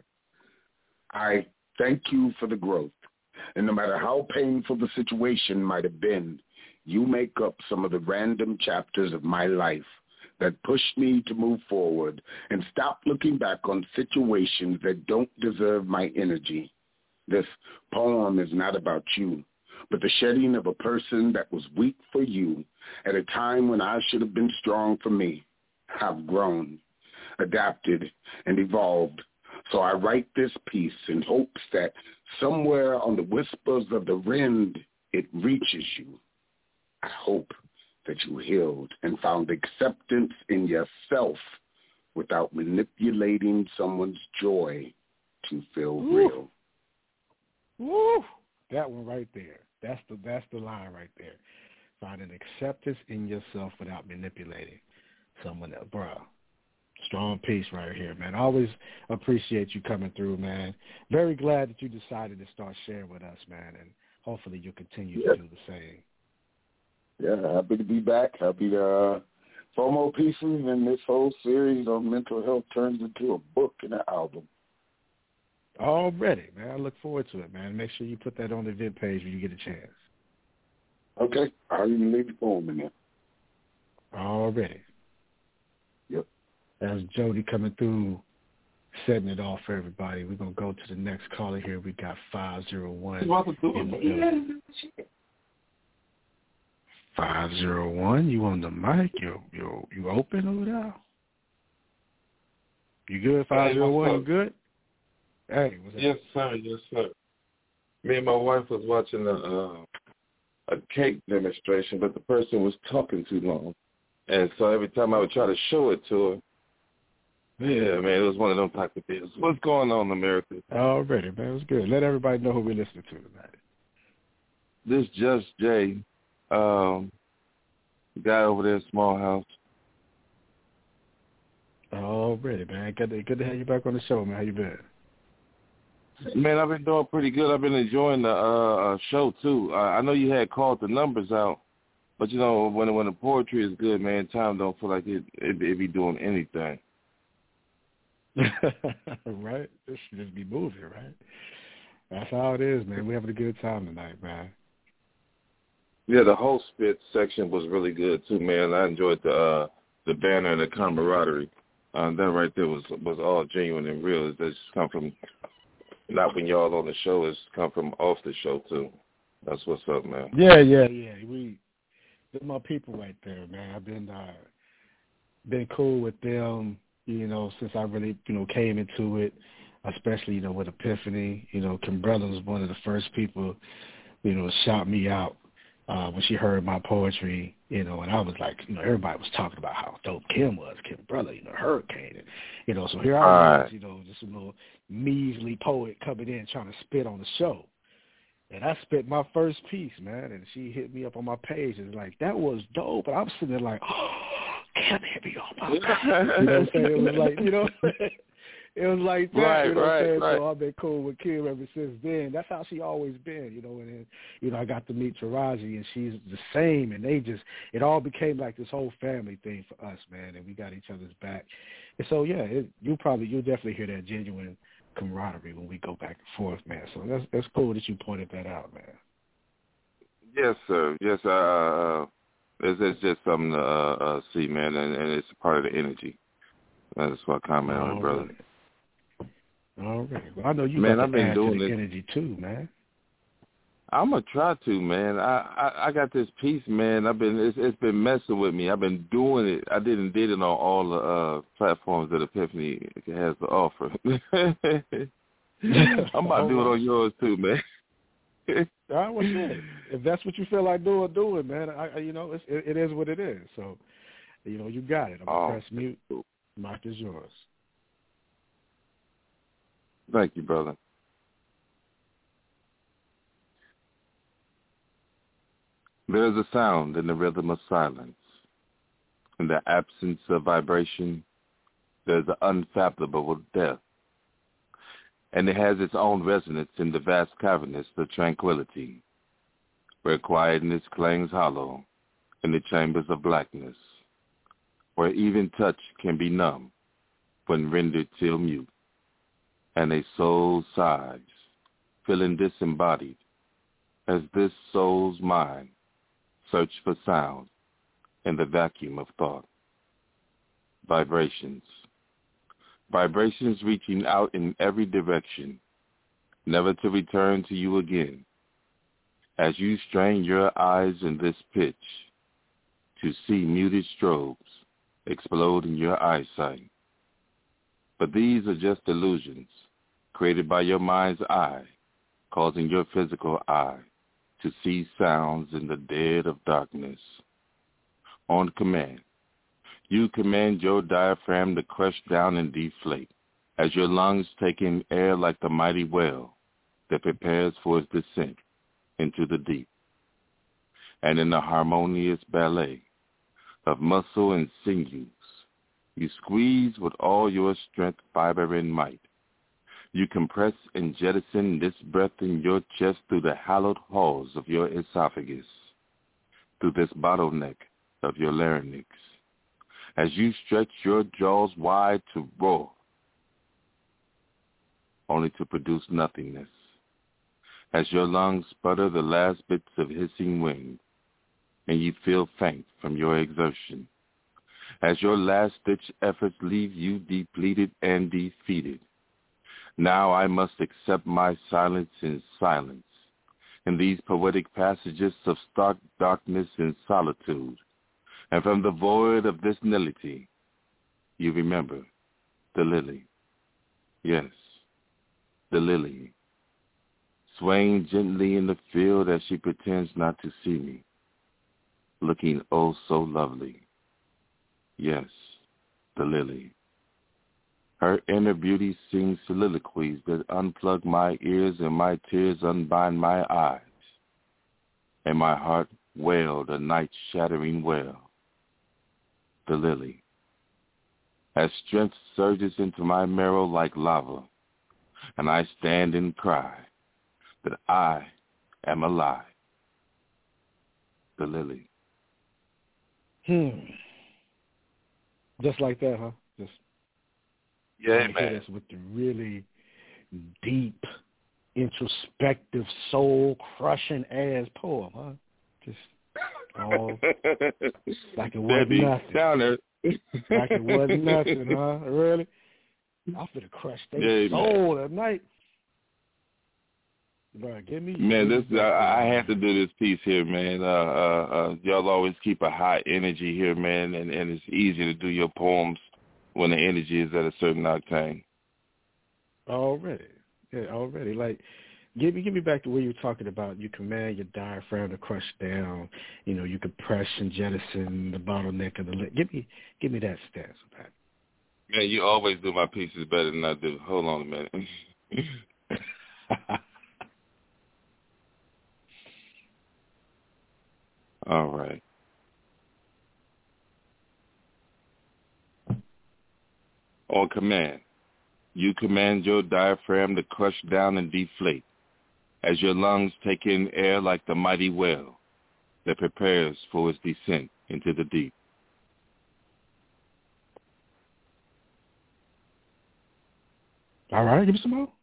I thank you for the growth. And no matter how painful the situation might have been, you make up some of the random chapters of my life that pushed me to move forward and stop looking back on situations that don't deserve my energy. This poem is not about you, but the shedding of a person that was weak for you at a time when I should have been strong for me. I've grown, adapted, and evolved. So I write this piece in hopes that somewhere on the whispers of the wind, it reaches you. I hope that you healed and found acceptance in yourself without manipulating someone's joy to feel real. Woo! That one right there. That's the line right there. Finding acceptance in yourself without manipulating someone else. Bruh. Strong piece right here, man. I always appreciate you coming through, man. Very glad that you decided to start sharing with us, man, and hopefully you'll continue to do the same. Yeah, happy to be back. Happy to 4 more pieces, and this whole series on mental health turns into a book and an album. Already, man. I look forward to it, man. Make sure you put that on the event page when you get a chance. Okay. I'll even leave the poem in there. Already. Yep. That's Jody coming through, setting it off for everybody. We're going to go to the next caller here. We got 501. 501, you on the mic? You open over there? You good, 501? You good? Hey, what's up? Yes, sir. Me and my wife was watching a cake demonstration, but the person was talking too long. And so every time I would try to show it to her, yeah, man, it was one of them type of deals. What's going on in America? Already, man. It was good. Let everybody know who we're listening to tonight. This Just Jay, the guy over there, Small House. Already, man. Good to have you back on the show, man. How you been? Man, I've been doing pretty good. I've been enjoying the show, too. I know you had called the numbers out, but, when the poetry is good, man, time don't feel like it be doing anything. Right? This should just be moving, right? That's how it is, man. We're having a good time tonight, man. Yeah, the whole spit section was really good, too, man. I enjoyed the banner and the camaraderie. That right there was all genuine and real. It just come from, not when y'all on the show, it's come from off the show, too. That's what's up, man. Yeah. They're my people right there, man. I've been cool with them, since I really, came into it, especially, with Epiphany. Kimbrella was one of the first people, shout me out when she heard my poetry, and I was like, everybody was talking about how dope Kim was, Kimbrella, Hurricane. And, so here I was, just a little measly poet coming in trying to spit on the show. And I spit my first piece, man, and she hit me up on my page and was like, that was dope. And I was sitting there like, oh, Kim hit me on my page. You know what I'm saying? It was like, It was like that, you know what I'm saying? Right. So I've been cool with Kim ever since then. That's how she always been, you know. And then, you know, I got to meet Taraji, and she's the same. And it all became like this whole family thing for us, man. And we got each other's back. And so, yeah, you'll definitely hear that genuine camaraderie when we go back and forth, man. So that's cool that you pointed that out, man. Yes, sir. Yes, it's just something to see, man, and it's a part of the energy. That's my comment on it, brother. All right. Well, I know you man, got I've to been add doing to the this. energy too, man. I'm gonna try to, man. I got this piece, man. It's been messing with me. I've been doing it. I did it on all the platforms that Epiphany has to offer. I'm about to do it on yours too, man. All right, well, shit. If that's what you feel like doing, do it, man. You know, it is what it is. So, you know, you got it. I'm gonna press mute. Mic is yours. Thank you, brother. There is a sound in the rhythm of silence. In the absence of vibration, there is an unfathomable depth. And it has its own resonance in the vast cavernous of tranquility, where quietness clangs hollow in the chambers of blackness, where even touch can be numb when rendered till mute, and a soul sighs, feeling disembodied, as this soul's mind search for sound in the vacuum of thought. Vibrations reaching out in every direction, never to return to you again, as you strain your eyes in this pitch to see muted strobes explode in your eyesight. But these are just illusions created by your mind's eye, causing your physical eye to see sounds in the dead of darkness. On command, you command your diaphragm to crush down and deflate as your lungs take in air like the mighty whale that prepares for its descent into the deep. And in the harmonious ballet of muscle and sinews, you squeeze with all your strength, fiber, and might. You compress and jettison this breath in your chest through the hallowed halls of your esophagus, through this bottleneck of your larynx, as you stretch your jaws wide to roar, only to produce nothingness, as your lungs sputter the last bits of hissing wind, and you feel faint from your exertion, as your last-ditch efforts leave you depleted and defeated. Now I must accept my silence in silence, in these poetic passages of stark darkness and solitude. And from the void of this nullity, you remember the lily. Yes, the lily, swaying gently in the field as she pretends not to see me, looking oh so lovely. Yes, the lily. Her inner beauty sings soliloquies that unplug my ears and my tears unbind my eyes. And my heart wailed a night-shattering wail. The lily. As strength surges into my marrow like lava, and I stand and cry that I am alive. The lily. Just like that, huh? Just yeah, man. Hit us with the really deep, introspective, soul-crushing ass poem, huh? Just all like it wasn't nothing. Downer. Like it wasn't nothing, huh? Really? I'm finna crush their soul at night. Bro, give me. Man, I have to do this piece here, man. Y'all always keep a high energy here, man, and it's easy to do your poems when the energy is at a certain octane. Already. Like, give me back to where you were talking about. You command your diaphragm to crush down. You know, you compress and jettison the bottleneck of the lip. Give me that stance back. Man, you always do my pieces better than I do. Hold on a minute. All right. On command, You command your diaphragm to crush down and deflate as your lungs take in air like the mighty whale that prepares for its descent into the deep. All right, give me some more.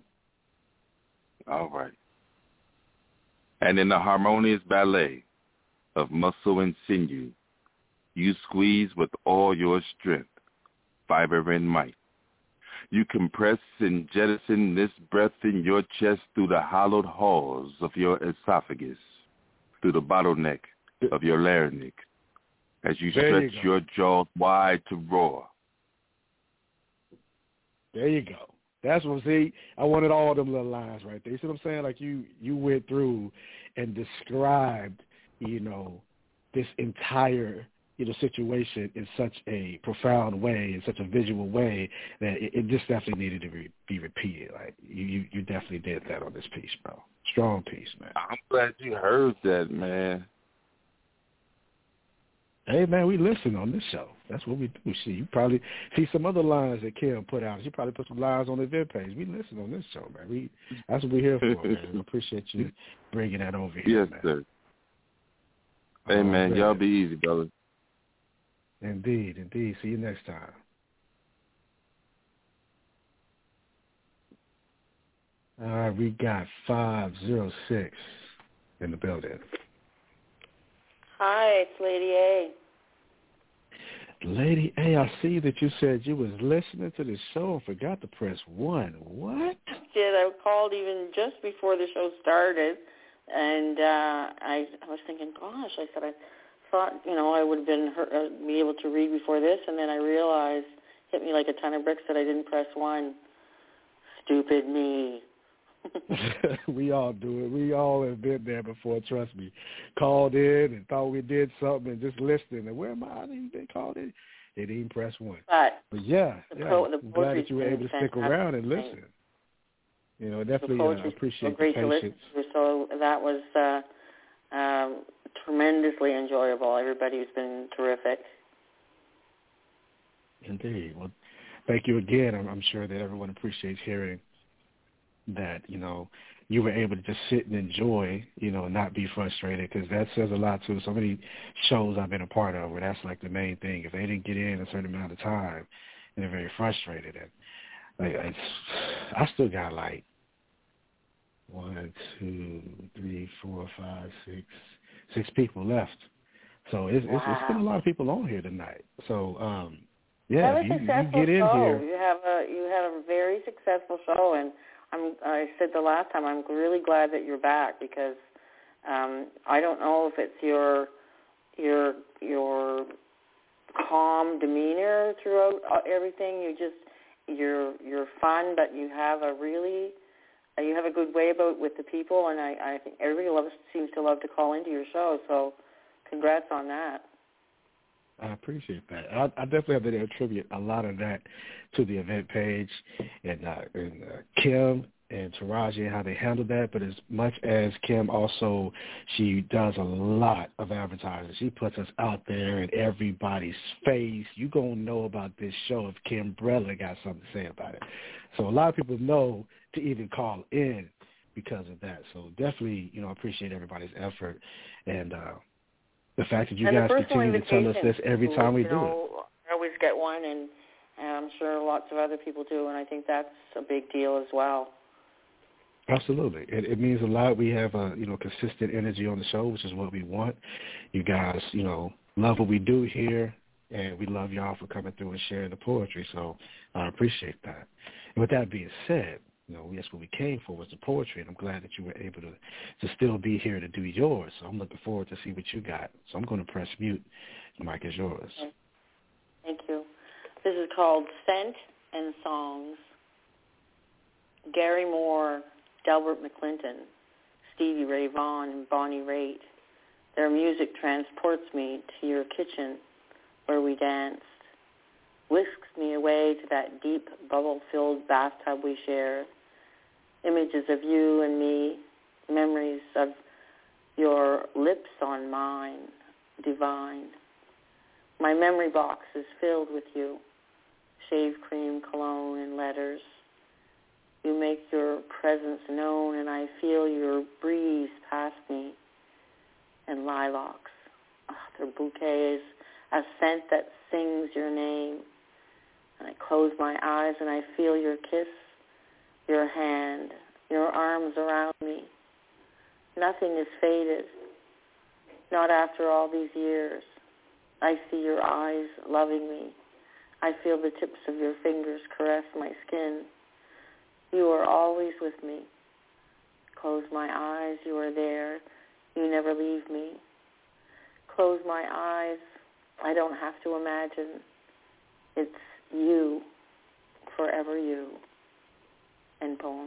All right. And in the harmonious ballet of muscle and sinew, you squeeze with all your strength, fiber and might. You compress and jettison this breath in your chest through the hollowed halls of your esophagus, through the bottleneck of your larynx, as you stretch your jaw wide to roar. There you go. That's what I wanted all them little lines right there. You see what I'm saying? Like you went through and described, this entire, situation in such a profound way, in such a visual way that it just definitely needed to be repeated. Like you definitely did that on this piece, bro. Strong piece, man. I'm glad you heard that, man. Hey, man, we listen on this show. That's what we do. See, you probably see some other lines that Kim put out. She probably put some lines on the event page. We listen on this show, man. That's what we're here for, man. We appreciate you bringing that over here, yes, man. Sir. Hey, man, man, y'all be easy, brother. Indeed. See you next time. All right, we got 506 in the building. Hi, it's Lady A. Lady A, I see that you said you was listening to the show and forgot to press 1. What? I called even just before the show started, and I was thinking, gosh, I said I thought, I would have been be able to read before this, and then I realized, hit me like a ton of bricks that I didn't press 1. Stupid me. We all do it. We all have been there before, trust me. Called in and thought we did something and just listened. And where am I? They called in. They didn't press 1. But yeah, I'm glad that you were able to stick around and listen. Definitely appreciate the patience. So that was tremendously enjoyable. Everybody's been terrific. Indeed. Well, thank you again. I'm sure that everyone appreciates hearing that, you were able to just sit and enjoy, not be frustrated, because that says a lot too. So many shows I've been a part of where that's like the main thing. If they didn't get in a certain amount of time, they're very frustrated. And I still got like 1, 2, 3, 4, 5, 6 people left. So it's been a lot of people on here tonight. So yeah, if you get in here, you have a very successful show, and I said the last time, I'm really glad that you're back, because I don't know if it's your calm demeanor throughout everything. You're fun, but you have a good way about with the people, and I think everybody seems to love to call into your show. So, congrats on that. I appreciate that. I definitely have to attribute a lot of that to the event page and Kim and Taraji and how they handle that. But as much as Kim also, she does a lot of advertising. She puts us out there in everybody's face. You going to know about this show if Kimbrella got something to say about it. So a lot of people know to even call in because of that. So definitely, I appreciate everybody's effort. And the fact that you guys continue to tell us this every time we do it. I always get one, and I'm sure lots of other people do, and I think that's a big deal as well. Absolutely. It means a lot. We have consistent energy on the show, which is what we want. You guys, love what we do here, and we love y'all for coming through and sharing the poetry. So I appreciate that. And with that being said, that's what we came for, was the poetry, and I'm glad that you were able to still be here to do yours. So I'm looking forward to see what you got. So I'm going to press mute. The mic is yours. Thank you. This is called Scent and Songs. Gary Moore, Delbert McClinton, Stevie Ray Vaughan, and Bonnie Raitt. Their music transports me to your kitchen where we danced, whisks me away to that deep, bubble-filled bathtub we shared. Images of you and me, memories of your lips on mine, divine. My memory box is filled with you, shave cream, cologne, and letters. You make your presence known, and I feel your breeze past me, and lilacs. Oh, their bouquet is a scent that sings your name. And I close my eyes, and I feel your kiss, your hand, your arms around me. Nothing is faded, not after all these years. I see your eyes loving me. I feel the tips of your fingers caress my skin. You are always with me. Close my eyes, you are there. You never leave me. Close my eyes, I don't have to imagine. It's you, forever you. End poem.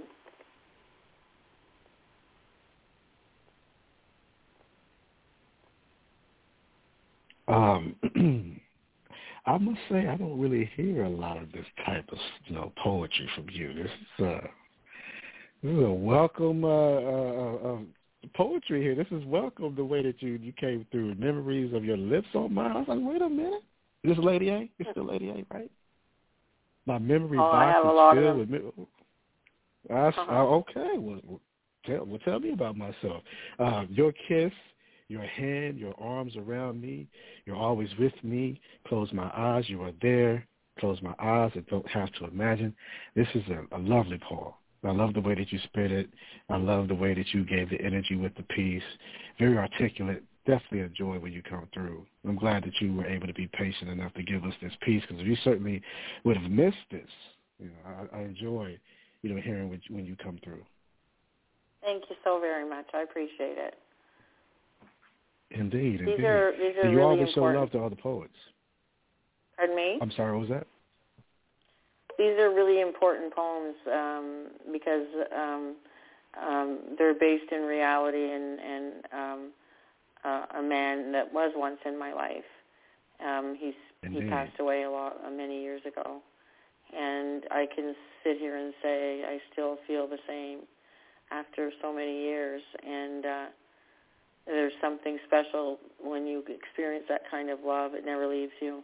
I must say I don't really hear a lot of this type of poetry from you. This is a welcome poetry here. This is welcome the way that you came through. Memories of your lips on mine. I was like, wait a minute. This Lady A? It's still Lady A, right? My memory box is filled with okay. Well, tell me about myself. Your kiss, your hand, your arms around me. You're always with me. Close my eyes. You are there. Close my eyes. I don't have to imagine. This is a lovely poem. I love the way that you spit it. I love the way that you gave the energy with the piece. Very articulate. Definitely enjoy when you come through. I'm glad that you were able to be patient enough to give us this piece, because you certainly would have missed this. I enjoy, hearing when you come through. Thank you so very much. I appreciate it. Indeed. These are you really always important. show love to other poets. Pardon me? I'm sorry, what was that? These are really important poems because they're based in reality and a man that was once in my life. He passed away many years ago, and I can sit here and say I still feel the same after so many years. And there's something special when you experience that kind of love. It never leaves you.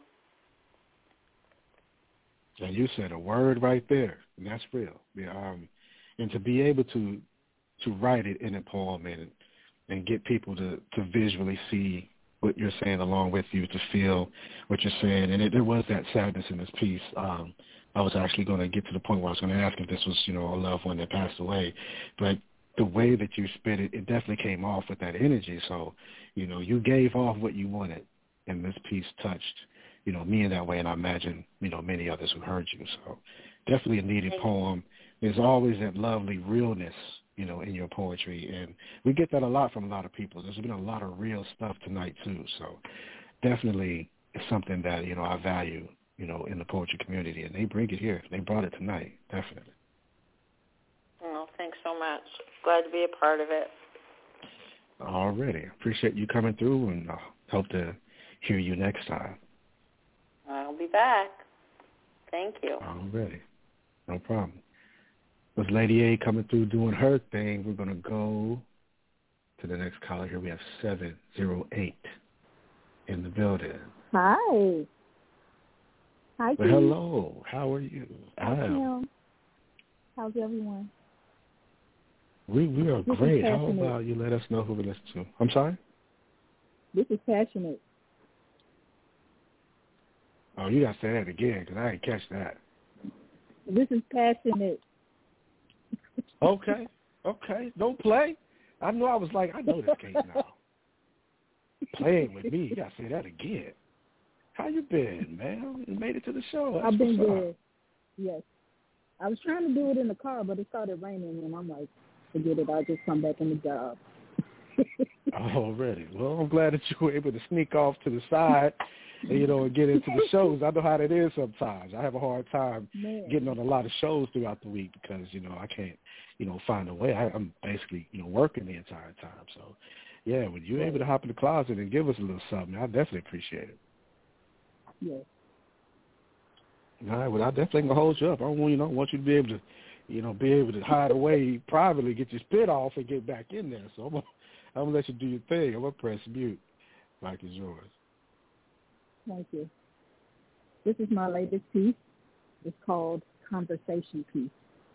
And you said a word right there, and that's real. And to be able to write it in a poem and get people to visually see what you're saying along with you, to feel what you're saying. And there was that sadness in this piece. I was actually going to get to the point where I was going to ask if this was, a loved one that passed away. But the way that you spit it, it definitely came off with that energy. So, you gave off what you wanted, and this piece touched, me in that way, and I imagine, many others who heard you. So definitely a needed poem. There's always that lovely realness, in your poetry, and we get that a lot from a lot of people. There's been a lot of real stuff tonight, too. So definitely it's something that, I value, in the poetry community, and they bring it here. They brought it tonight, definitely. Well, thanks so much. Glad to be a part of it. Already. Appreciate you coming through, and hope to hear you next time. I'll be back. Thank you. Already. No problem. With Lady A coming through doing her thing, we're going to go to the next caller here. We have 708 in the building. Hi. Hi, well, hello. How are you? How's everyone? We are great. How about you let us know who we listen to? I'm sorry? This is Passionate. Oh, you got to say that again, because I didn't catch that. This is Passionate. Okay. Don't play. I know this case now. Playing with me. You got to say that again. How you been, man? You made it to the show. I've been good. Yes. I was trying to do it in the car, but it started raining, and I'm like, forget it. I'll just come back on the job. Already. Well, I'm glad that you were able to sneak off to the side and, and get into the shows. I know how that is sometimes. I have a hard time getting on a lot of shows throughout the week because, I can't, find a way. I'm basically, working the entire time. So, yeah, when you're able to hop in the closet and give us a little something, I definitely appreciate it. Yes. All right, well, I definitely can hold you up. I want you to be able to, hide away privately, get your spit off, and get back in there. So I'm gonna let you do your thing. I'm gonna press mute. Like it's yours. Thank you. This is my latest piece. is called Conversation Piece.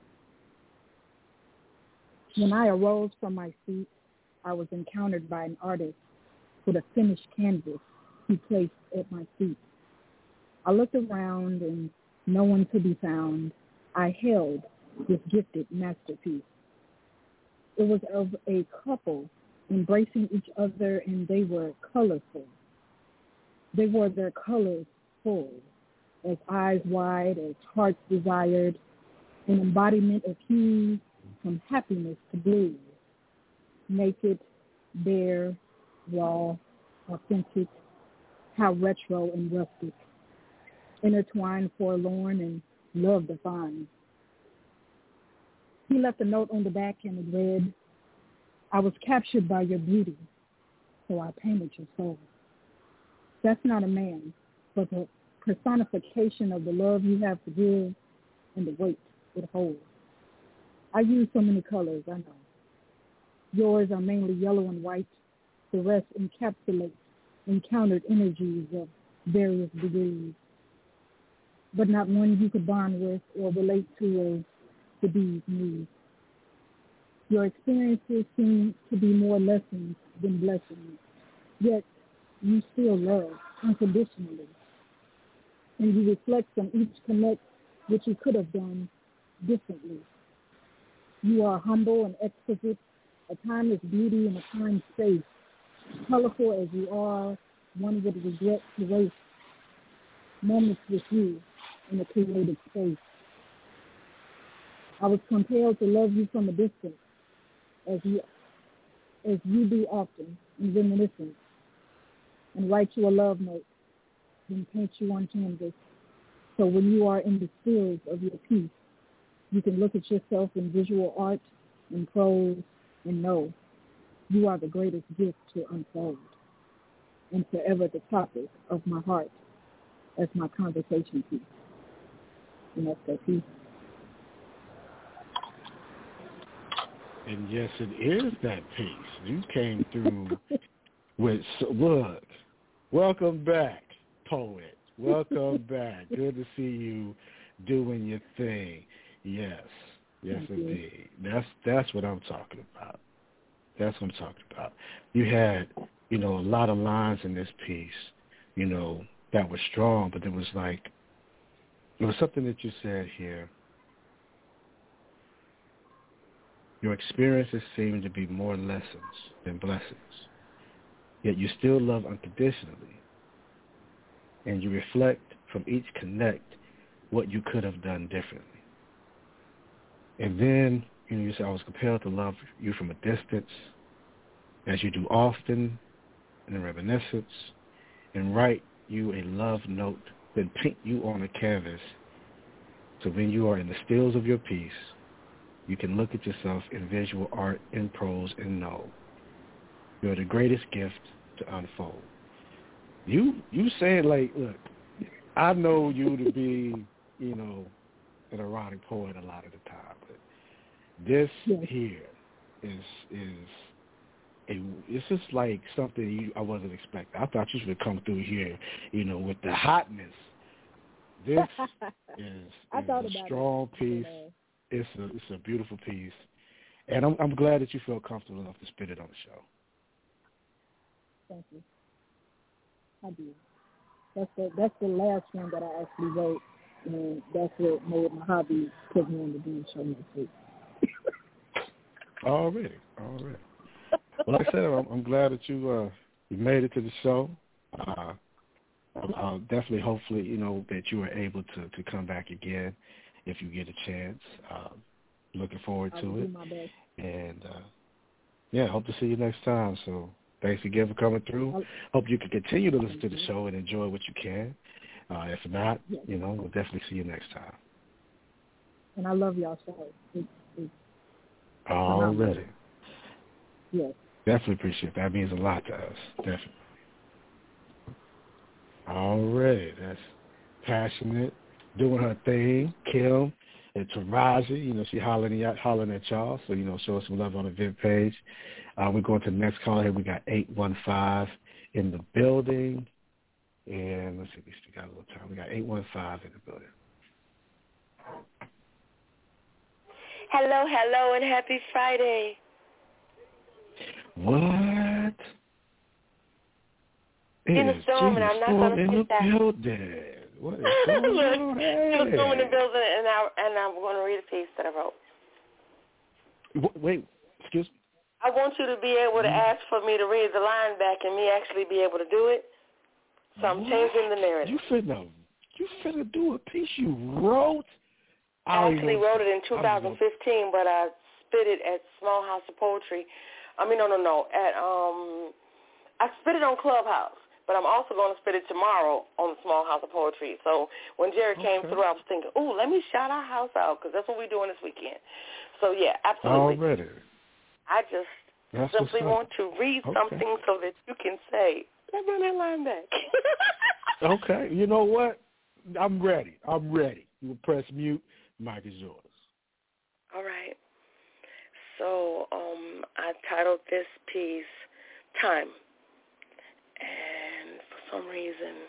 When I arose from my seat, I was encountered by an artist with a finished canvas he placed at my feet. I looked around and no one to be found. I held this gifted masterpiece. It was of a couple embracing each other, and they were colorful. They wore their colors full, as eyes wide, as hearts desired, an embodiment of hues from happiness to blues, naked, bare, raw, authentic, how retro and rustic, intertwined, forlorn, and love defined. He left a note on the back and it read, I was captured by your beauty, so I painted your soul. That's not a man, but the personification of the love you have to give and the weight it holds. I use so many colors, I know. Yours are mainly yellow and white. The rest encapsulates encountered energies of various degrees, but not one you could bond with or relate to as the bees need. Your experiences seem to be more lessons than blessings, yet you still love unconditionally, and you reflect from each connect what you could have done differently. You are humble and exquisite, a timeless beauty in a time space. Colorful as you are, one would regret to waste moments with you in a created space. I was compelled to love you from a distance, as you do often in reminiscence, and write you a love note, then paint you on canvas. So when you are in the spheres of your piece, you can look at yourself in visual art and prose and know you are the greatest gift to unfold, and forever the topic of my heart as my conversation piece. And that's that piece. And yes, it is that piece. You came through with, look, welcome back, poet. Welcome back. Good to see you doing your thing. Yes, Thank indeed. That's what I'm talking about. That's what I'm talking about. You had, a lot of lines in this piece, that were strong, but it was something that you said here. Your experiences seem to be more lessons than blessings, yet you still love unconditionally, and you reflect from each connect what you could have done differently. And then, you said, I was compelled to love you from a distance, as you do often in reminiscence, and write you a love note, then paint you on a canvas, so when you are in the stills of your piece, you can look at yourself in visual art, in prose, and know you're the greatest gift to unfold. You saying, look, I know you to be, an erotic poet a lot of the time, but this here it's just like something I wasn't expecting. I thought you should come through here, with the hotness. This is a strong piece. It's a beautiful piece, and I'm glad that you feel comfortable enough to spit it on the show. Thank you. I do. That's the last one that I actually wrote, and that's what made my hobby put me on the damn show next week. Already. Well, like I said, I'm glad that you made it to the show. I'll definitely, hopefully, that you are able to come back again if you get a chance. Looking forward to it. My best. And, hope to see you next time. So thanks again for coming through. Hope you can continue to listen to the show and enjoy what you can. If not, we'll definitely see you next time. And I love y'all so. Already. Yes. Definitely appreciate that. That means a lot to us. Definitely. Already. That's passionate, doing her thing. Kim and Taraji, she hollering at y'all. So, show us some love on the event page. We're going to the next call here. We got 815 in the building. And let's see, we still got a little time. We got 815 in the building. Hello, hello, and happy Friday. What? Gina Storm, and I'm not going to skip that. Building. What is going on? Gina Storm in the building, and I'm going to read a piece that I wrote. Wait, excuse me? I want you to be able to ask for me to read the line back and me actually be able to do it. So I'm changing the narrative. You finna do a piece you wrote? I actually wrote it in 2015, but I spit it at Small House of Poetry. I mean, no. I spit it on Clubhouse, but I'm also going to spit it tomorrow on the Small House of Poetry. So when Jerry came through, I was thinking, ooh, let me shout our house out because that's what we're doing this weekend. So, yeah, absolutely. Already. I just simply want to read something so that you can say, let's run that line back. Okay. You know what? I'm ready. You press mute. Mic is yours. All right. So I titled this piece Time. And for some reason,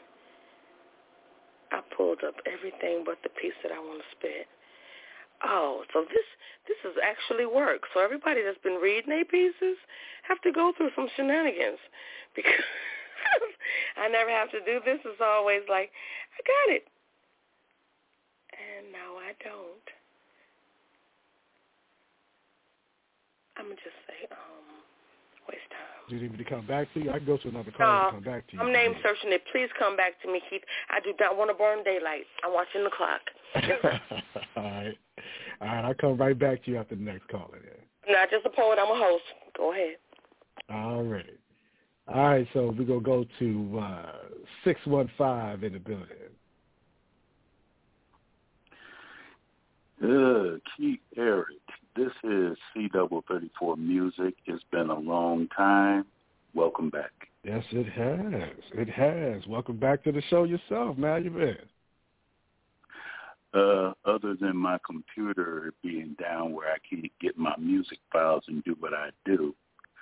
I pulled up everything but the piece that I want to spit. Oh, so this is actually work. So everybody that's been reading their pieces have to go through some shenanigans because I never have to do this. It's always like, I got it. And no, I don't. I'm going to just say, waste time. Do you need me to come back to you? I can go to another call and come back to you. I'm name searching it. Please come back to me, Keith. I do not want to burn daylight. I'm watching the clock. All right, I'll come right back to you after the next call. I'm not just a poet. I'm a host. Go ahead. All right. All right, so we're going to go to 615 in the building. Keith Eric, this is C34 Music. It's been a long time. Welcome back. Yes, it has. It has. Welcome back to the show yourself, man. How you been? Other than my computer being down where I can't get my music files and do what I do,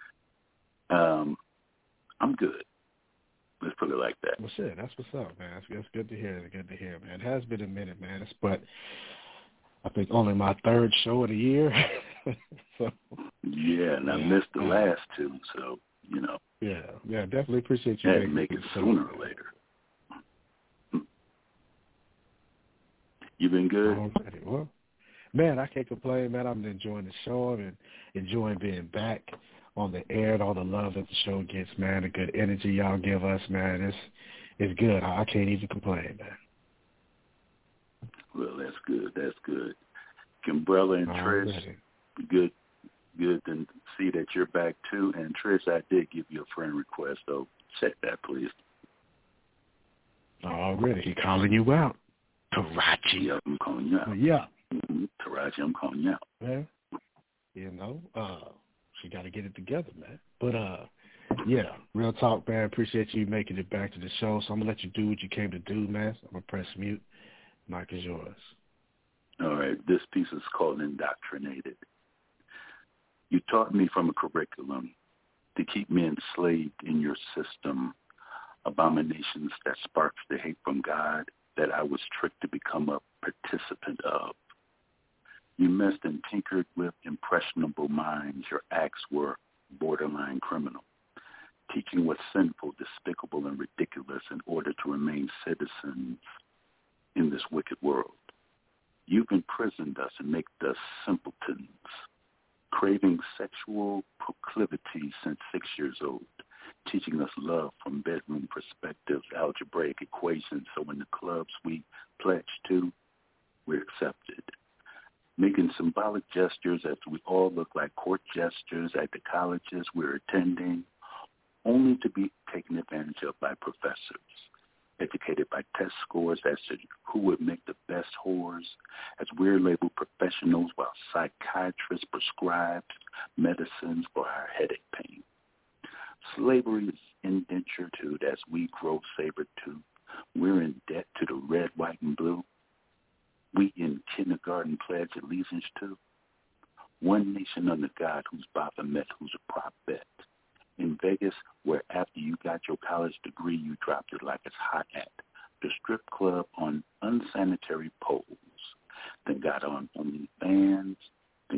I'm good. Let's put it like that. Well, shit, that's what's up, man. That's good to hear. Good to hear, man. It has been a minute, man. But I think only my third show of the year. So, and I missed the last two, so, you know. Yeah, definitely appreciate you. Had to make it sooner or later. You been good? Already. Well, man, I can't complain, man. I'm enjoying the show and enjoying being back on the air and all the love that the show gets, man. The good energy y'all give us, man. It's good. I can't even complain, man. Well, that's good. That's good. Kimbrella and Trish, good to see that you're back too. And Trish, I did give you a friend request, so check that, please. Already, he calling you out. Taraji. Yeah, I'm calling you out. Yeah. Taraji, I'm calling you out. Yeah. You know, she got to get it together, man. But, yeah, real talk, man. Appreciate you making it back to the show. So I'm going to let you do what you came to do, man. I'm going to press mute. Mic is yours. All right. This piece is called Indoctrinated. You taught me from a curriculum to keep me enslaved in your system, abominations that sparks the hate from God that I was tricked to become a participant of. You messed and tinkered with impressionable minds. Your acts were borderline criminal, teaching what's sinful, despicable, and ridiculous in order to remain citizens in this wicked world. You've imprisoned us and made us simpletons, craving sexual proclivity since 6 years old, teaching us love from bedroom perspectives, algebraic equations, so in the clubs we pledge to, we're accepted. Making symbolic gestures as we all look like court gestures at the colleges we're attending, only to be taken advantage of by professors, educated by test scores as to who would make the best whores, as we're labeled professionals while psychiatrists prescribe medicines for our headache pain. Slavery is indentured as we grow saber-toothed. We're in debt to the red, white, and blue. We in kindergarten pledge allegiance to. One nation under God who's Baphomet, who's a prophet. In Vegas, where after you got your college degree, you dropped it like it's hot at the strip club on unsanitary poles. Then got on OnlyFans,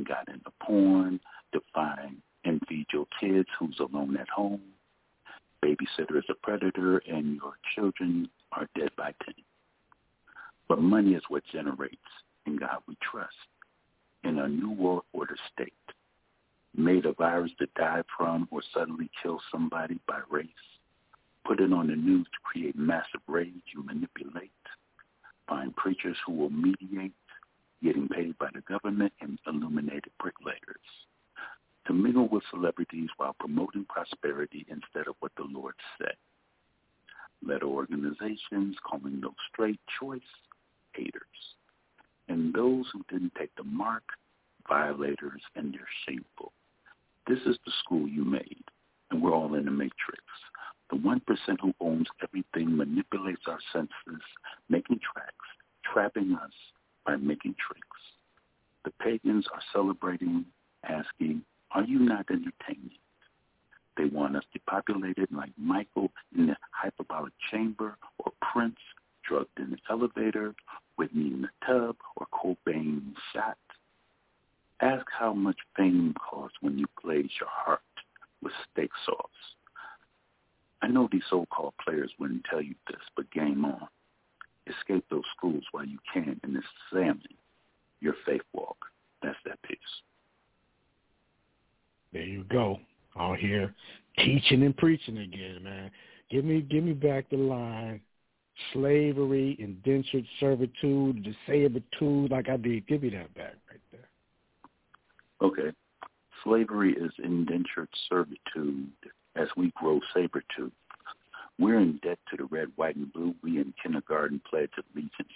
got into porn to find and feed your kids who's alone at home. Babysitter is a predator, and your children are dead by 10. But money is what generates in God we trust. In a new world order state, made a virus to die from or suddenly kill somebody by race, put it on the news to create massive rage, you manipulate, find preachers who will mediate, getting paid by the government, and illuminated bricklayers, to mingle with celebrities while promoting prosperity instead of what the Lord said. Led organizations calling those straight choice haters, and those who didn't take the mark, violators, and they're shameful. This is the school you made, and we're all in the matrix. The 1% who owns everything manipulates our senses, making tracks, trapping us by making tricks. The pagans are celebrating, asking, are you not entertaining? They want us depopulated like Michael in the hyperbolic chamber, or Prince drugged in the elevator, Whitney in the tub, or Cobain shot. Ask how much fame costs when you glaze your heart with steak sauce. I know these so-called players wouldn't tell you this, but game on. Escape those schools while you can and examine your faith walk. That's that piece. There you go. Out here teaching and preaching again, man. Give me back the line. Slavery, indentured servitude, the sabertude, like I did. Give me that back right there. Okay. Slavery is indentured servitude as we grow saber-tooth. We're in debt to the red, white, and blue we in kindergarten pledge allegiance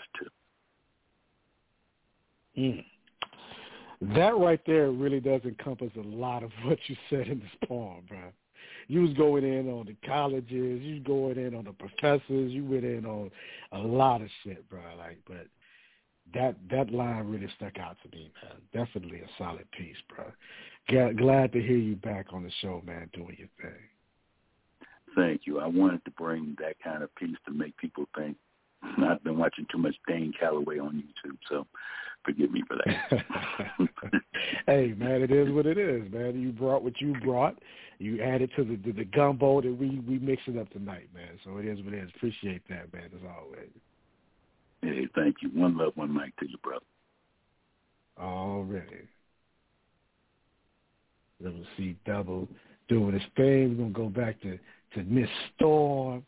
to. That right there really does encompass a lot of what you said in this poem, bro. You was going in on the colleges, you was going in on the professors, you went in on a lot of shit, bro. Like, but that line really stuck out to me, man. Definitely a solid piece, bro. Glad to hear you back on the show, man, doing your thing. Thank you. I wanted to bring that kind of piece to make people think. I've been watching too much Dane Calloway on YouTube, so forgive me for that. Hey, man, it is what it is, man. You brought what you brought. You added to the gumbo that we mixing up tonight, man. So it is what it is. Appreciate that, man, as always. Hey, thank you. One love, one mic to you, brother. Already. Little C Double doing his thing. We're going to go back to Miss Storm.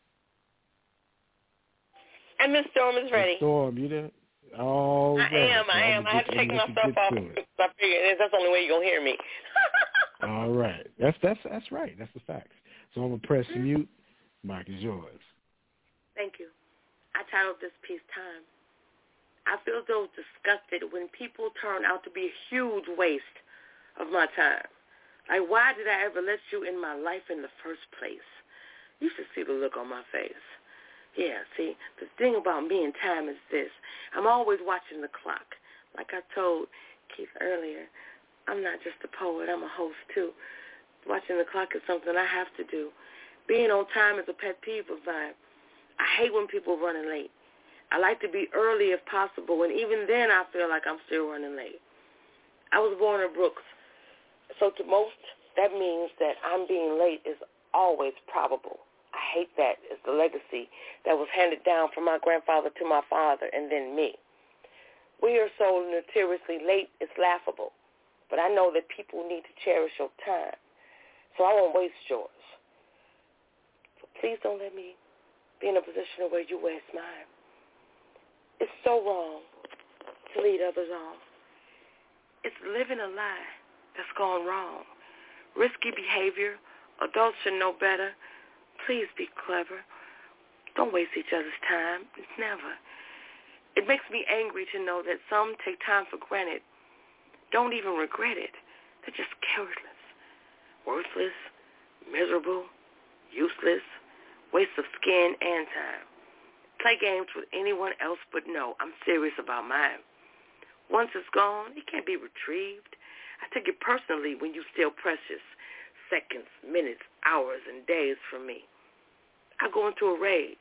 And Miss Storm is ready. Miss Storm, you there? Oh, I am. I have to take myself off. I figured that's the only way you're going to hear me. All right. That's right. That's the facts. So I'm going to press mute. Mic is yours. Thank you. I titled this piece Time. I feel so disgusted when people turn out to be a huge waste of my time. Like, why did I ever let you in my life in the first place? You should see the look on my face. Yeah, see, the thing about me and time is this. I'm always watching the clock. Like I told Keith earlier, I'm not just a poet, I'm a host too. Watching the clock is something I have to do. Being on time is a pet peeve of mine. I hate when people running late. I like to be early if possible, and even then I feel like I'm still running late. I was born in Brooks, so to most, that means that I'm being late is always probable. I hate that. It's the legacy that was handed down from my grandfather to my father and then me. We are so notoriously late, it's laughable. But I know that people need to cherish your time, so I won't waste yours. So please don't let me be in a position where you waste mine. It's so wrong to lead others on. It's living a lie that's gone wrong. Risky behavior. Adults should know better. Please be clever. Don't waste each other's time. It's never. It makes me angry to know that some take time for granted, don't even regret it. They're just careless, worthless, miserable, useless, waste of skin and time. Play games with anyone else, but no, I'm serious about mine. Once it's gone, it can't be retrieved. I take it personally when you steal precious seconds, minutes, hours, and days from me. I go into a rage.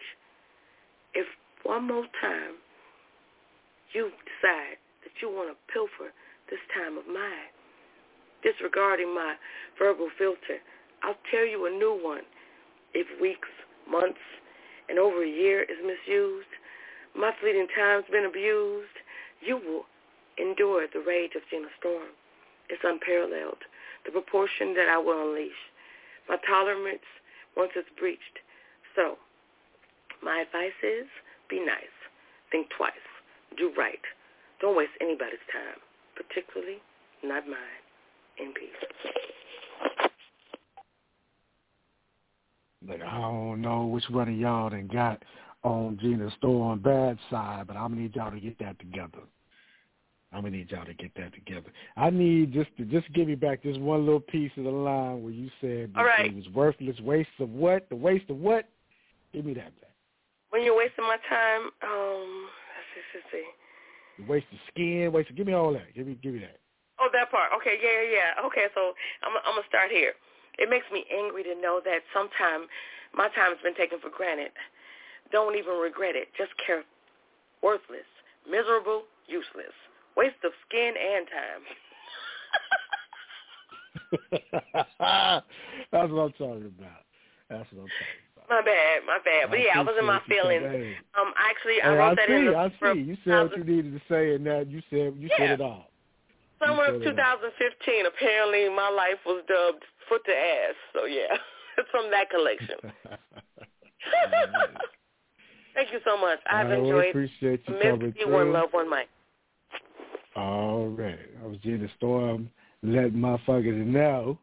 If one more time you decide that you want to pilfer this time of mine. Disregarding my verbal filter, I'll tell you a new one. If weeks, months, and over a year is misused, my fleeting time's been abused, you will endure the rage of Gina Storm. It's unparalleled, the proportion that I will unleash. My tolerance once it's breached. So, my advice is, be nice. Think twice. Do right. Don't waste anybody's time, particularly not mine. In peace. Look, I don't know which one of y'all done got on Gina Storm bad side, but I'm going to need y'all to get that together. I need just give me back this one little piece of the line where you said it was worthless waste of what? The waste of what? Give me that back. When you're wasting my time, let's see. The waste of skin, give me all that. Give me that. Oh, that part. Okay, yeah. Okay, so I'm going to start here. It makes me angry to know that sometimes my time's been taken for granted. Don't even regret it. Just care. Worthless, miserable, useless. Waste of skin and time. That's what I'm talking about. My bad. But yeah, I was in my feelings. I wrote that in the I see. You said what you needed to say, and that you said it all. Summer of 2015, apparently my life was dubbed foot to ass. So yeah, it's from that collection. Thank you so much. I've enjoyed. Appreciate you coming through. One love, one mic. All right. I was Gina Storm letting motherfuckers know.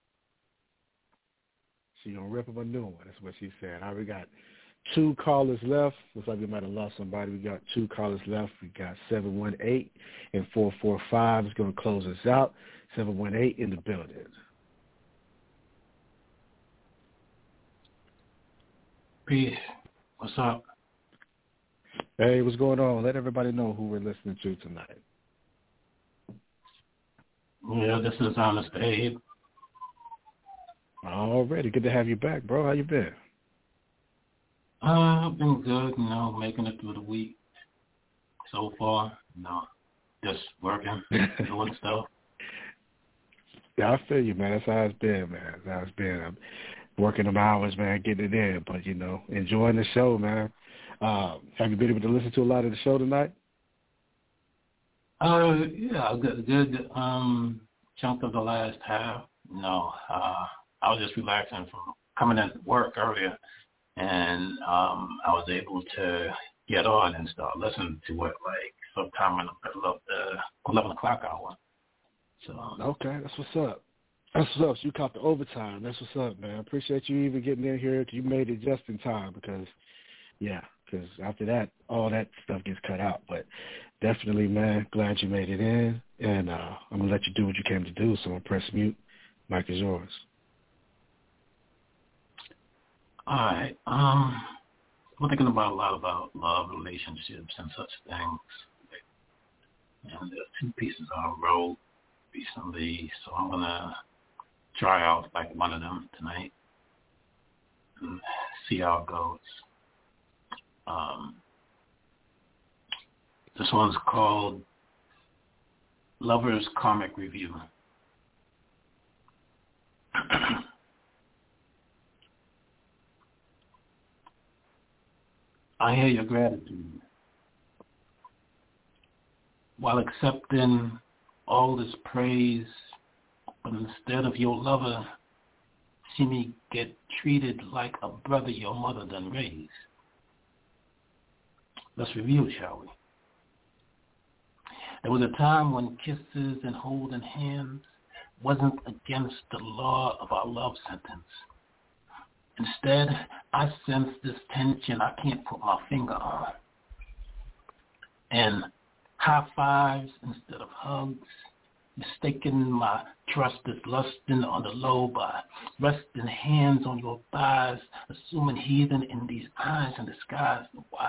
She gonna rip them a new one. That's what she said. All right, we got 2 callers left. Looks like we might have lost somebody. We got 2 callers left. We got 718 and 445 is going to close us out. 718 in the building. Peace. What's up? Hey, what's going on? Let everybody know who we're listening to tonight. Yeah, this is Honest Abe. Already. Good to have you back, bro. How you been? I've been good, making it through the week so far. Just working, doing stuff. Yeah, I feel you, man. That's how it's been, man. I'm working them hours, man, getting it in, but, enjoying the show, man. Have you been able to listen to a lot of the show tonight? Yeah, a good chunk of the last half. I was just relaxing from coming into work earlier. And I was able to get on and start listening to it sometime in the middle of the 11 o'clock hour. So okay, that's what's up. So you caught the overtime. That's what's up, man. I appreciate you even getting in here. You made it just in time because after that, all that stuff gets cut out. But definitely, man, glad you made it in. And I'm going to let you do what you came to do. So I'm going to press mute. Mic is yours. All right. I'm thinking about a lot about love, relationships, and such things. And there's 2 pieces I wrote recently, so I'm going to try out one of them tonight and see how it goes. This one's called Lover's Karmic Review. I hear your gratitude. While accepting all this praise, but instead of your lover, see me get treated like a brother your mother done raised. Let's review, shall we? There was a time when kisses and holding hands wasn't against the law of our love sentence. Instead, I sense this tension I can't put my finger on. And high fives instead of hugs, mistaking my trust as lusting on the low by resting hands on your thighs, assuming heathen in these eyes in disguise. Why?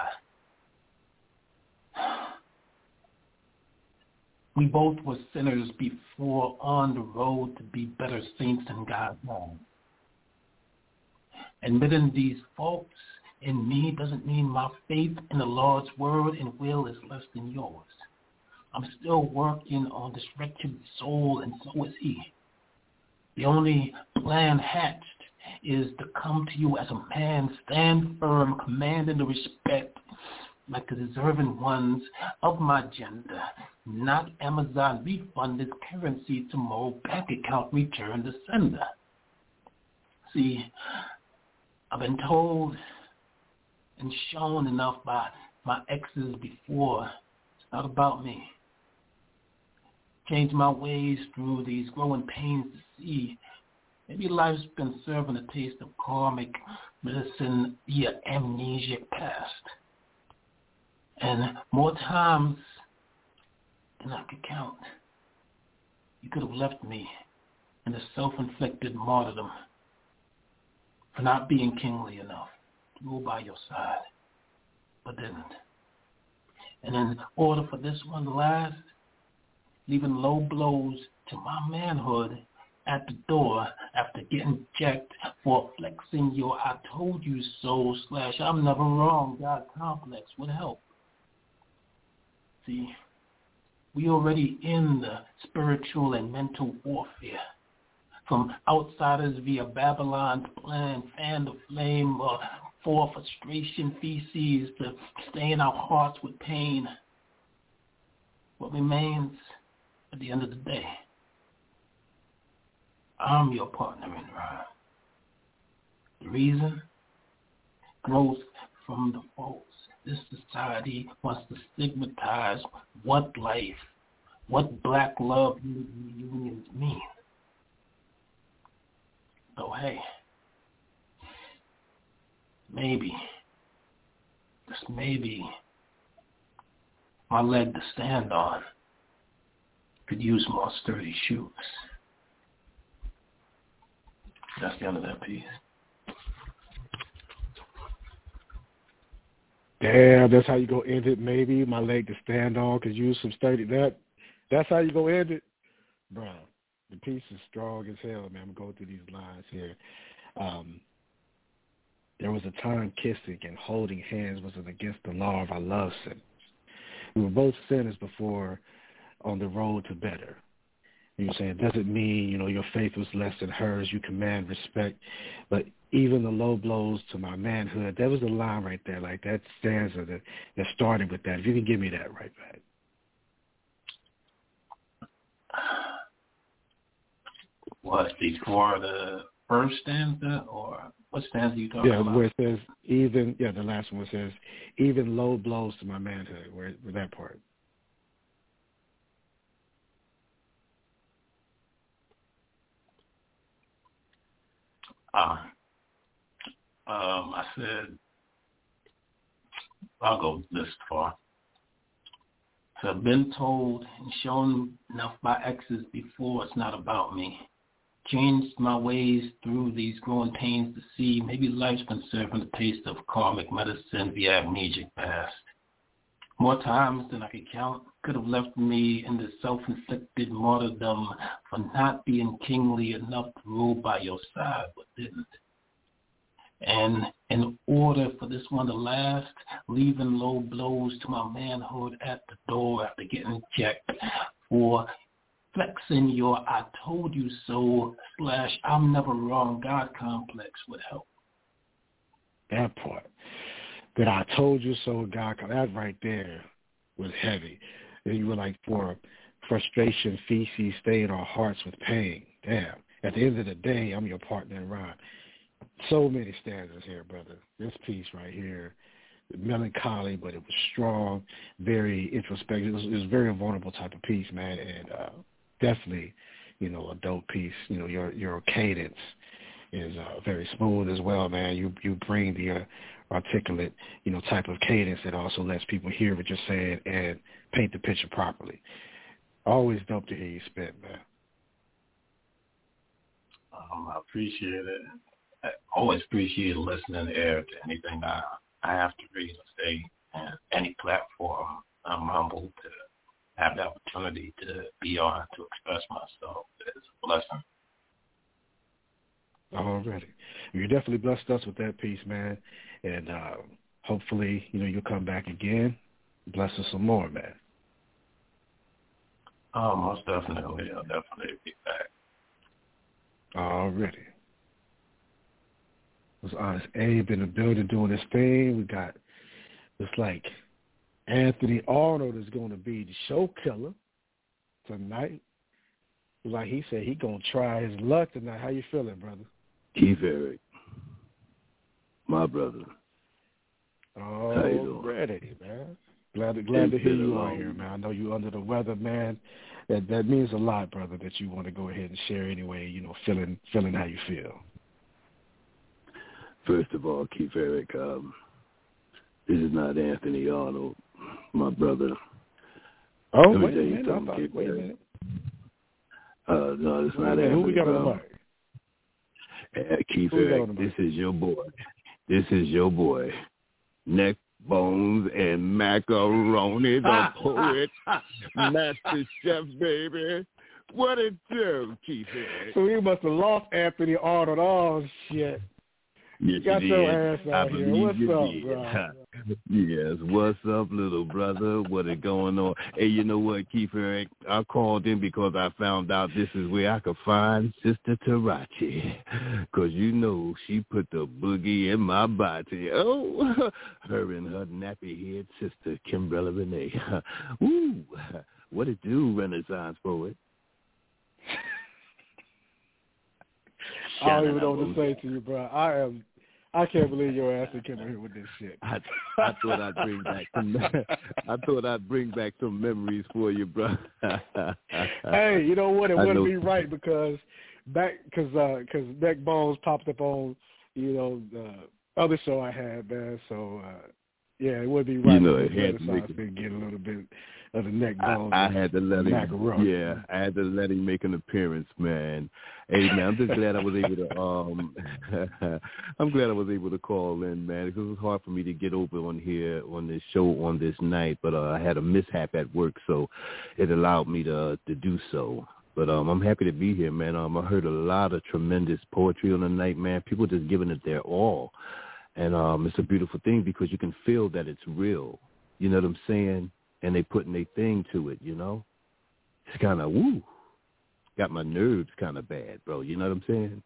We both were sinners before on the road to be better saints in God's name. Admitting these faults in me doesn't mean my faith in the Lord's word and will is less than yours. I'm still working on this wretched soul, and so is he. The only plan hatched is to come to you as a man, stand firm, commanding the respect like the deserving ones of my gender. Not Amazon refund this currency tomorrow, bank account return to sender. See, I've been told and shown enough by my exes before. It's not about me. Change my ways through these growing pains to see. Maybe life's been serving a taste of karmic medicine via amnesic past. And more times than I could count, you could have left me in a self-inflicted martyrdom for not being kingly enough to rule by your side, but didn't. And in order for this one to last, leaving low blows to my manhood at the door after getting checked for flexing your I told you so / I'm never wrong God complex would help. See, we already in the spiritual and mental warfare. From outsiders via Babylon's plan, fan the flame, or for frustration feces to stain our hearts with pain. What remains at the end of the day? I'm your partner in rhyme. The reason? Growth from the faults. This society wants to stigmatize what life, what black love unions mean. So hey, maybe, just maybe, my leg to stand on could use more sturdy shoes. That's the end of that piece. Damn, that's how you go end it. Maybe my leg to stand on could use some sturdy. That's how you go end it, bro. The piece is strong as hell, man. I'm going through these lines here. There was a time kissing and holding hands wasn't against the law of our love sentence. We were both sinners before on the road to better. You know what I'm saying? It doesn't mean, your faith was less than hers. You command respect. But even the low blows to my manhood, that was a line right there. Like that stanza that started with that. If you can give me that right back. What, before the first stanza, or what stanza are you talking about? Yeah, where it says the last one says, even low blows to my manhood, where that part. I said, I'll go this far. So I've been told and shown enough by exes before, it's not about me. Changed my ways through these growing pains to see maybe life's been serving the taste of karmic medicine via amnesic past. More times than I could count could have left me in this self-inflicted martyrdom for not being kingly enough to rule by your side, but didn't. And in order for this one to last, leaving low blows to my manhood at the door after getting checked for flexing your I told you so / I'm never wrong God complex would help. That part. That I told you so God, that right there was heavy. And you were like, for frustration, feces stain our hearts with pain. Damn. At the end of the day, I'm your partner in rhyme. So many stanzas here, brother. This piece right here, melancholy, but it was strong, very introspective. It was a very vulnerable type of piece, man, and definitely, a dope piece. Your cadence is very smooth as well, man. You bring the articulate, type of cadence that also lets people hear what you're saying and paint the picture properly. Always dope to hear you spit, man. I appreciate it. I always appreciate listening to anything I have to read or say, and any platform. I'm humbled to have the opportunity to be on, to express myself. It's a blessing. Already. You definitely blessed us with that piece, man. And hopefully, you'll come back again. Bless us some more, man. Oh, most definitely. I'll definitely be back. Already. Was Honest Abe in the building doing his thing. We got, it's like Anthony Arnold is going to be the show killer tonight. Like he said, he going to try his luck tonight. How you feeling, brother? Keith Eric, my brother. Ready, man. Glad to hear you on here, man. I know you under the weather, man. That means a lot, brother, that you want to go ahead and share anyway, you know, feeling how you feel. First of all, Keith Eric, this is not Anthony Arnold, my brother. Oh, wait a minute. Wait a minute. No, it's not Anthony. Who we got on the mic? Keith Eric, this is your boy. This is your boy. Neck, bones, and macaroni, the poet, master chef, baby. What it do, Keith Eric? So you must have lost Anthony Arnold. Oh, shit. Yes, got you your did. ass out here. What's up, bro? Yes, what's up, little brother? What is going on? Hey, you know what, Keith Eric? I called in because I found out this is where I could find Sister Tarachi. Because, you know, she put the boogie in my body. Oh, her and her nappy-head sister, Kimbrella Renee. Woo, what it do, Renaissance poet? I don't even know what to say to you, bro. I can't believe your ass came in here with this shit. I thought I'd bring back some memories for you, bro. Hey, you know what? It wouldn't be right because Neck Bones popped up on, you know, the other show I had, man. So yeah, it would be right. You know, it had to get a little bit of the Neck Bones. I had to let him. Macaroni. Yeah, I had to let him make an appearance, man. Hey, man, I'm just glad I was able to. I'm glad I was able to call in, man, because it was hard for me to get over on here on this show on this night. But I had a mishap at work, so it allowed me to do so. But I'm happy to be here, man. I heard a lot of tremendous poetry on the night, man. People just giving it their all. And it's a beautiful thing because you can feel that it's real. You know what I'm saying? And they putting their thing to it, you know? It's kind of, woo, got my nerves kind of bad, bro. You know what I'm saying?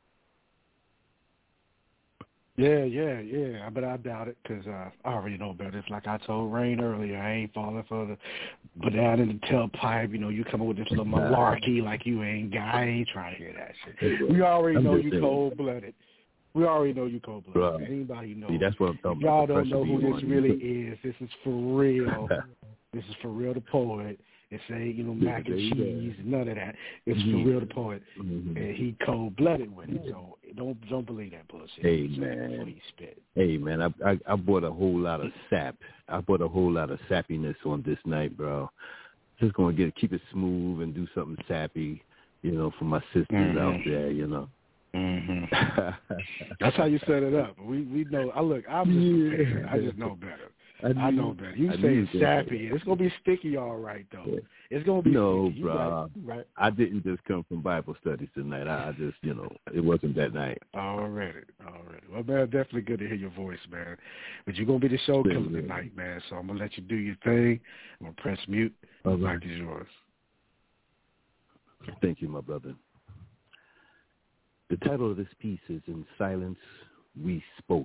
Yeah. But I doubt it because I already know better. It's like I told Rain earlier. I ain't falling for the banana in the tailpipe. You know, you coming with this little malarkey like you ain't guy. I ain't trying to hear that shit. We already know you cold-blooded. We already know you cold-blooded. Anybody knows. See, that's what I'm talking y'all about. Y'all don't know who this really is. This is for real. This is for real the poet. It say, you know, mac and cheese, none of that. It's for real the poet. And he cold-blooded with it. So don't believe that bullshit. Hey, man. Hey, man, I bought a whole lot of sap. I bought a whole lot of sappiness on this night, bro. Just going to keep it smooth and do something sappy, you know, for my sisters out there, you know. That's how you set it up. We know. I just know better. I know better. You say it's sappy. It's gonna be sticky, all right, though. Yeah. It's gonna be sticky. Bro. Right. I didn't just come from Bible studies tonight. I just, you know, it wasn't that night. Already. Well, man, definitely good to hear your voice, man. But you're gonna be the show killer tonight, man. So I'm gonna let you do your thing. I'm gonna press mute. The mic is yours. Thank you, my brother. The title of this piece is In Silence We Spoke.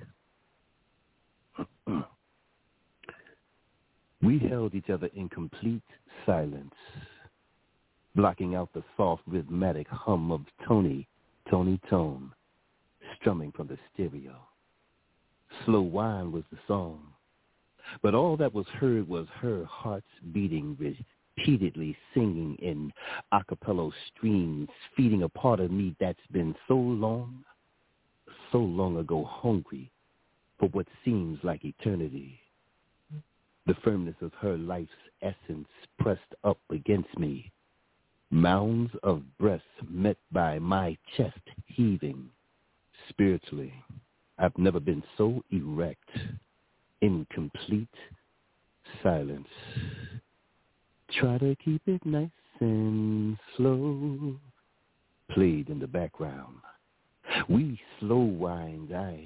We held each other in complete silence, blocking out the soft rhythmic hum of Tony Tone, strumming from the stereo. Slow Wine was the song, but all that was heard was her heart's beating, repeatedly singing in a cappella streams, feeding a part of me that's been so long ago hungry for what seems like eternity. The firmness of her life's essence pressed up against me. Mounds of breasts met by my chest heaving. Spiritually, I've never been so erect. In complete silence. Try to keep it nice and slow. Played in the background. We slow wined. I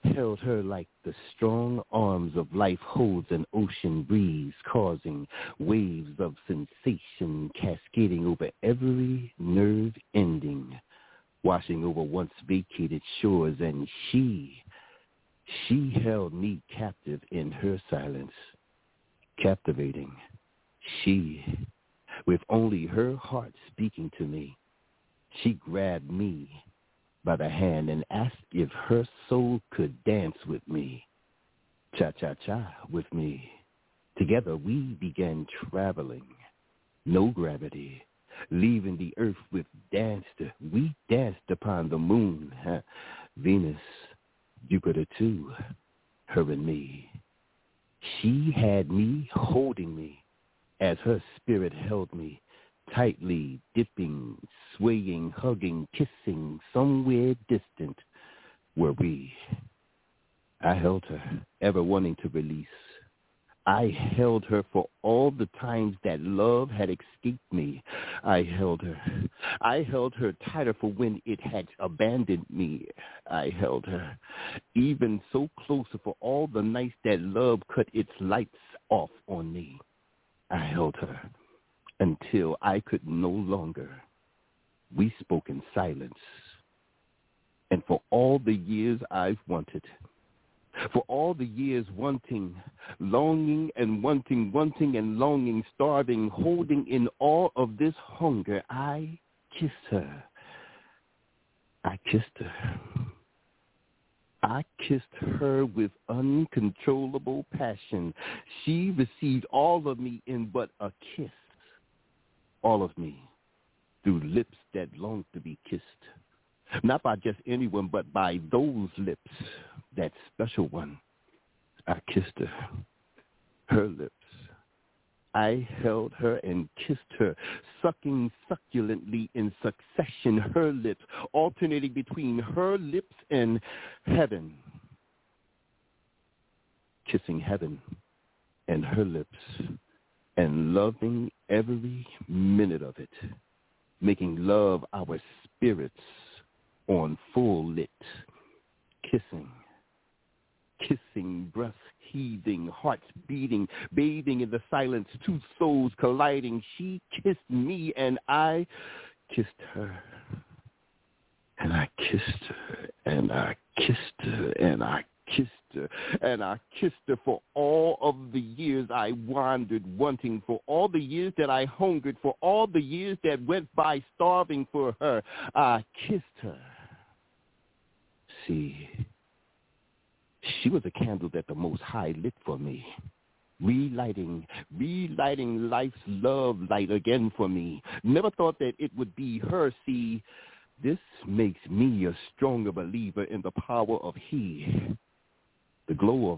held her like the strong arms of life holds an ocean breeze, causing waves of sensation cascading over every nerve ending, washing over once vacated shores, and she held me captive in her silence, captivating. She, with only her heart speaking to me, she grabbed me by the hand and asked if her soul could dance with me, cha-cha-cha with me. Together we began traveling, no gravity, leaving the earth with danced. We danced upon the moon, Venus, Jupiter too, her and me. She had me holding me as her spirit held me, tightly dipping, swaying, hugging, kissing, somewhere distant were we. I held her, ever wanting to release. I held her for all the times that love had escaped me. I held her tighter for when it had abandoned me. I held her even so closer for all the nights that love cut its lights off on me. I held her until I could no longer. We spoke in silence. And for all the years I've wanted, for all the years wanting, longing and wanting and longing, starving, holding in all of this hunger, I kissed her. I kissed her. I kissed her with uncontrollable passion. She received all of me in but a kiss. All of me through lips that longed to be kissed. Not by just anyone, but by those lips, that special one. I kissed her lips. I held her and kissed her, sucking succulently in succession her lips, alternating between her lips and heaven. Kissing heaven and her lips, and loving every minute of it, making love our spirits on full lit, kissing, breath heaving, hearts beating, bathing in the silence, two souls colliding. She kissed me and I kissed her. And I kissed her, and I kissed her, and I kissed her, and I kissed her for all of the years I wandered wanting, for all the years that I hungered, for all the years that went by starving for her. I kissed her. See, she was a candle that the Most High lit for me, relighting life's love light again for me. Never thought that it would be her. See, this makes me a stronger believer in the power of He. The glow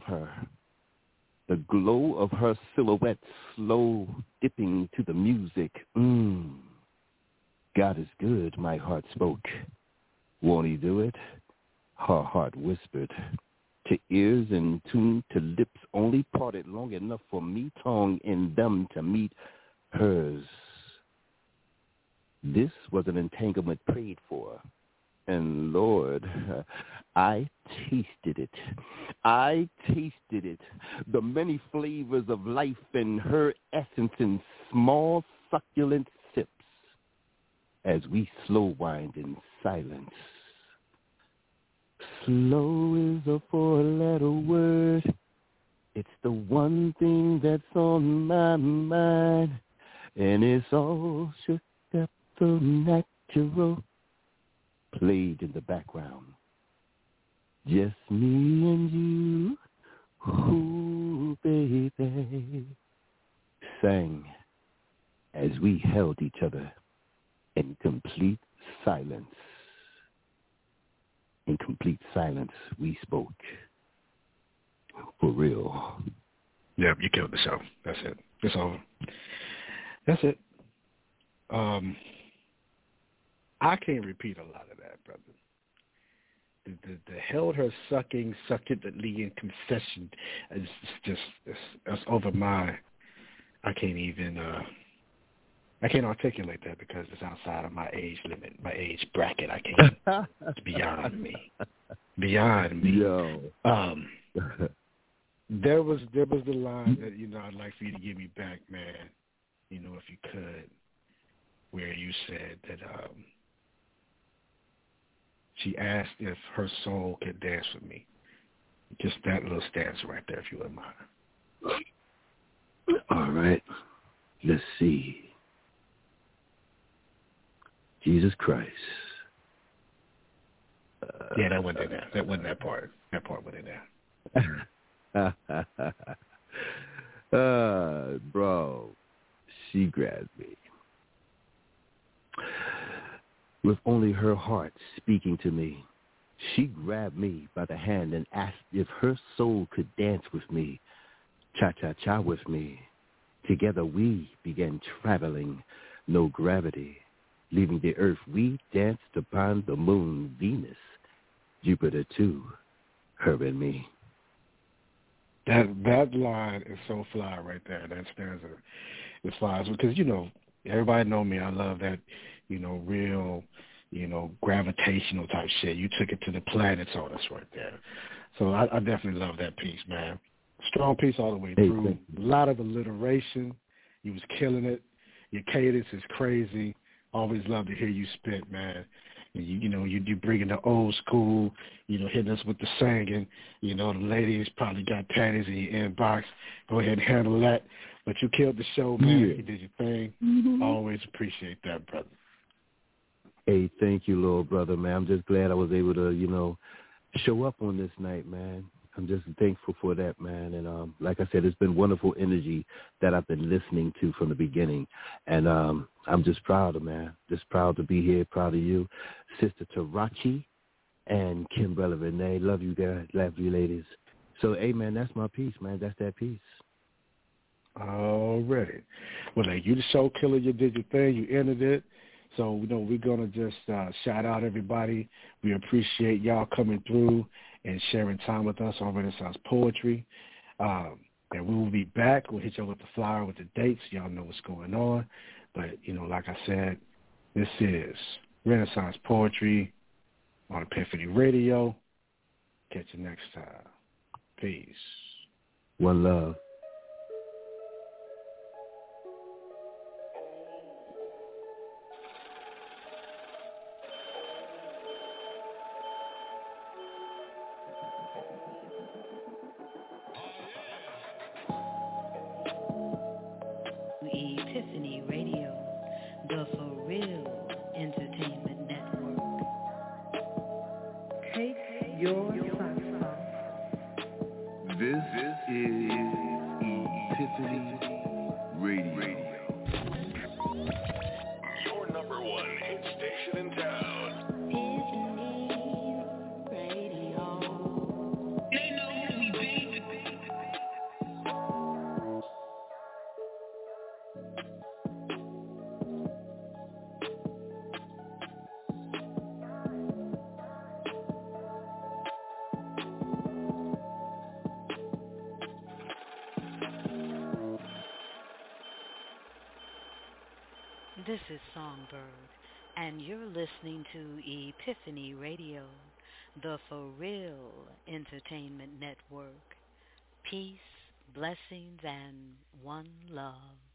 of her silhouette, slow dipping to the music. God is good, my heart spoke. Won't He do it? Her heart whispered. To ears in tune, to lips only parted long enough for me tongue in them to meet hers. This was an entanglement prayed for. And Lord, I tasted it. I tasted it. The many flavors of life and her essence in small succulent sips as we slow wind in silence. Slow is a four-letter word. It's the one thing that's on my mind. And it's all shook up so natural. Played in the background. Just me and you, ooh, baby. Sang as we held each other in complete silence. In complete silence, we spoke. For real. Yep, you killed the show. That's it. It's over. That's it. I can't repeat a lot of that, brother. The held her sucking, succulently in concession. It's over my. I can't even. I can't articulate that because it's outside of my age limit, my age bracket. I can't. It's beyond me. Beyond me. Yo. There was the line that, I'd like for you to give me back, man, if you could, where you said that she asked if her soul could dance with me. Just that little stanza right there, if you wouldn't mind. All right. Let's see. Jesus Christ. Yeah, that wasn't there. That wasn't that part. That part wasn't there. Bro, she grabbed me. With only her heart speaking to me, she grabbed me by the hand and asked if her soul could dance with me, cha-cha-cha with me. Together we began traveling, no gravity. Leaving the earth, we danced upon the moon, Venus, Jupiter too, her and me. That line is so fly right there. That stanza is fly because everybody know me. I love that real gravitational type shit. You took it to the planets on us right there. So I definitely love that piece, man. Strong piece all the way through. A lot of alliteration. You was killing it. Your cadence is crazy. Always love to hear you spit, man. And you bringing the old school, hitting us with the singing. The ladies probably got panties in your inbox. Go ahead and handle that. But you killed the show, man. Yeah. You did your thing. Mm-hmm. Always appreciate that, brother. Hey, thank you, little brother, man. I'm just glad I was able to, show up on this night, man. I'm just thankful for that, man. And like I said, it's been wonderful energy that I've been listening to from the beginning. And I'm just proud, man. Just proud to be here, proud of you. Sister Tarachi and Kimbrella Renee. Love you guys. Love you ladies. So, hey, man, that's my piece, man. That's that piece. Already. Well, you the show killer. You did your thing. You ended it. So, we're going to just shout out everybody. We appreciate y'all coming through and sharing time with us on Renaissance Poetry. And we will be back. We'll hit you with the flyer with the dates. Y'all know what's going on. But, like I said, this is Renaissance Poetry on Epiphany Radio. Catch you next time. Peace. One love. Epiphany Radio, the For Real Entertainment Network. Take your socks off. This is Epiphany Radio. Your number one hit station in town. They know who we be. This is Songbird, and you're listening to Epiphany Radio, the For Real Entertainment Network. Peace, blessings, and one love.